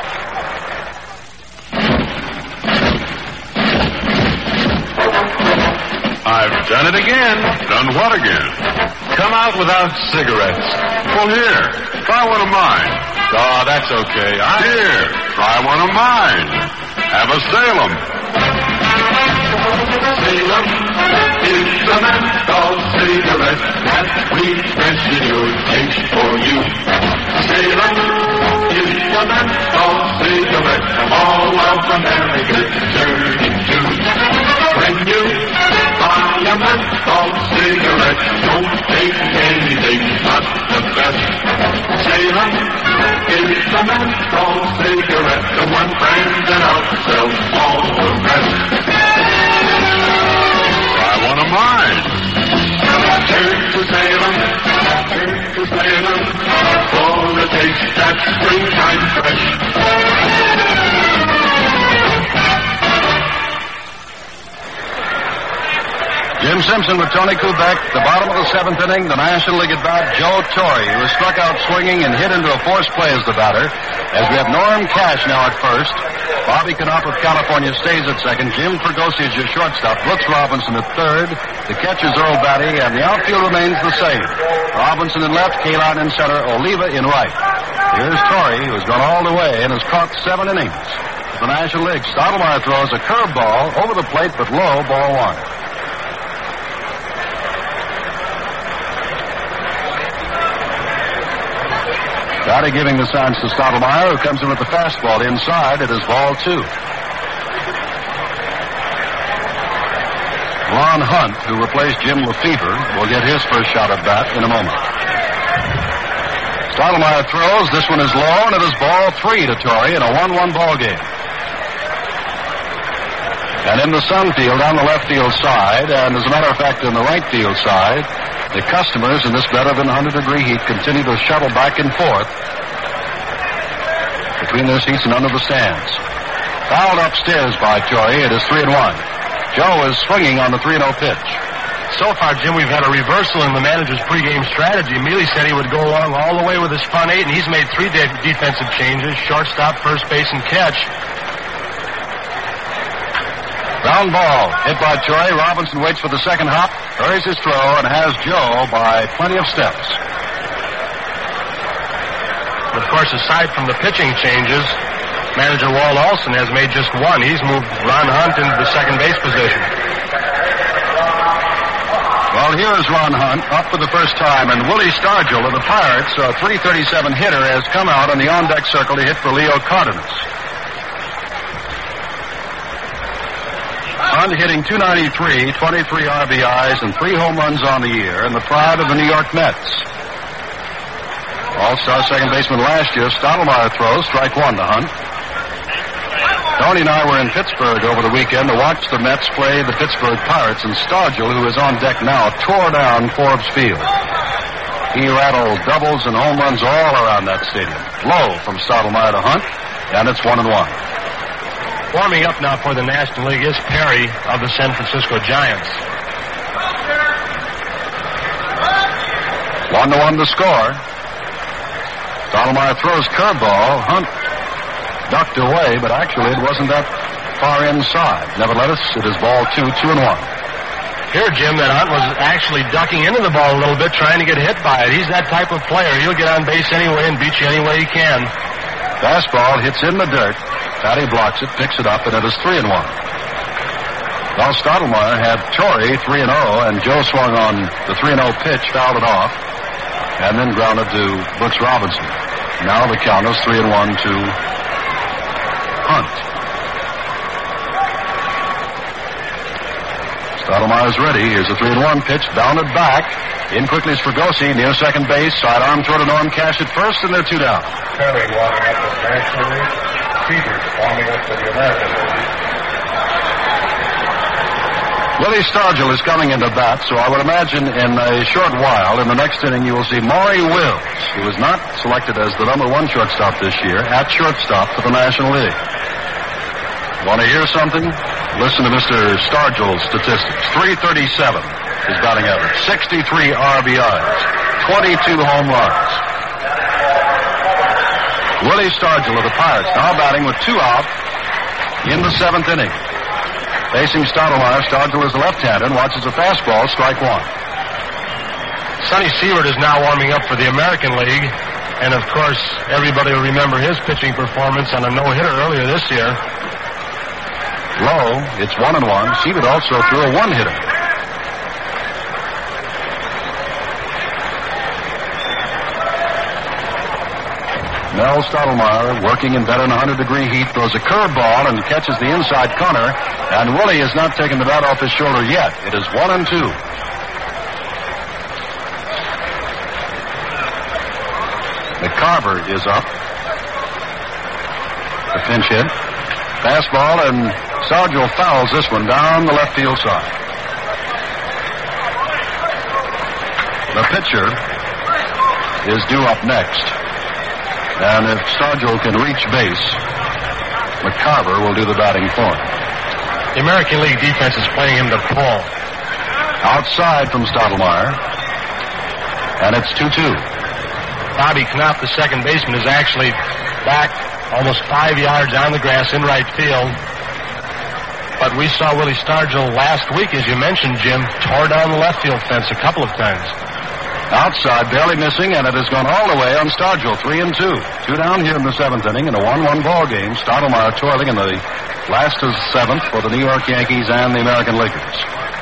I've done it again. Done what again? Come out without cigarettes. Well, here, try one of mine. Oh, that's okay. I... Here, try one of mine. Have a Salem. Salem is the menthol cigarette that refreshes your taste for you. Salem is the menthol cigarette all of America turning to. When you buy a menthol cigarette, don't take anything but the best. Salem is the menthol cigarette, the one brand that outsells all the rest. Try one of mine. Turn to Salem, turn to Salem, for a taste that's springtime fresh. Jim Simpson with Tony Kubek. The bottom of the seventh inning, the National League at bat, Joe Torre, who was struck out swinging and hit into a forced play as the batter. As we have Norm Cash now at first. Bobby Knopp of California stays at second. Jim Fergosi is your shortstop. Brooks Robinson at third. The catcher's Earl Batty, and the outfield remains the same. Robinson in left, Kaline in center, Oliva in right. Here's Torre, who has gone all the way and has caught seven innings. The National League. Stottlemyre throws a curveball over the plate, but low, ball one. Batty giving the signs to Stottlemyre, who comes in with the fastball inside. It is ball two. Ron Hunt, who replaced Jim Lefevre, will get his first shot at bat in a moment. Stottlemyre throws. This one is low, and it is ball three to Torre in a one one ball game. And in the sun field on the left field side, and as a matter of fact in the right field side, the customers in this better than one hundred degree heat continue to shuttle back and forth between their seats and under the stands. Fouled upstairs by Torre. It is three and one. Joe is swinging on the three and oh pitch. So far, Jim, we've had a reversal in the manager's pregame strategy. Mealy said he would go along all the way with his front eight, and he's made three de- defensive changes: shortstop, first base, and catch. Ground ball hit by Torre. Robinson waits for the second hop, hurries his throw, and has Joe by plenty of steps. Of course, aside from the pitching changes, manager Walt Olson has made just one. He's moved Ron Hunt into the second base position. Well, here is Ron Hunt up for the first time, and Willie Stargell of the Pirates, a three thirty-seven hitter, has come out on the on-deck circle to hit for Leo Cardenas. Hunt hitting two ninety-three, twenty-three R B Is, and three home runs on the year, and the pride of the New York Mets. All-star second baseman last year, Stottlemyre throws, strike one to Hunt. Tony and I were in Pittsburgh over the weekend to watch the Mets play the Pittsburgh Pirates, and Stargell, who is on deck now, tore down Forbes Field. He rattled doubles and home runs all around that stadium. Low from Stottlemyre to Hunt, and it's one and one. Warming up now for the National League is Perry of the San Francisco Giants. One to one to score. Stottlemyre throws curveball. Hunt ducked away, but actually it wasn't that far inside. Nevertheless, it is ball two, two and one. Here, Jim, that Hunt was actually ducking into the ball a little bit, trying to get hit by it. He's that type of player. He'll get on base anyway and beat you any way he can. Fastball hits in the dirt. Patty blocks it, picks it up, and it is three and one. Well, Stottlemyre had Torrey three and oh, and Joe swung on the three and oh pitch, fouled it off, and then grounded to Brooks Robinson. Now the count is three and one to Hunt. Stottlemyre's ready. Here's a three and one pitch, bounded back. In quickly is Fregosi near second base. Sidearm toward Norm Cash at first, and they're two down. Curry warming up for the National League. Peters warming up for the American League. Willie Stargell is coming into bat, so I would imagine in a short while, in the next inning, you will see Maury Wills, who was not selected as the number one shortstop this year, at shortstop for the National League. Want to hear something? Listen to Mister Stargell's statistics. three thirty-seven is batting average. sixty-three R B Is. twenty-two home runs. Willie Stargell of the Pirates now batting with two out in the seventh inning. Facing Stottlemyre, Stargell is left-handed and watches a fastball, strike one. Sonny Sievert is now warming up for the American League. And, of course, everybody will remember his pitching performance on a no-hitter earlier this year. Low, it's one and one. Sievert also threw a one-hitter. Mel Stottlemyre, working in better than one hundred degree heat, throws a curveball and catches the inside corner. And Willie has not taken the bat off his shoulder yet. It is one and two. McCarver is up. The pinch hit. Fastball, and Stargell fouls this one down the left field side. The pitcher is due up next. And if Stargell can reach base, McCarver will do the batting for him. The American League defense is playing him to pull. Outside from Stottlemyre. And it's two two. Bobby Knopf, the second baseman, is actually back almost five yards on the grass in right field. But we saw Willie Stargell last week, as you mentioned, Jim, tore down the left field fence a couple of times. Outside, barely missing, and it has gone all the way on Stargell, three and two. Two down here in the seventh inning in a one one ball game. Stottlemyre toiling in the last of the seventh for the New York Yankees and the American Lakers.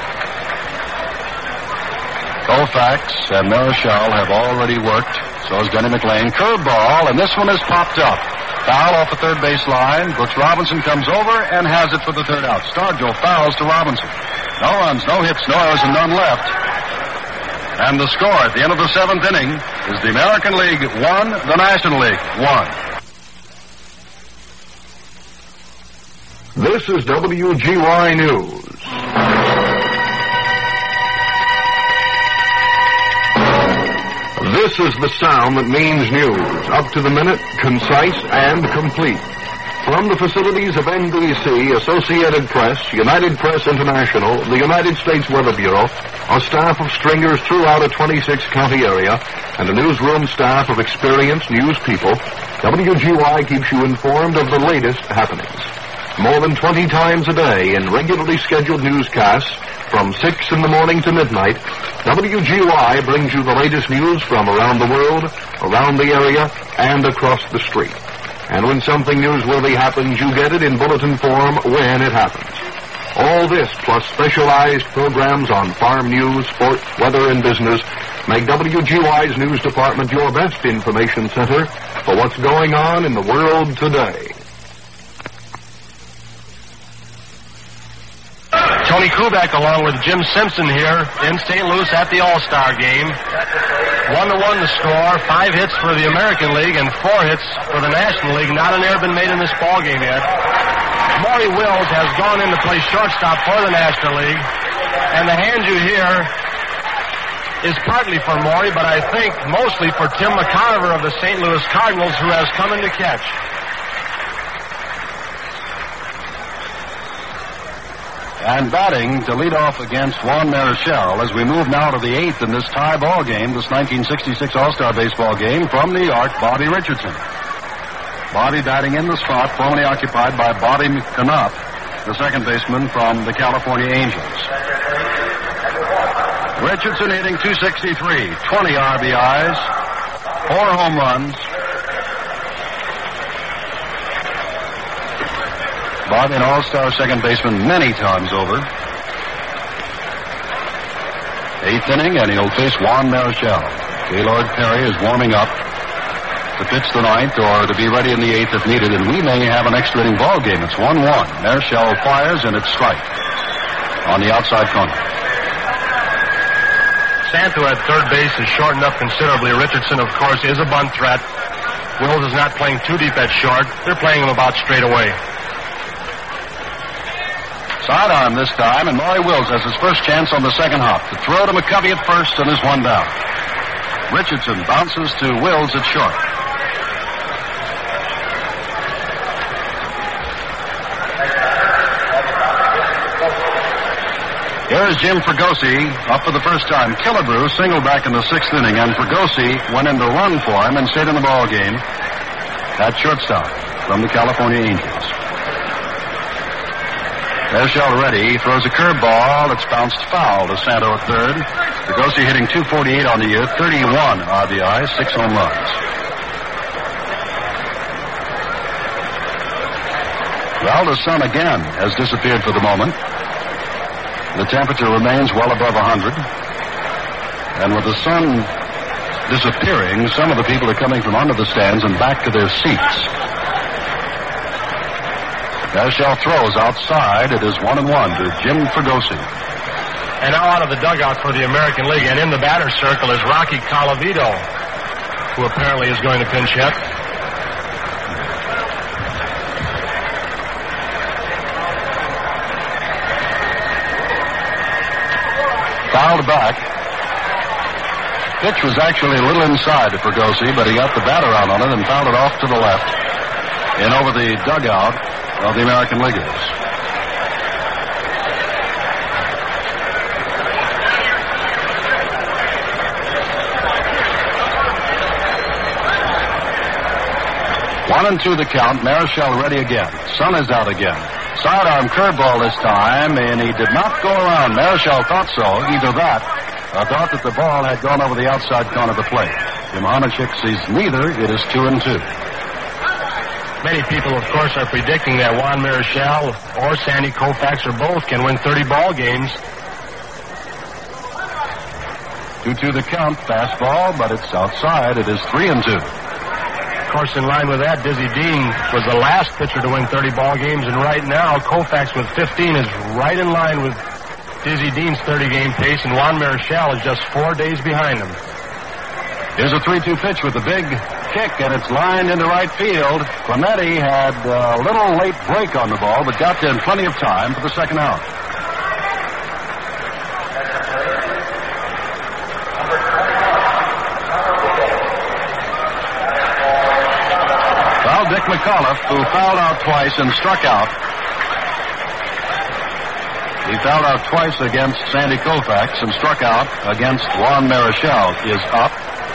Koufax and Marichal have already worked. So has Denny McLain. Curveball, and this one is popped up. Foul off the third base line. Brooks Robinson comes over and has it for the third out. Stargell fouls to Robinson. No runs, no hits, no errors, and none left. And the score at the end of the seventh inning is the American League one, the National League one. This is W G Y News. This is the sound that means news. Up to the minute, concise, and complete. From the facilities of N B C, Associated Press, United Press International, the United States Weather Bureau, a staff of stringers throughout a twenty-six county area, and a newsroom staff of experienced news people, W G Y keeps you informed of the latest happenings. More than twenty times a day in regularly scheduled newscasts from six in the morning to midnight, W G Y brings you the latest news from around the world, around the area, and across the street. And when something newsworthy happens, you get it in bulletin form when it happens. All this, plus specialized programs on farm news, sports, weather, and business, make W G Y's news department your best information center for what's going on in the world today. Tony Kubek along with Jim Simpson here in Saint Louis at the All-Star game. One to one the score, five hits for the American League and four hits for the National League. Not an error been made in this ball game yet. Maury Wills has gone in to play shortstop for the National League. And the hand you hear is partly for Maury, but I think mostly for Tim McCarver of the Saint Louis Cardinals, who has come in to catch. And batting to lead off against Juan Marichal as we move now to the eighth in this tie ball game, this nineteen sixty-six All-Star Baseball game from New York, Bobby Richardson. Bobby batting in the spot formerly occupied by Bobby Knopf, the second baseman from the California Angels. Richardson hitting two sixty-three, twenty R B Is, four home runs. Bob, an all-star second baseman many times over. Eighth inning, and he'll face Juan Marichal. Gaylord Perry is warming up to pitch the ninth or to be ready in the eighth if needed, and we may have an extra inning ball game. It's one one. Marichal fires, and it's strike on the outside corner. Santo at third base is shortened up considerably. Richardson, of course, is a bunt threat. Wills is not playing too deep at short. They're playing him about straight away. Sidearm this time, and Maury Wills has his first chance on the second hop. To throw to McCovey at first, and is one down. Richardson bounces to Wills at short. Here's Jim Fregosi up for the first time. Killebrew singled back in the sixth inning, and Fregosi went in to run for him and stayed in the ball game at shortstop from the California Angels. Marichal ready. He throws a curveball. It's bounced foul to Santo at third. Fregosi hitting two forty-eight on the year, thirty-one R B Is, six home runs. Well, the sun again has disappeared for the moment. The temperature remains well above one hundred. And with the sun disappearing, some of the people are coming from under the stands and back to their seats. Marichal throws outside. It is one and one to Jim Fregosi. And now out of the dugout for the American League, and in the batter's circle is Rocky Colavito, who apparently is going to pinch hit. Fouled back. Pitch was actually a little inside to Fregosi, but he got the bat around on it and fouled it off to the left and over the dugout of the American Leaguers. One and two the count. Marichal ready again. Sun is out again. Sidearm curveball this time, and he did not go around. Marichal thought so. Either that, or thought that the ball had gone over the outside corner of the plate. Jim Harnachik sees neither. It is two and two. Many people, of course, are predicting that Juan Marichal or Sandy Koufax or both can win thirty ball games. two two the count. Fastball, but it's outside. It is three and two. Of course, in line with that, Dizzy Dean was the last pitcher to win thirty ball games, and right now, Koufax with fifteen is right in line with Dizzy Dean's thirty-game pace, and Juan Marichal is just four days behind him. Here's a three two pitch with a big kick, and it's lined into right field. Clemente had a little late break on the ball, but got there in plenty of time for the second out. Dick McAuliffe, who fouled out twice and struck out. He fouled out twice against Sandy Koufax and struck out against Juan Marichal, is up.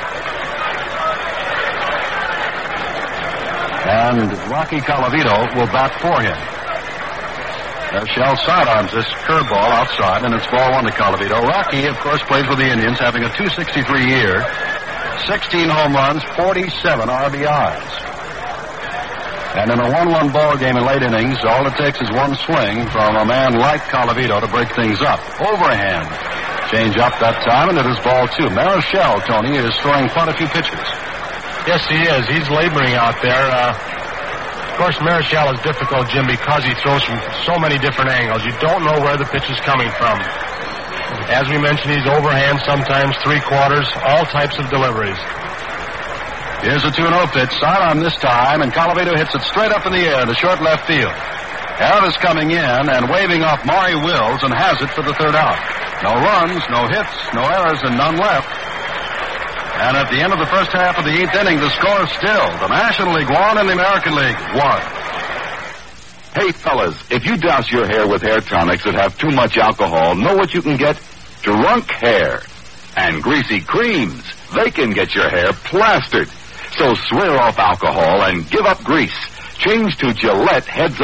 And Rocky Colavito will bat for him. Marichal sidearms this curveball outside, and it's ball one to Colavito. Rocky, of course, plays with the Indians, having a two sixty-three year, sixteen home runs, forty-seven R B Is. And in a one one ball game in late innings, all it takes is one swing from a man like Colavito to break things up. Overhand. Change up that time, and it is ball two. Marichal, Tony, is throwing quite a few pitches. Yes, he is. He's laboring out there. Uh, of course, Marichal is difficult, Jim, because he throws from so many different angles. You don't know where the pitch is coming from. As we mentioned, he's overhand, sometimes three-quarters, all types of deliveries. Here's a two and oh pitch. Sidearm this time, and Colavito hits it straight up in the air to short left field. Harrod is coming in and waving off Maury Wills and has it for the third out. No runs, no hits, no errors, and none left. And at the end of the first half of the eighth inning, the score is still the National League one and the American League one. Hey, fellas, if you douse your hair with hair tonics that have too much alcohol, know what you can get? Drunk hair. And greasy creams. They can get your hair plastered. So swear off alcohol and give up grease. Change to Gillette Heads Up.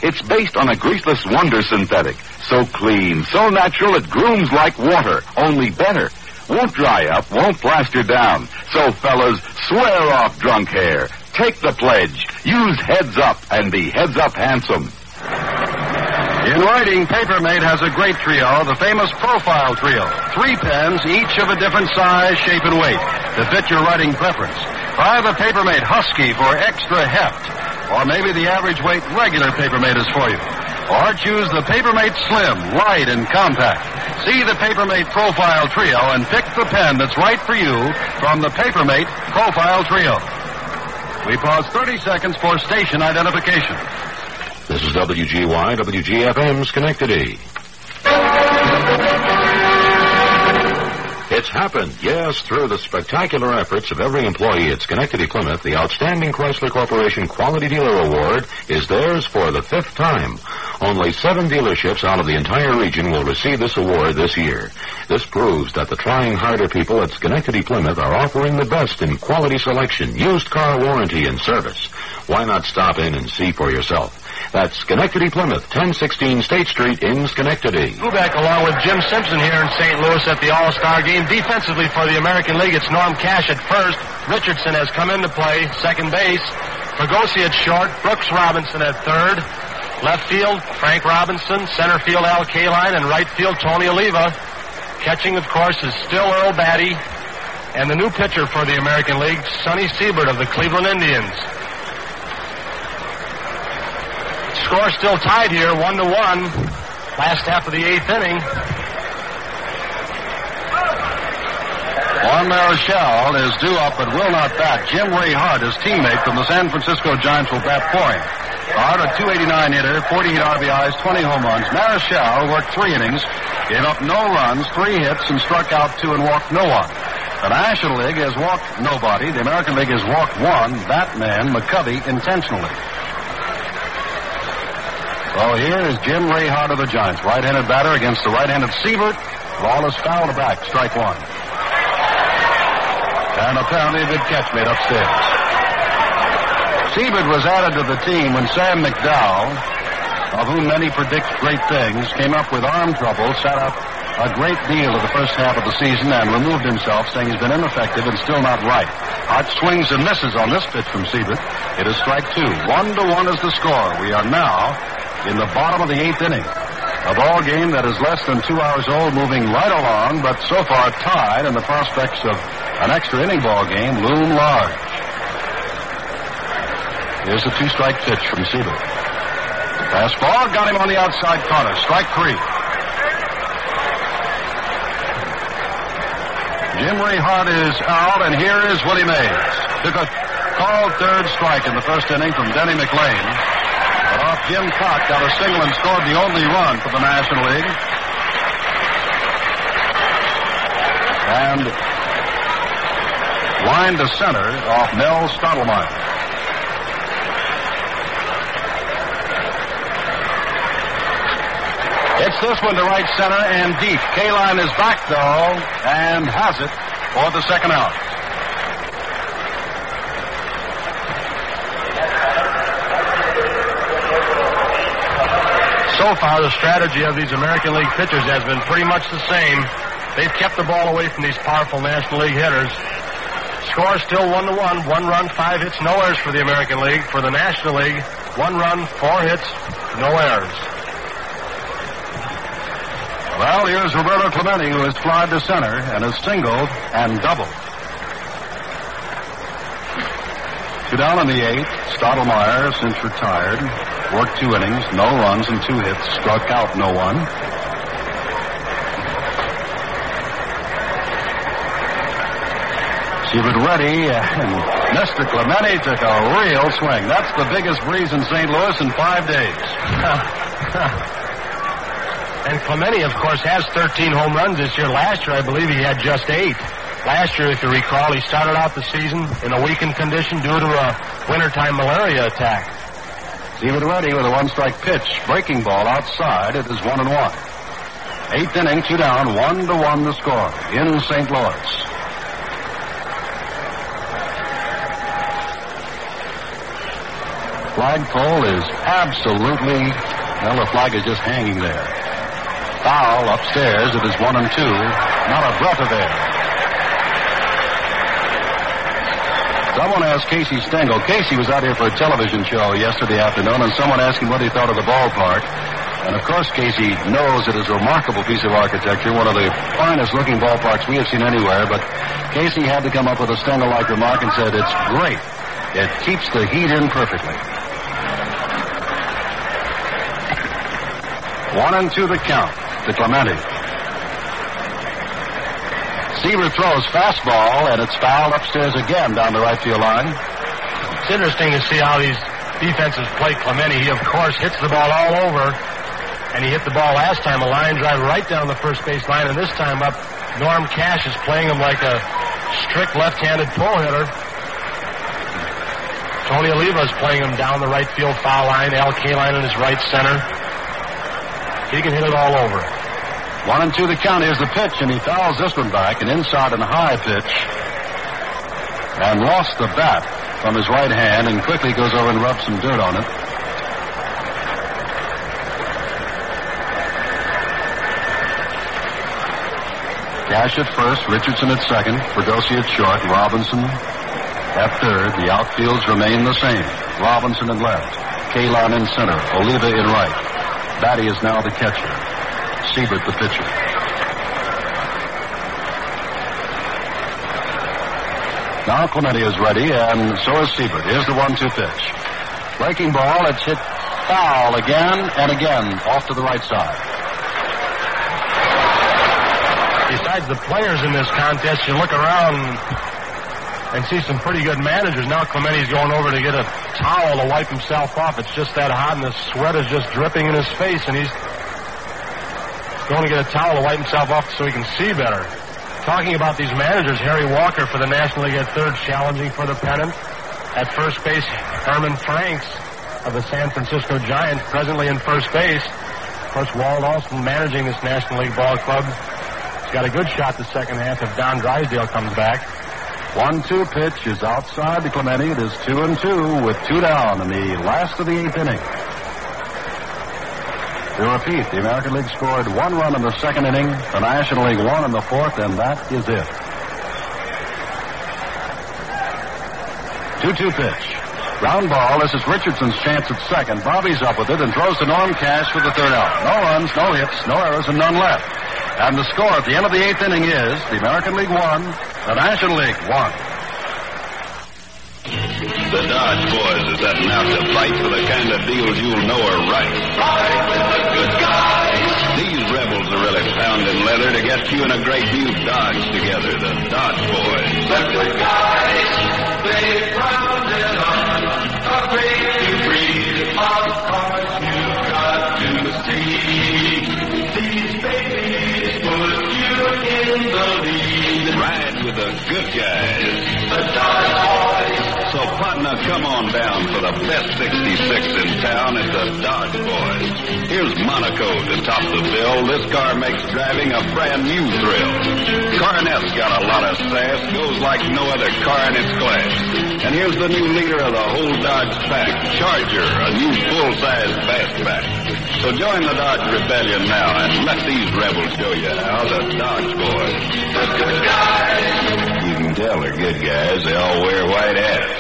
It's based on a greaseless Wonder synthetic. So clean, so natural, it grooms like water, only better. Won't dry up, won't plaster down. So, fellas, swear off drunk hair. Take the pledge. Use Heads Up and be Heads Up handsome. In writing, Papermate has a great trio, the famous Profile Trio. Three pens, each of a different size, shape, and weight to fit your writing preference. Try the Papermate Husky for extra heft. Or maybe the average weight regular Papermate is for you. Or choose the Papermate Slim, light, and compact. See the Papermate Profile Trio and pick the pen that's right for you from the Papermate Profile Trio. We pause thirty seconds for station identification. This is W G Y, W G F M, Schenectady. It's happened, yes, through the spectacular efforts of every employee at Schenectady Plymouth, the Outstanding Chrysler Corporation Quality Dealer Award is theirs for the fifth time. Only seven dealerships out of the entire region will receive this award this year. This proves that the trying harder people at Schenectady Plymouth are offering the best in quality selection, used car warranty, and service. Why not stop in and see for yourself? That's Schenectady Plymouth, ten sixteen State Street in Schenectady. Lubeck along with Jim Simpson here in Saint Louis at the All-Star game. Defensively for the American League, it's Norm Cash at first. Richardson has come into play, second base. Pagosi at short. Brooks Robinson at third. Left field, Frank Robinson. Center field, Al Kaline. And right field, Tony Oliva. Catching, of course, is still Earl Batty. And the new pitcher for the American League, Sonny Siebert of the Cleveland Indians. Score still tied here, one to one. Last half of the eighth inning. Juan Marichal is due up but will not bat. Jim Ray Hart, his teammate from the San Francisco Giants, will bat for him. Hart, a two eighty-nine hitter, forty-eight R B Is, twenty home runs. Marichal worked three innings, gave up no runs, three hits, and struck out two and walked no one. The National League has walked nobody. The American League has walked one, that man, McCovey, intentionally. So here is Jim Ray Hart of the Giants, right-handed batter against the right-handed Siebert. Ball is fouled back, strike one. And apparently a good catch made upstairs. Siebert was added to the team when Sam McDowell, of whom many predict great things, came up with arm trouble, sat out a great deal of the first half of the season and removed himself, saying he's been ineffective and still not right. Hart swings and misses on this pitch from Siebert. It is strike two. One to one is the score. We are now in the bottom of the eighth inning. A ball game that is less than two hours old, moving right along, but so far tied, and the prospects of an extra inning ball game loom large. Here's the two-strike pitch from Siebert. Fastball, got him on the outside corner. Strike three. Jim Ray Hart is out, and here is Willie Mays. Took a called third strike in the first inning from Denny McLean. But off Jim Cock got a single and scored the only run for the National League. And line to center off Mel Stottlemyre. It's this one to right center and deep. Kaline is back, though, and has it for the second out. So far, the strategy of these American League pitchers has been pretty much the same. They've kept the ball away from these powerful National League hitters. Score still one to one. One run, five hits, no errors for the American League. For the National League, one run, four hits, no errors. Well, here's Roberto Clemente, who has flied to center and has singled and doubled. Two down in the eighth. Stottlemyre, since retired, worked two innings, no runs and two hits, struck out no one. Siebert ready, and Mister Clemente took a real swing. That's the biggest breeze in Saint Louis in five days. And Clemente, of course, has thirteen home runs this year. Last year, I believe he had just eight. Last year, if you recall, he started out the season in a weakened condition due to a wintertime malaria attack. Siebert ready with a one-strike pitch. Breaking ball outside. It is one and one. Eighth inning, two down, one to one the score in Saint Louis. flagpole is absolutely, well, the flag is just hanging there. Foul upstairs. It is one and two. Not a breath of air. Someone asked Casey Stengel. Casey was out here for a television show yesterday afternoon, and someone asked him what he thought of the ballpark. And, of course, Casey knows it is a remarkable piece of architecture, one of the finest-looking ballparks we have seen anywhere. But Casey had to come up with a Stengel-like remark and said, it's great. It keeps the heat in perfectly. One and two the count to Clemente. Seaver throws fastball, and it's fouled upstairs again down the right field line. It's interesting to see how these defenses play Clemente. He, of course, hits the ball all over, and he hit the ball last time, a line drive right down the first base line, and this time up, Norm Cash is playing him like a strict left-handed pull hitter. Tony Oliva is playing him down the right field foul line, Al Kaline in his right center. He can hit it all over. One and two the count. Here's the pitch, and he fouls this one back, an inside and a high pitch, and lost the bat from his right hand and quickly goes over and rubs some dirt on it. Cash at first, Richardson at second, Ferdosi at short, Robinson at third. The outfields remain the same. Robinson in left, Kaline in center, Oliva in right. Batty is now the catcher. Siebert the pitcher. Now Clemente is ready, and so is Siebert. Here's the one two pitch. Breaking ball, it's hit foul again and again off to the right side. Besides the players in this contest, you look around and see some pretty good managers. Now Clemente's going over to get a towel to wipe himself off. It's just that hot, and the sweat is just dripping in his face, and he's going to get a towel to wipe himself off so he can see better. Talking about these managers, Harry Walker for the National League at third, challenging for the pennant. At first base, Herman Franks of the San Francisco Giants, presently in first base. Of course, Walt Alston managing this National League ball club. He's got a good shot the second half if Don Drysdale comes back. One two pitch is outside to Clemente. It is two and two with two down in the last of the eighth inning. To repeat, the American League scored one run in the second inning, the National League one in the fourth, and that is it. two two pitch. Ground ball. This is Richardson's chance at second. Bobby's up with it and throws to Norm Cash for the third out. No runs, no hits, no errors, and none left. And the score at the end of the eighth inning is the American League one, the National League one. The Dodge boys is setting out to fight for the kind of deals you'll know are right. Fight with the good guys. These rebels are really pounding leather to get you and a great new Dodge together, the Dodge boys. The good guys, they pounded on a great new breed of cars you've got to see. These babies put you in the lead. Ride with the good guys. The Dodge boys. So, partner, come on down for the best sixty-six in town at the Dodge Boys. Here's Monaco to top the bill. This car makes driving a brand new thrill. Coronet's got a lot of sass, goes like no other car in its class. And here's the new leader of the whole Dodge pack, Charger, a new full-size fastback. So join the Dodge Rebellion now and let these rebels show you how the Dodge Boys. The good guys. You can tell they're good guys. They all wear white hats.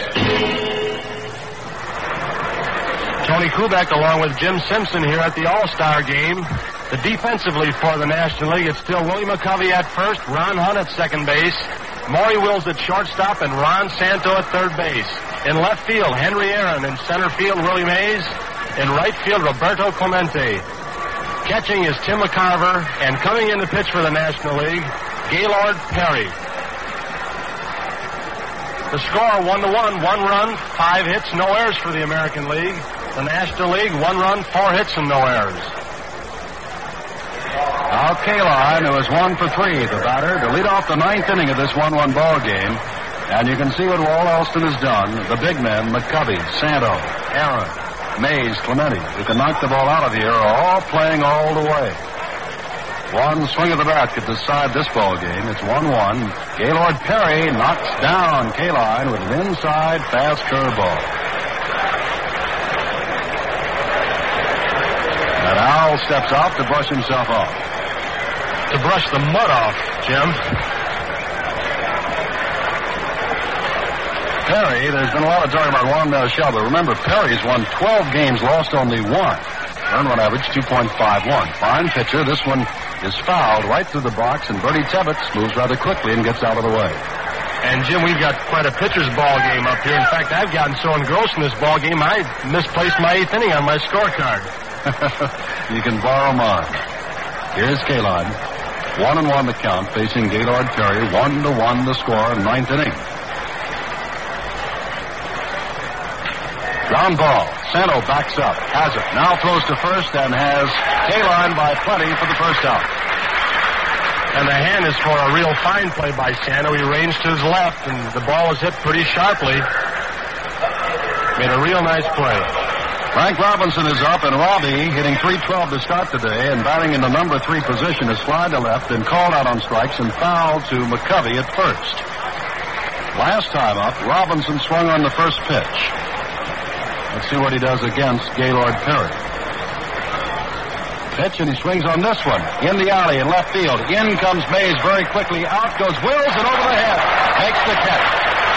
Tony Kubek along with Jim Simpson here at the All-Star game. The defensively for the National League, it's still Willie McCovey at first, Ron Hunt at second base, Maury Wills at shortstop, and Ron Santo at third base. In left field, Henry Aaron. In center field, Willie Mays. In right field, Roberto Clemente. Catching is Tim McCarver, and coming in to pitch for the National League, Gaylord Perry. The score, one to one, one run, five hits, no errors for the American League. The National League, one run, four hits, and no errors. Al Kaline, who is one for three, the batter, to lead off the ninth inning of this one one ball game. And you can see what Walt Alston has done. The big men, McCovey, Santo, Aaron, Mays, Clemente, who can knock the ball out of here, are all playing all the way. One swing of the bat could decide this ball game. It's one one. Gaylord Perry knocks down Kaline with an inside fast curveball. And Al steps out to brush himself off. To brush the mud off, Jim. Perry, there's been a lot of talk about Juan Marichal, but remember, Perry's won twelve games, lost only one. Earned run average two point five one. Fine pitcher. This one is fouled right through the box, and Bertie Tebbetts moves rather quickly and gets out of the way. And, Jim, we've got quite a pitcher's ball game up here. In fact, I've gotten so engrossed in this ball game, I misplaced my eighth inning on my scorecard. You can borrow mine. Here's Kaline. One and one to count, facing Gaylord Perry. One to one the score in ninth inning. Ground ball. Santo backs up. Has it. Now throws to first and has Kaline by plenty for the first out. And the hand is for a real fine play by Santo. He ranged to his left, and the ball was hit pretty sharply. Made a real nice play. Frank Robinson is up, and Robbie, hitting three twelve to start today, and batting in the number three position, is fly to left and called out on strikes and fouled to McCovey at first. Last time up, Robinson swung on the first pitch. Let's see what he does against Gaylord Perry. Pitch, and he swings on this one. In the alley in left field. In comes Mays very quickly. Out goes Wills, and over the head. Makes the catch.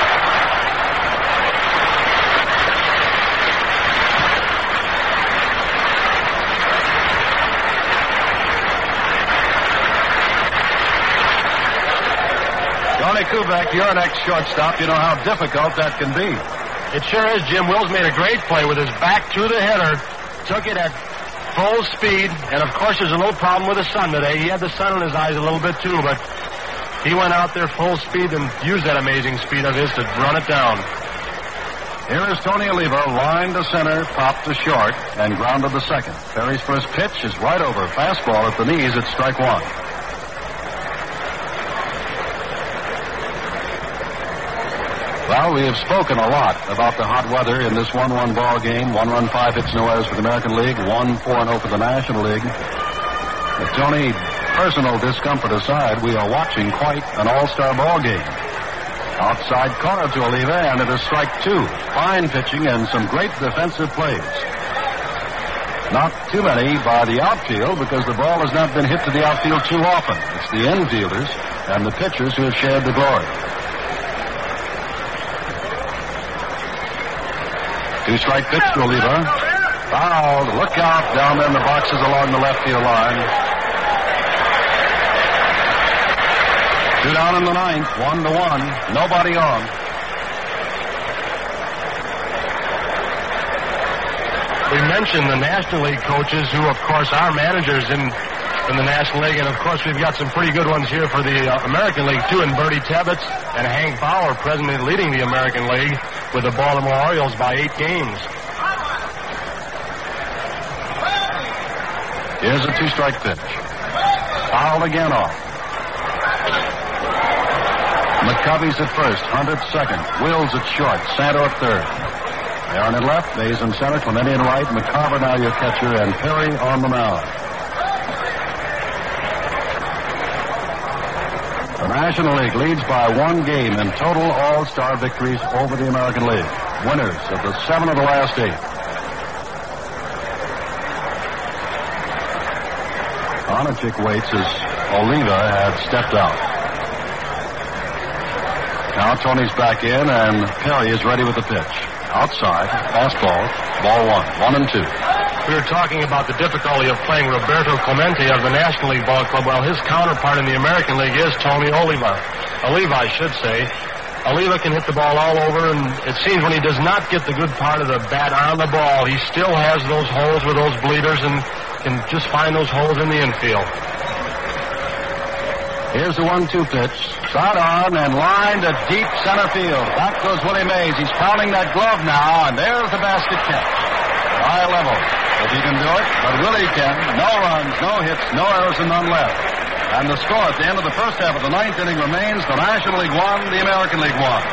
Johnny Kubek, you're an ex-shortstop. You know how difficult that can be. It sure is, Jim. Wills made a great play with his back to the hitter. Took it at full speed. And, of course, there's a little problem with the sun today. He had the sun in his eyes a little bit, too. But he went out there full speed and used that amazing speed of his to run it down. Here is Tony Oliva, line to center, pop to short, and ground to the second. Perry's first pitch is right over. Fastball at the knees. It's strike one. Well, we have spoken a lot about the hot weather in this one one ball game. One run, five hits, no errors for the American League. One, four and oh for the National League. But Tony, personal discomfort aside, we are watching quite an all-star ball game. Outside corner to Oliva, and it is strike two. Fine pitching and some great defensive plays. Not too many by the outfield because the ball has not been hit to the outfield too often. It's the infielders and the pitchers who have shared the glory. Two-strike pitch to Oliva. Fouled. Look out down there in the boxes along the left field line. Two down in the ninth. One to one. Nobody on. We mentioned the National League coaches who, of course, are managers in, in the National League. And, of course, we've got some pretty good ones here for the uh, American League, too, in Bertie Tebbetts and Hank Bauer, presently leading the American League with the Baltimore Orioles by eight games. Here's a two-strike pitch. Fouled again off. McCovey's at first, Hunt at second, Wills at short, Santo at third. Aaron at left, Mays in center, Clemente in right, McCarver now your catcher, and Perry on the mound. The National League leads by one game in total all-star victories over the American League. Winners of the seven of the last eight. Onachik waits as Oliva had stepped out. Now Tony's back in, and Perry is ready with the pitch. Outside, fastball, ball one, one and two. We were talking about the difficulty of playing Roberto Clemente of the National League Ball Club. Well, his counterpart in the American League is Tony Oliva. Oliva, I should say. Oliva can hit the ball all over, and it seems when he does not get the good part of the bat on the ball, he still has those holes with those bleeders and can just find those holes in the infield. Here's the one two pitch. Shot on and lined to deep center field. Back goes Willie Mays. He's pounding that glove now, and there's the basket catch. High level. If he can do it, but Willie can. No runs, no hits, no errors, and none left. And the score at the end of the first half of the ninth inning remains the National League one, the American League one.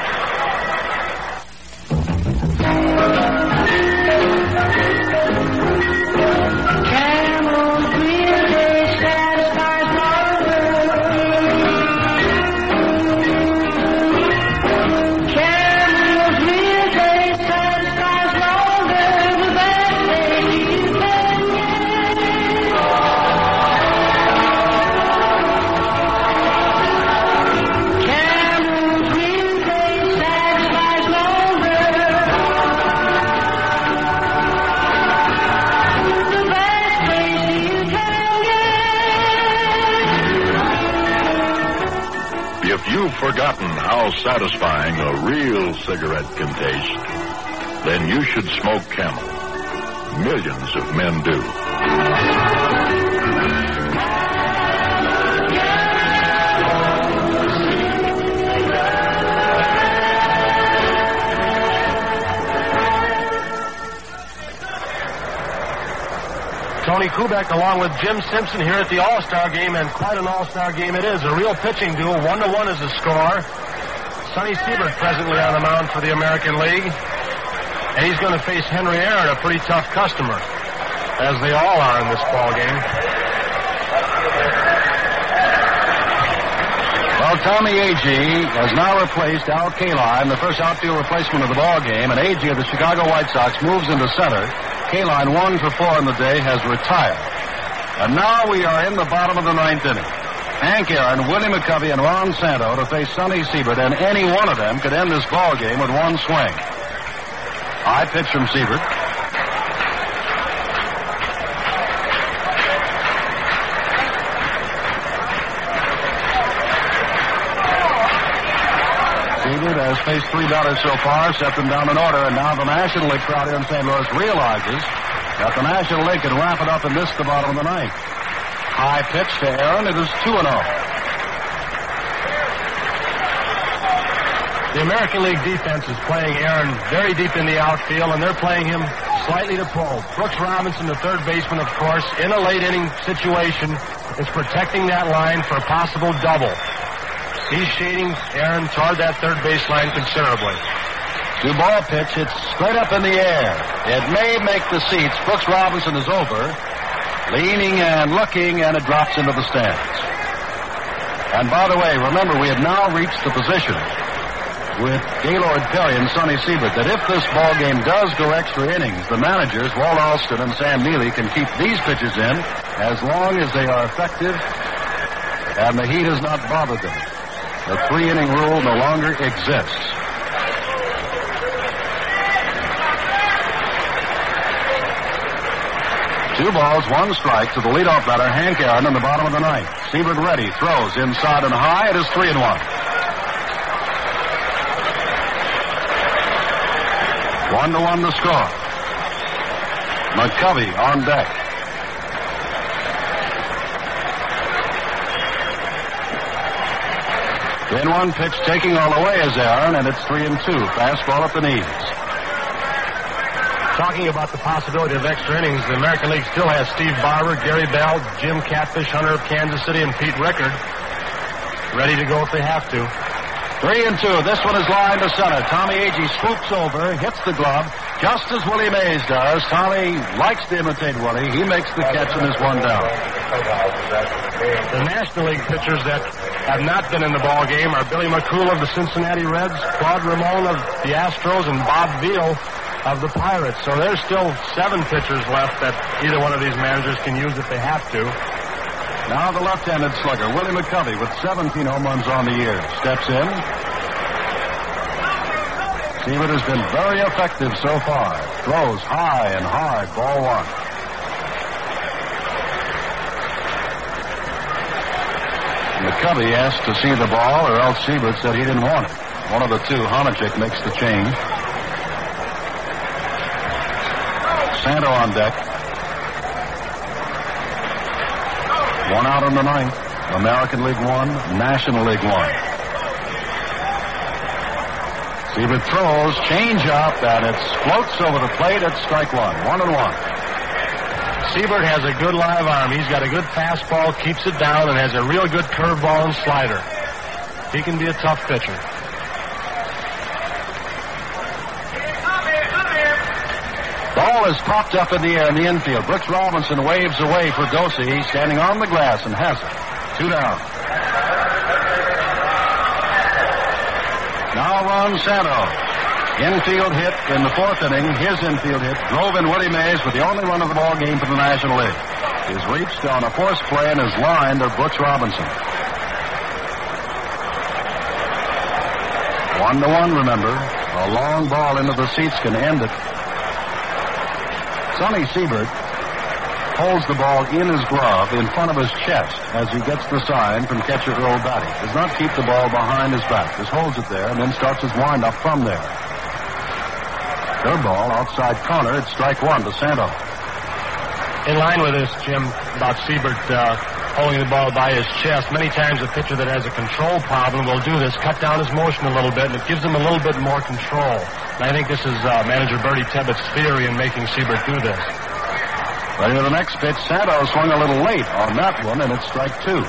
forgotten how satisfying a real cigarette can taste, then you should smoke Camel. Millions of men do. Tony Kubek along with Jim Simpson here at the All-Star game, and quite an All-Star game it is. A real pitching duel. One to one is the score. Sonny Siebert presently on the mound for the American League. And he's going to face Henry Aaron, a pretty tough customer, as they all are in this ball game. Well, Tommy Agee has now replaced Al Kaline, the first outfield replacement of the ball game, and Agee of the Chicago White Sox moves into center. Kaline, one for four in the day, has retired. And now we are in the bottom of the ninth inning. Hank Aaron, Willie McCovey, and Ron Santo to face Sonny Siebert, and any one of them could end this ball game with one swing. High pitch from Siebert. Siebert has faced three batters so far, set them down in order, and now the National League crowd here in Saint Louis realizes that the National League can wrap it up and miss the bottom of the ninth. High pitch to Aaron. It is two and oh. The American League defense is playing Aaron very deep in the outfield, and they're playing him slightly to pull. Brooks Robinson, the third baseman, of course, in a late inning situation, is protecting that line for a possible double. He's shading Aaron toward that third base line considerably. Two ball pitch. It's straight up in the air. It may make the seats. Brooks Robinson is over, leaning and looking, and it drops into the stands. And by the way, remember, we have now reached the position with Gaylord Perry and Sonny Siebert that if this ball game does go extra innings, the managers, Walt Alston and Sam Neely, can keep these pitches in as long as they are effective and the heat has not bothered them. The three-inning rule no longer exists. Two balls, one strike to the leadoff batter, Hank Aaron, in the bottom of the ninth. Siebert ready, throws inside and high. It is three and one. One to one the score. McCovey on deck. In one pitch, taking all the way is Aaron, and it's three and two. Fastball at the knees. Talking about the possibility of extra innings, the American League still has Steve Barber, Gary Bell, Jim Catfish Hunter of Kansas City, and Pete Rickard ready to go if they have to. Three and two. This one is lined to center. Tommy Agee swoops over, hits the glove, just as Willie Mays does. Tommy likes to imitate Willie. He makes the catch and is one down. The National League pitchers that have not been in the ball game are Billy McCool of the Cincinnati Reds, Claude Ramon of the Astros, and Bob Veal of the Pirates. So there's still seven pitchers left that either one of these managers can use if they have to. Now the left-handed slugger, Willie McCovey, with seventeen home runs on the year, steps in. Siebert has been very effective so far. Throws high and hard, ball one. McCovey asked to see the ball, or else Siebert said he didn't want it. One of the two, Honachek, makes the change. Santo on deck. One out in the ninth. American League one, National League one. Siebert throws, change up, and it floats over the plate at strike one. One and one. Siebert has a good live arm. He's got a good fastball, keeps it down, and has a real good curveball and slider. He can be a tough pitcher. Ball is popped up in the air in the infield. Brooks Robinson waves away for Dosey. He's standing on the glass and has it. Two down. Now Ron Santo. Infield hit in the fourth inning. His infield hit drove in Willie Mays with the only run of the ball game for the National League. He's reached on a forced play and is lined to Brooks Robinson. One to one, remember. A long ball into the seats can end it. Sonny Siebert holds the ball in his glove in front of his chest as he gets the sign from catcher Earl Batty. Does not keep the ball behind his back. Just holds it there and then starts his windup from there. Curveball outside corner. It's strike one to Santo. In line with this, Jim, about Siebert uh, holding the ball by his chest. Many times a pitcher that has a control problem will do this, cut down his motion a little bit, and it gives him a little bit more control. And I think this is uh, manager Bertie Tebbett's theory in making Siebert do this. Ready to the next pitch. Santo swung a little late on that one, and it's strike two.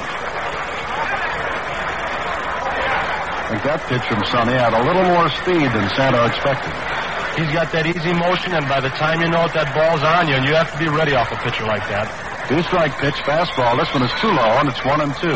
I think that pitch from Sonny had a little more speed than Santo expected. He's got that easy motion, and by the time you know it, that ball's on you, and you have to be ready off a pitcher like that. Two-strike pitch, fastball. This one is too low, and it's one and two.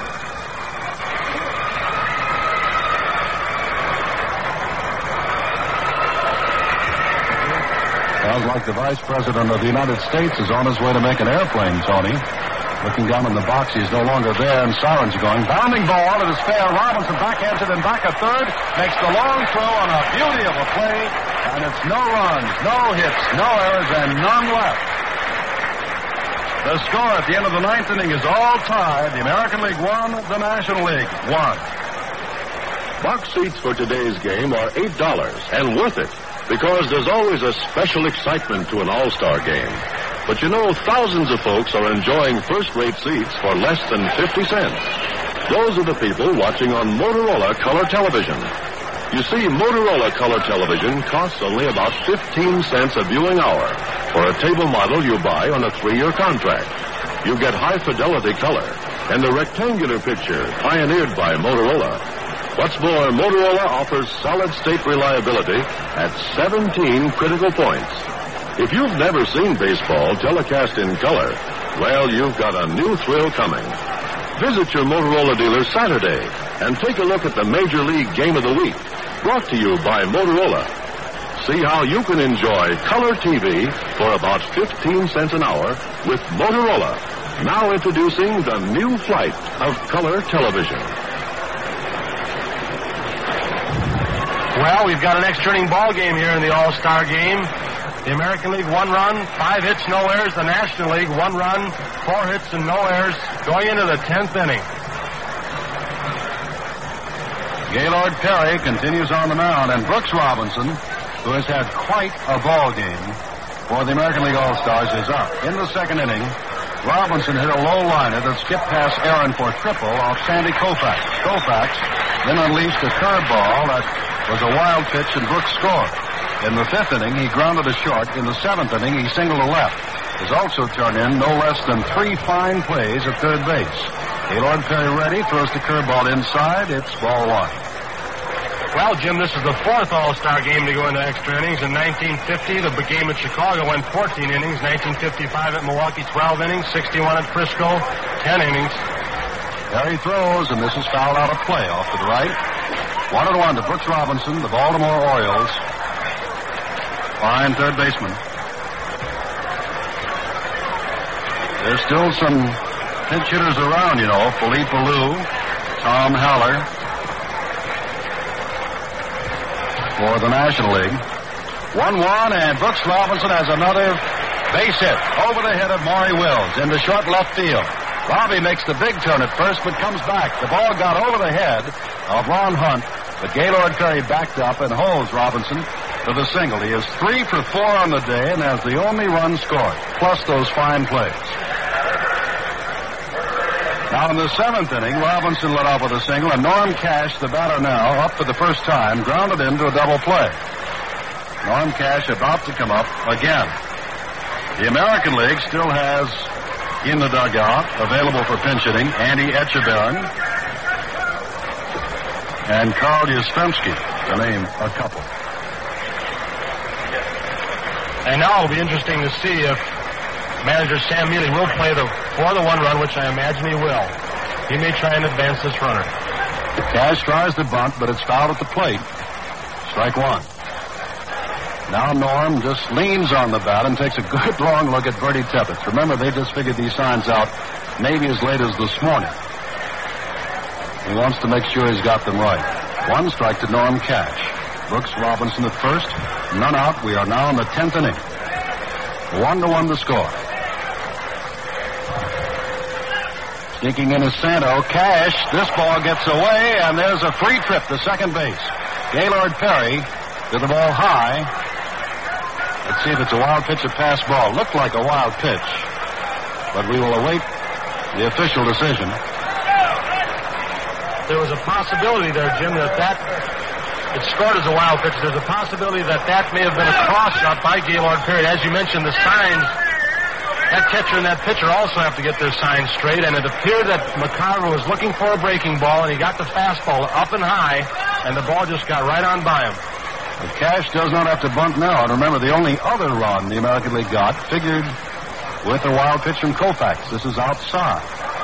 Sounds like the Vice President of the United States is on his way to make an airplane, Tony. Looking down in the box, he's no longer there, and sirens are going. Bounding ball, it is fair. Robinson backhands it and back at third. Makes the long throw on a beauty of a play, and it's no runs, no hits, no errors, and none left. The score at the end of the ninth inning is all tied. The American League won, the National League won. Box seats for today's game are eight dollars and worth it, because there's always a special excitement to an all-star game. But you know, thousands of folks are enjoying first-rate seats for less than fifty cents. Those are the people watching on Motorola Color Television. You see, Motorola Color Television costs only about fifteen cents a viewing hour for a table model you buy on a three-year contract. You get high-fidelity color and the rectangular picture pioneered by Motorola. What's more, Motorola offers solid-state reliability at seventeen critical points. If you've never seen baseball telecast in color, well, you've got a new thrill coming. Visit your Motorola dealer Saturday and take a look at the Major League Game of the Week, brought to you by Motorola. See how you can enjoy color T V for about fifteen cents an hour with Motorola. Now introducing the new flight of color television. Well, we've got an extra-inning ball game here in the All-Star game. The American League, one run, five hits, no errors. The National League, one run, four hits, and no errors, going into the tenth inning. Gaylord Perry continues on the mound, and Brooks Robinson, who has had quite a ball game for the American League All-Stars, is up. In the second inning, Robinson hit a low liner that skipped past Aaron for triple off Sandy Koufax. Koufax then unleashed a curveball that was a wild pitch, and Brooks scored. In the fifth inning, he grounded a short. In the seventh inning, he singled a left. Has also turned in no less than three fine plays at third base. Gaylord Perry ready, throws the curveball inside. It's ball one. Well, Jim, this is the fourth All-Star game to go into extra innings. In nineteen fifty, the game at Chicago went fourteen innings. nineteen fifty-five at Milwaukee, twelve innings. sixty-one at Frisco, ten innings. Perry throws, and this is fouled out of play off to the right. One and one to Brooks Robinson, the Baltimore Orioles. Fine third baseman. There's still some pinch hitters around, you know. Philippe Alou, Tom Haller for the National League. one one, and Brooks Robinson has another base hit over the head of Maury Wills into short left field. Robbie makes the big turn at first, but comes back. The ball got over the head of Ron Hunt, but Gaylord Perry backed up and holds Robinson to the single. He is three for four on the day and has the only run scored, plus those fine plays. Now in the seventh inning, Robinson led off with a single, and Norm Cash, the batter now, up for the first time, grounded into a double play. Norm Cash about to come up again. The American League still has in the dugout, available for pinch hitting, Andy Etchebarren and Carl Yastrzemski, to name a couple. And now it'll be interesting to see if manager Sam Mealy will play the for the one run, which I imagine he will. He may try and advance this runner. Cash tries the bunt, but it's fouled at the plate. Strike one. Now Norm just leans on the bat and takes a good long look at Bertie Tebbetts. Remember, they just figured these signs out maybe as late as this morning. He wants to make sure he's got them right. One strike to Norm Cash. Brooks Robinson at first. None out. We are now in the tenth inning. One to one to score. Sneaking in is Santo. Cash. This ball gets away, and there's a free trip to second base. Gaylord Perry to the ball high. Let's see if it's a wild pitch or pass ball. Looked like a wild pitch, but we will await the official decision. There was a possibility there, Jim, that that, it scored as a wild pitch. There's a possibility that that may have been a cross-up by Gaylord Perry. As you mentioned, the signs, that catcher and that pitcher also have to get their signs straight, and it appeared that McCarver was looking for a breaking ball, and he got the fastball up and high, and the ball just got right on by him. But Cash does not have to bunt now, and remember, the only other run the American League got figured with a wild pitch from Koufax. This is outside.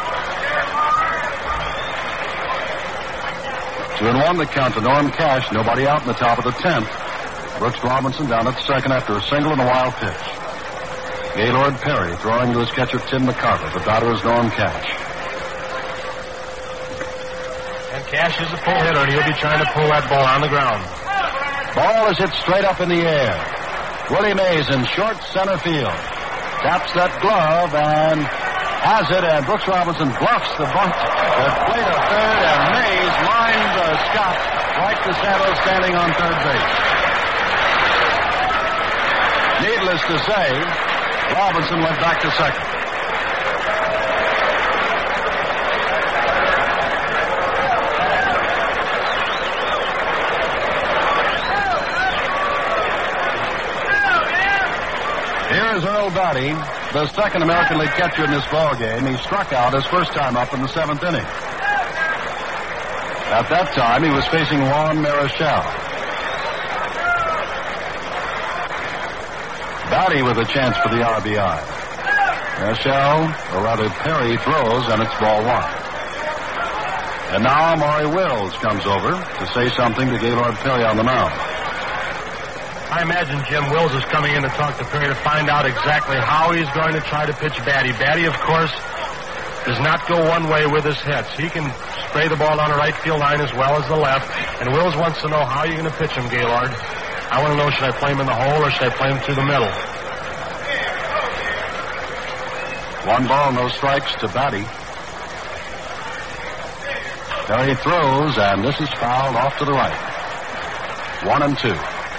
Two and one the count to Norm Cash. Nobody out in the top of the tenth. Brooks Robinson down at second after a single and a wild pitch. Gaylord Perry throwing to his catcher Tim McCarver. The batter is Norm Cash. And Cash is a pull hitter, and he'll be trying to pull that ball on the ground. Ball is hit straight up in the air. Willie Mays in short center field. Taps that glove and has it, and Brooks Robinson bluffs the bunt. The play to third, and Mays lined the Scott right to Santos standing on third base. Needless to say, Robinson went back to second. Here is Earl Batty, the second American League catcher in this ball game. He struck out his first time up in the seventh inning. At that time, he was facing Juan Marichal. Batty with a chance for the R B I. Marichal, or rather Perry, throws, and it's ball one. And now Maury Wills comes over to say something to Gaylord Perry on the mound. I imagine Jim Wills is coming in to talk to Perry to find out exactly how he's going to try to pitch Batty. Batty, of course, does not go one way with his hits. He can spray the ball down the right field line as well as the left. And Wills wants to know how you're going to pitch him, Gaylord. I want to know, should I play him in the hole or should I play him through the middle? One ball, no strikes to Batty. Perry throws, and this is fouled off to the right. One and two.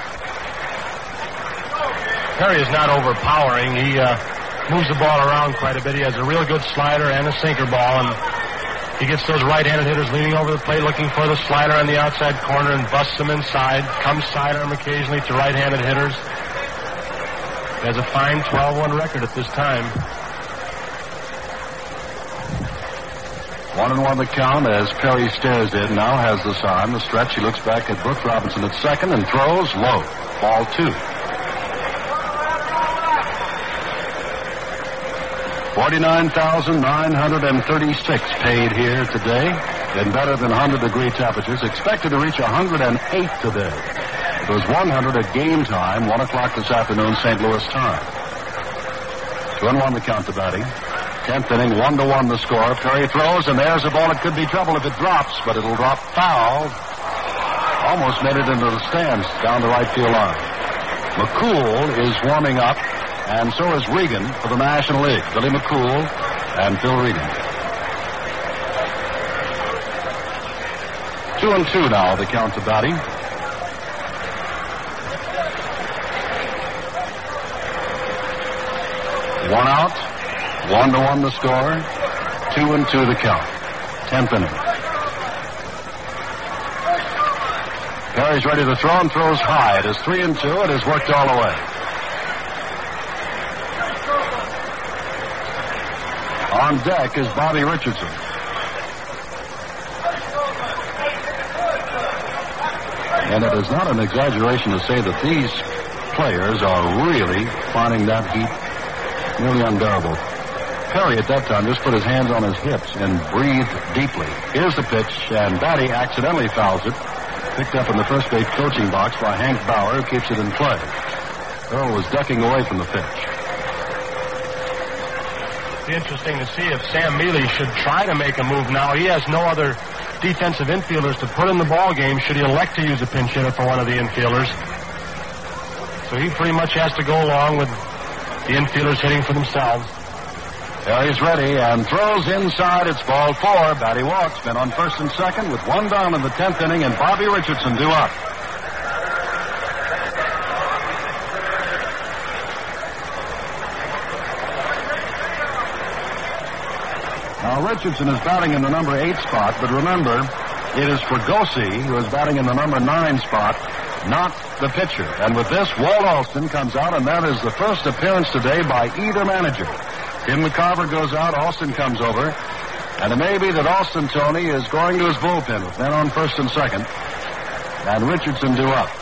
Perry is not overpowering. He uh, moves the ball around quite a bit. He has a real good slider and a sinker ball, and he gets those right-handed hitters leaning over the plate looking for the slider on the outside corner and busts them inside. Comes sidearm occasionally to right-handed hitters. He has a fine twelve one record at this time. One and one the count as Perry stares in. Now has the sign. The stretch. He looks back at Brooks Robinson at second and throws low. Ball two. forty-nine thousand nine hundred thirty-six paid here today in better than one hundred degree temperatures. Expected to reach one hundred eight today. It was one hundred at game time, one o'clock this afternoon, Saint Louis time. Two and one the count to Batty. Tenth inning, one to one the score. Perry throws, and there's a ball. It could be trouble if it drops, but it'll drop foul. Almost made it into the stands down the right field line. McCool is warming up. And so is Regan for the National League. Billy McCool and Phil Regan. Two and two now, the count to Batty. One out. One to one the score. Two and two the count. Tenth inning. Perry's ready to throw and throws high. It is three and two. It has worked all the way. On deck is Bobby Richardson. And it is not an exaggeration to say that these players are really finding that heat nearly unbearable. Perry at that time just put his hands on his hips and breathed deeply. Here's the pitch, and Batty accidentally fouls it. Picked up in the first base coaching box by Hank Bauer, who keeps it in play. Earl was ducking away from the pitch. Be interesting to see if Sam Mealy should try to make a move now. He has no other defensive infielders to put in the ball game should he elect to use a pinch hitter for one of the infielders. So he pretty much has to go along with the infielders hitting for themselves. Perry's ready and throws inside. It's ball four. Batty walks. Men on first and second with one down in the tenth inning, and Bobby Richardson due up. Now, Richardson is batting in the number eight spot, but remember, it is Fregosi who is batting in the number nine spot, not the pitcher. And with this, Walt Alston comes out, and that is the first appearance today by either manager. Tim McCarver goes out, Alston comes over, and it may be that Alston, Tony, is going to his bullpen with men on first and second, and Richardson due up.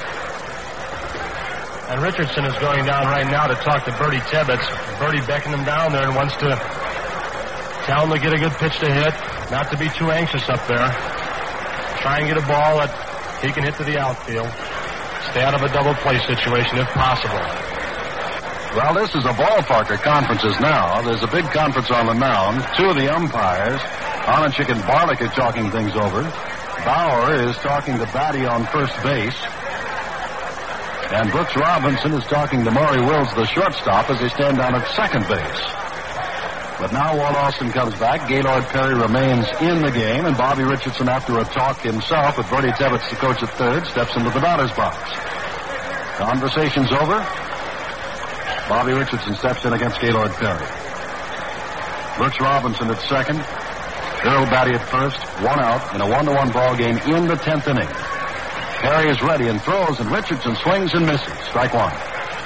And Richardson is going down right now to talk to Bertie Tibbetts. Bertie beckoned him down there and wants to tell him to get a good pitch to hit, not to be too anxious up there. Try and get a ball that he can hit to the outfield. Stay out of a double play situation if possible. Well, this is a ballpark of conferences now. There's a big conference on the mound. Two of the umpires, Onachik and Barlick, are talking things over. Bauer is talking to Batty on first base. And Brooks Robinson is talking to Maury Wills, the shortstop, as they stand down at second base. But now Walt Alston comes back. Gaylord Perry remains in the game, and Bobby Richardson, after a talk himself with Bertie Tibbetts, the coach at third, steps into the batter's box. Conversation's over. Bobby Richardson steps in against Gaylord Perry. Brooks Robinson at second. Earl Batty at first. One out in a one-to-one ball game in the tenth inning. Perry is ready and throws, and Richardson swings and misses. Strike one.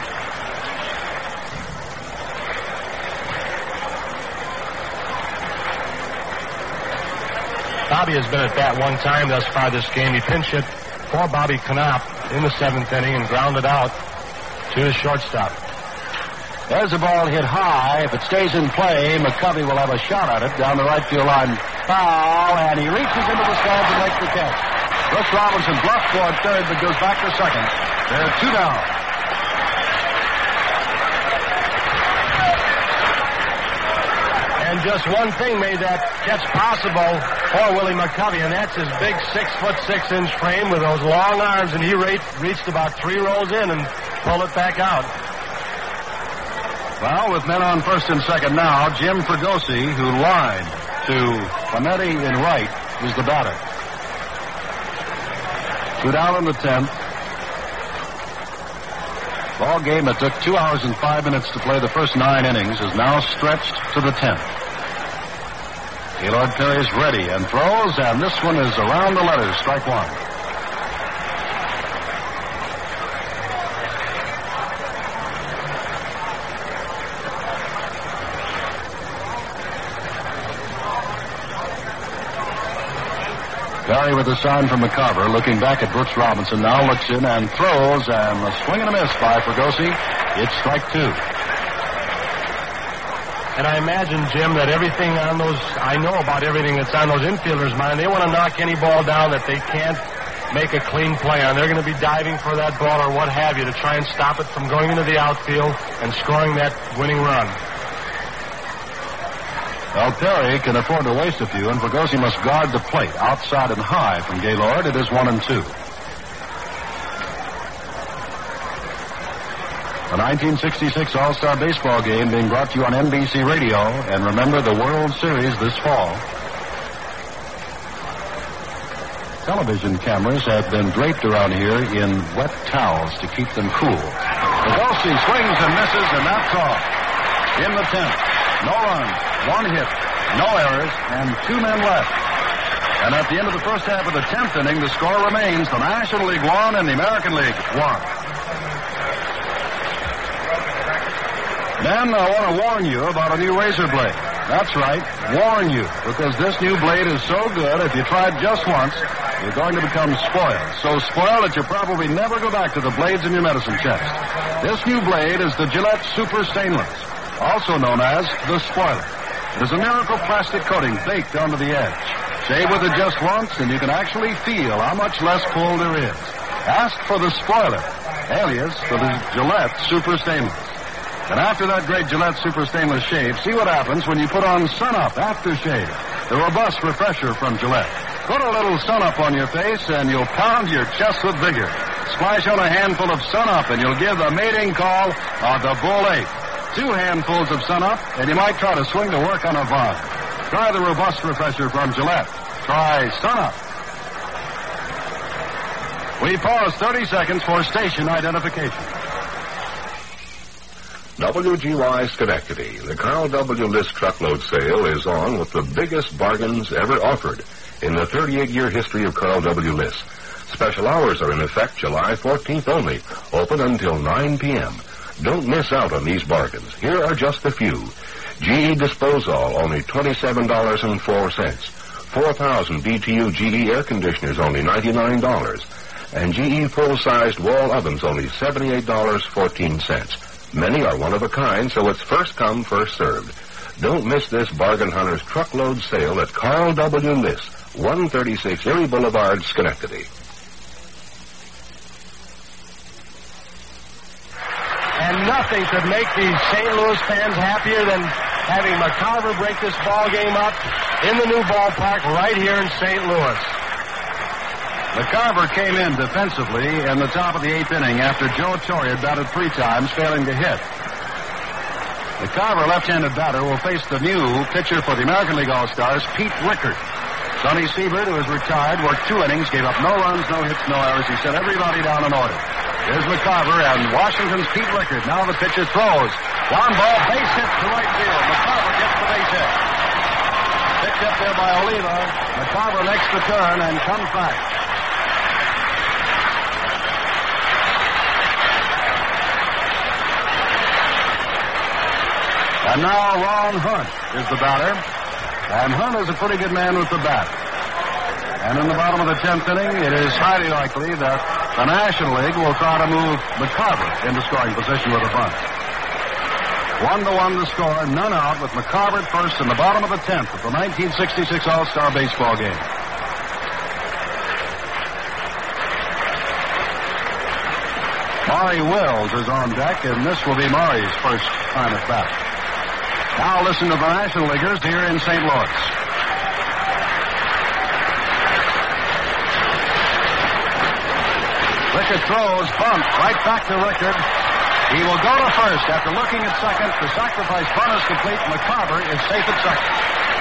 Bobby has been at bat one time thus far this game. He pinch hit for Bobby Knopp in the seventh inning and grounded out to his shortstop. There's a ball hit high. If it stays in play, McCovey will have a shot at it down the right field line. Foul, and he reaches into the stands and makes the catch. Brooks Robinson bluffs toward third, but goes back to second. There are two down. And just one thing made that catch possible for Willie McCovey, and that's his big six foot six inch frame with those long arms, and he re- reached about three rows in and pulled it back out. Well, with men on first and second now, Jim Fregosi, who lined to Clemente in right, is the batter. Two down in the tenth. Ball game that took two hours and five minutes to play the first nine innings is now stretched to the tenth. Gaylord Perry is ready and throws, and this one is around the letters. Strike one. Perry with a sign from McCarver, looking back at Brooks Robinson, now looks in and throws, and a swing and a miss by Fregosi. It's strike two. And I imagine, Jim, that everything on those, I know about everything that's on those infielders' mind. They want to knock any ball down that they can't make a clean play on. They're going to be diving for that ball or what have you to try and stop it from going into the outfield and scoring that winning run. Well, Perry can afford to waste a few, and Fregosi must guard the plate outside and high from Gaylord. It is one and two. The nineteen sixty-six All-Star Baseball game being brought to you on N B C Radio, and remember the World Series this fall. Television cameras have been draped around here in wet towels to keep them cool. Fregosi swings and misses, and that's all. In the tenth, no runs, one hit, no errors, and two men left. And at the end of the first half of the tenth inning, the score remains the National League one and the American League one. Then I want to warn you about a new razor blade. That's right, warn you, because this new blade is so good, if you try it just once, you're going to become spoiled. So spoiled that you'll probably never go back to the blades in your medicine chest. This new blade is the Gillette Super Stainless, also known as the Spoiler. It is a miracle plastic coating baked onto the edge. Shave with it just once, and you can actually feel how much less pull there is. Ask for the Spoiler, alias for the Gillette Super Stainless. And after that great Gillette Super Stainless shave, see what happens when you put on Sun-Up Aftershave, the robust refresher from Gillette. Put a little Sun-Up on your face, and you'll pound your chest with vigor. Splash on a handful of Sun-Up, and you'll give the mating call of the Bull Eight. Two handfuls of Sun-Up, and you might try to swing to work on a vine. Try the robust refresher from Gillette. Try Sun-Up. We pause thirty seconds for station identification. W G Y Schenectady. The Carl W. List truckload sale is on with the biggest bargains ever offered in the thirty-eight year history of Carl W. List. Special hours are in effect July fourteenth only, open until nine p.m. Don't miss out on these bargains. Here are just a few. G E Disposal, only twenty-seven dollars and four cents. four thousand B T U G E air conditioners, only ninety-nine dollars. And G E full-sized wall ovens, only seventy-eight dollars and fourteen cents. Many are one of a kind, so it's first come, first served. Don't miss this Bargain Hunters truckload sale at Carl W. List, one thirty-six Erie Boulevard, Schenectady. And nothing could make these Saint Louis fans happier than having McCarver break this ball game up in the new ballpark right here in Saint Louis. McCarver came in defensively in the top of the eighth inning after Joe Torre had batted three times, failing to hit. McCarver, left-handed batter, will face the new pitcher for the American League All-Stars, Pete Rickard. Sonny Siebert, who is retired, worked two innings, gave up no runs, no hits, no errors. He set everybody down in order. Here's McCarver and Washington's Pete Rickard. Now the pitcher throws. Down ball, base hit to right field. McCarver gets the base hit. Picked up there by Oliva. McCarver makes the turn and comes back. And now Ron Hunt is the batter. And Hunt is a pretty good man with the bat. And in the bottom of the tenth inning, it is highly likely that the National League will try to move McCarver into scoring position with a bunt. One to one the score, none out, with McCarver at first in the bottom of the tenth of the nineteen sixty-six All-Star baseball game. Maury Wills is on deck, and this will be Maury's first time at bat. Now listen to the National Leaguers here in Saint Louis. Rickard throws, bunt, right back to Rickard. He will go to first after looking at second. The sacrifice bunt is complete. McCarver is safe at second.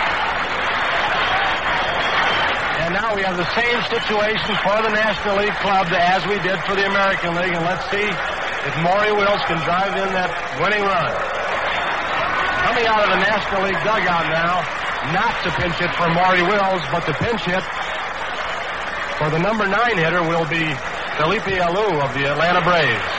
And now we have the same situation for the National League club as we did for the American League. And let's see if Maury Wills can drive in that winning run. Coming out of the National League dugout now, not to pinch hit for Maury Wills, but to pinch hit for the number nine hitter will be Felipe Alou of the Atlanta Braves.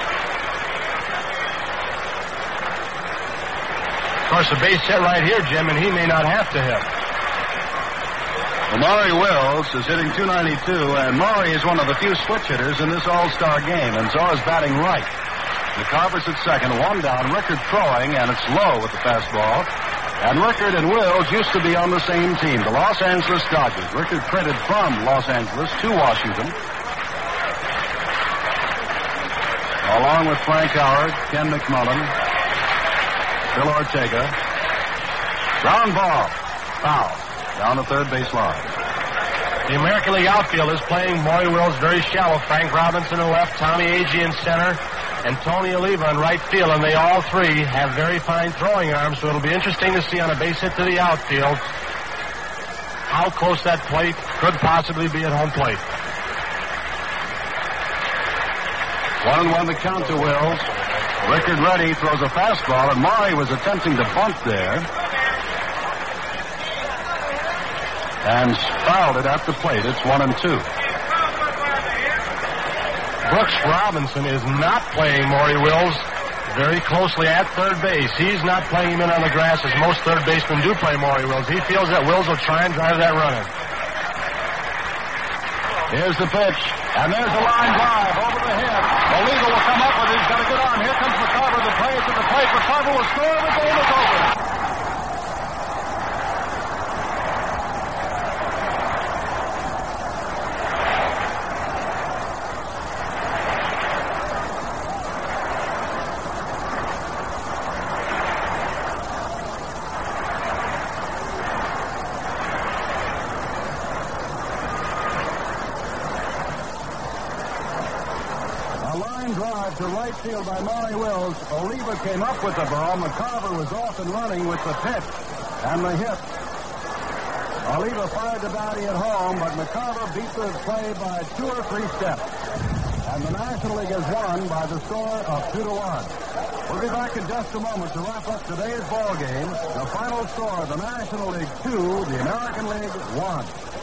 Of course, a base hit right here, Jim, and he may not have to hit. Well, Maury Wills is hitting two ninety-two, and Maury is one of the few switch hitters in this All-Star game, and so is batting right. McCarver's at second, one down, Rickard throwing, and it's low with the fastball. And Rickard and Wills used to be on the same team, the Los Angeles Dodgers. Rickard traded from Los Angeles to Washington, along with Frank Howard, Ken McMullen, Bill Ortega. Ground ball, foul, down the third base line. The American League outfield is playing Maury Wills very shallow. Frank Robinson in left, Tommy Agee in center, and Tony Oliva in right field, and they all three have very fine throwing arms, so it'll be interesting to see on a base hit to the outfield how close that plate could possibly be at home plate. One and one to count to Wills. Rickard ready, throws a fastball, and Maury was attempting to bunt there. And fouled it at the plate. It's one and two. Brooks Robinson is not playing Maury Wills very closely at third base. He's not playing him in on the grass as most third basemen do play Maury Wills. He feels that Wills will try and drive that run in. Here's the pitch, and there's a line drive over the head. Oliva will come up with it. He's got a good arm. Here comes McCarver to play it to the plate. McCarver will score. The game is over. line drive to right field by Maury Wills. Oliva came up with the ball. McCarver was off and running with the pitch and the hit. Oliva fired the Dowdy at home, but McCarver beat the play by two or three steps. And the National League has won by the score of two to one. We'll be back in just a moment to wrap up today's ball game. The final score, the National League two, the American League one.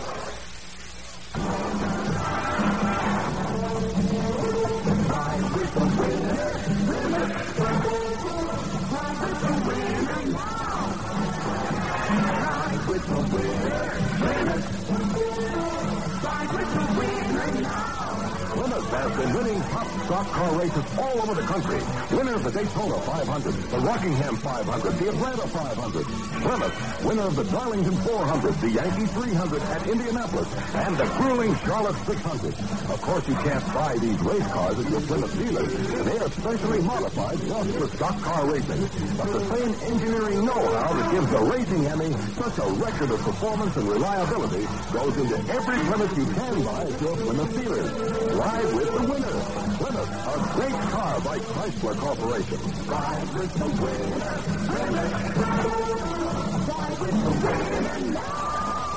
Plymouth has been winning top stock car races all over the country. Winner of the Daytona five hundred, the Rockingham five hundred, the Atlanta five hundred. Plymouth, winner of the Darlington four hundred, the Yankee three hundred at Indianapolis, and the grueling Charlotte six hundred. Of course, you can't buy these race cars at your Plymouth dealers. They are specially modified just for stock car racing. But the same engineering know-how that gives the Racing Emmy such a record of performance and reliability goes into every Plymouth you can buy at your Plymouth dealers. Ride with the winner. Plymouth, a great car by Chrysler Corporation. Ride with the winner. Plymouth. Ride with the winner now.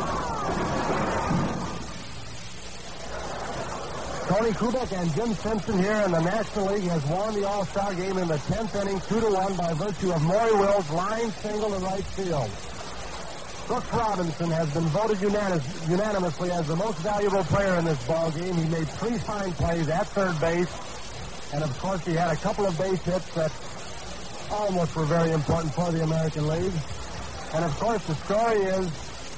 Tony Kubek and Jim Simpson here, and the National League has won the All-Star game in the tenth inning, two to one, by virtue of Maury Wills' line single to right field. Brooks Robinson has been voted unanimous, unanimously as the most valuable player in this ball game. He made three fine plays at third base, and of course he had a couple of base hits that almost were very important for the American League. And of course the story is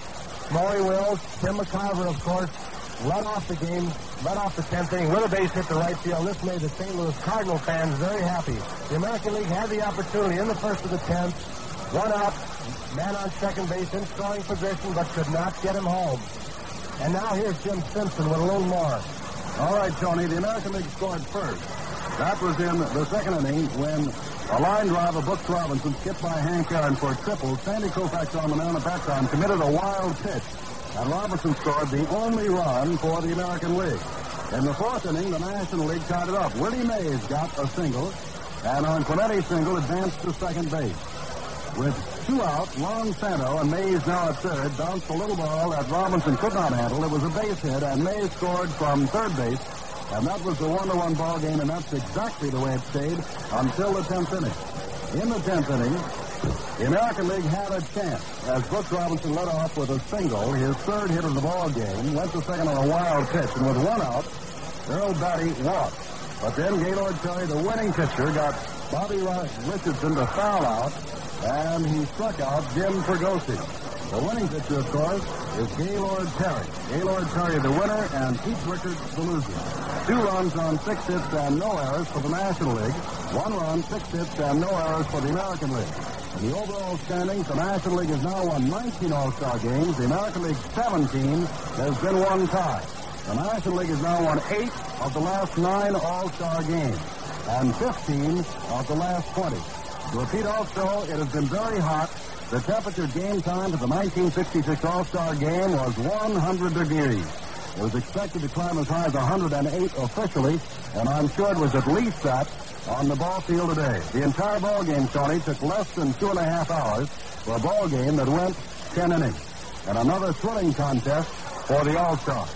Maury Wills, Tim McCarver, of course, led off the game, led off the tenth inning with a base hit to right field. This made the Saint Louis Cardinal fans very happy. The American League had the opportunity in the first of the tenth, one out, man on second base in scoring position, but could not get him home. And now here's Jim Simpson with a little more. All right, Tony, the American League scored first. That was in the second inning when a line drive of Brooks Robinson skipped by Hank Aaron for a triple. Sandy Koufax on the mound at that time committed a wild pitch, and Robinson scored the only run for the American League. In the fourth inning, the National League tied it up. Willie Mays got a single, and on Clemente's single advanced to second base. With two out, Longsanto and Mays now at third bounced a little ball that Robinson could not handle. It was a base hit, and Mays scored from third base, and that was the one-to-one ball game, and that's exactly the way it stayed until the tenth inning. In the tenth inning, the American League had a chance as Brooks Robinson led off with a single, his third hit of the ball game, went to second on a wild pitch, and with one out, Earl Batty walked. But then Gaylord Perry, the winning pitcher, got Bobby Richardson to foul out, and he struck out Jim Fregosi. The winning pitcher, of course, is Gaylord Perry. Gaylord Perry, the winner, and Pete Richards, the loser. Two runs on six hits and no errors for the National League. One run, six hits, and no errors for the American League. In the overall standings, the National League has now won nineteen All-Star games. The American League, seventeen. There's been one tie. The National League has now won eight of the last nine All-Star games and fifteen of the last twenty. To repeat also, it has been very hot. The temperature game time for the nineteen sixty-six All-Star game was one hundred degrees. It was expected to climb as high as one hundred eight officially, and I'm sure it was at least that on the ball field today. The entire ball game, Tony, took less than two and a half hours for a ball game that went ten innings. And another thrilling contest for the All-Stars.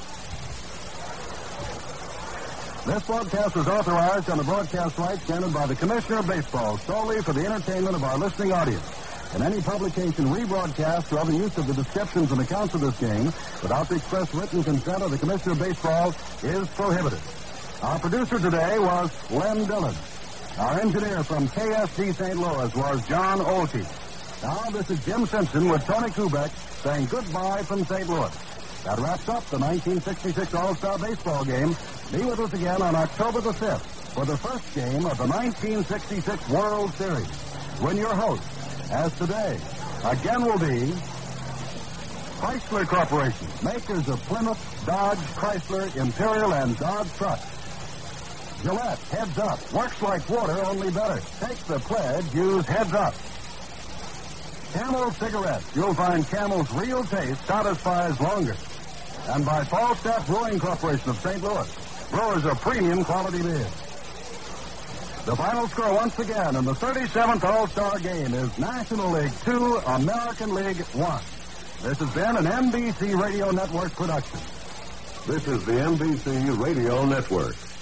This broadcast was authorized on the broadcast rights granted by the Commissioner of Baseball solely for the entertainment of our listening audience. And any publication, rebroadcast, or other use of the descriptions and accounts of this game without the express written consent of the Commissioner of Baseball is prohibited. Our producer today was Len Dillon. Our engineer from K S D Saint Louis was John Olkey. Now this is Jim Simpson with Tony Kubek saying goodbye from Saint Louis. That wraps up the nineteen sixty-six All-Star Baseball game. Be with us again on October the fifth for the first game of the nineteen sixty-six World Series. When your host, as today, again will be Chrysler Corporation, makers of Plymouth, Dodge, Chrysler, Imperial, and Dodge trucks. Gillette, Heads Up, works like water, only better. Take the pledge, use Heads Up. Camel cigarettes, you'll find Camel's real taste satisfies longer. And by Falstaff Brewing Corporation of Saint Louis, brewers of premium quality beer. The final score once again in the thirty-seventh All-Star Game is National League two, American League one. This has been an N B C Radio Network production. This is the N B C Radio Network.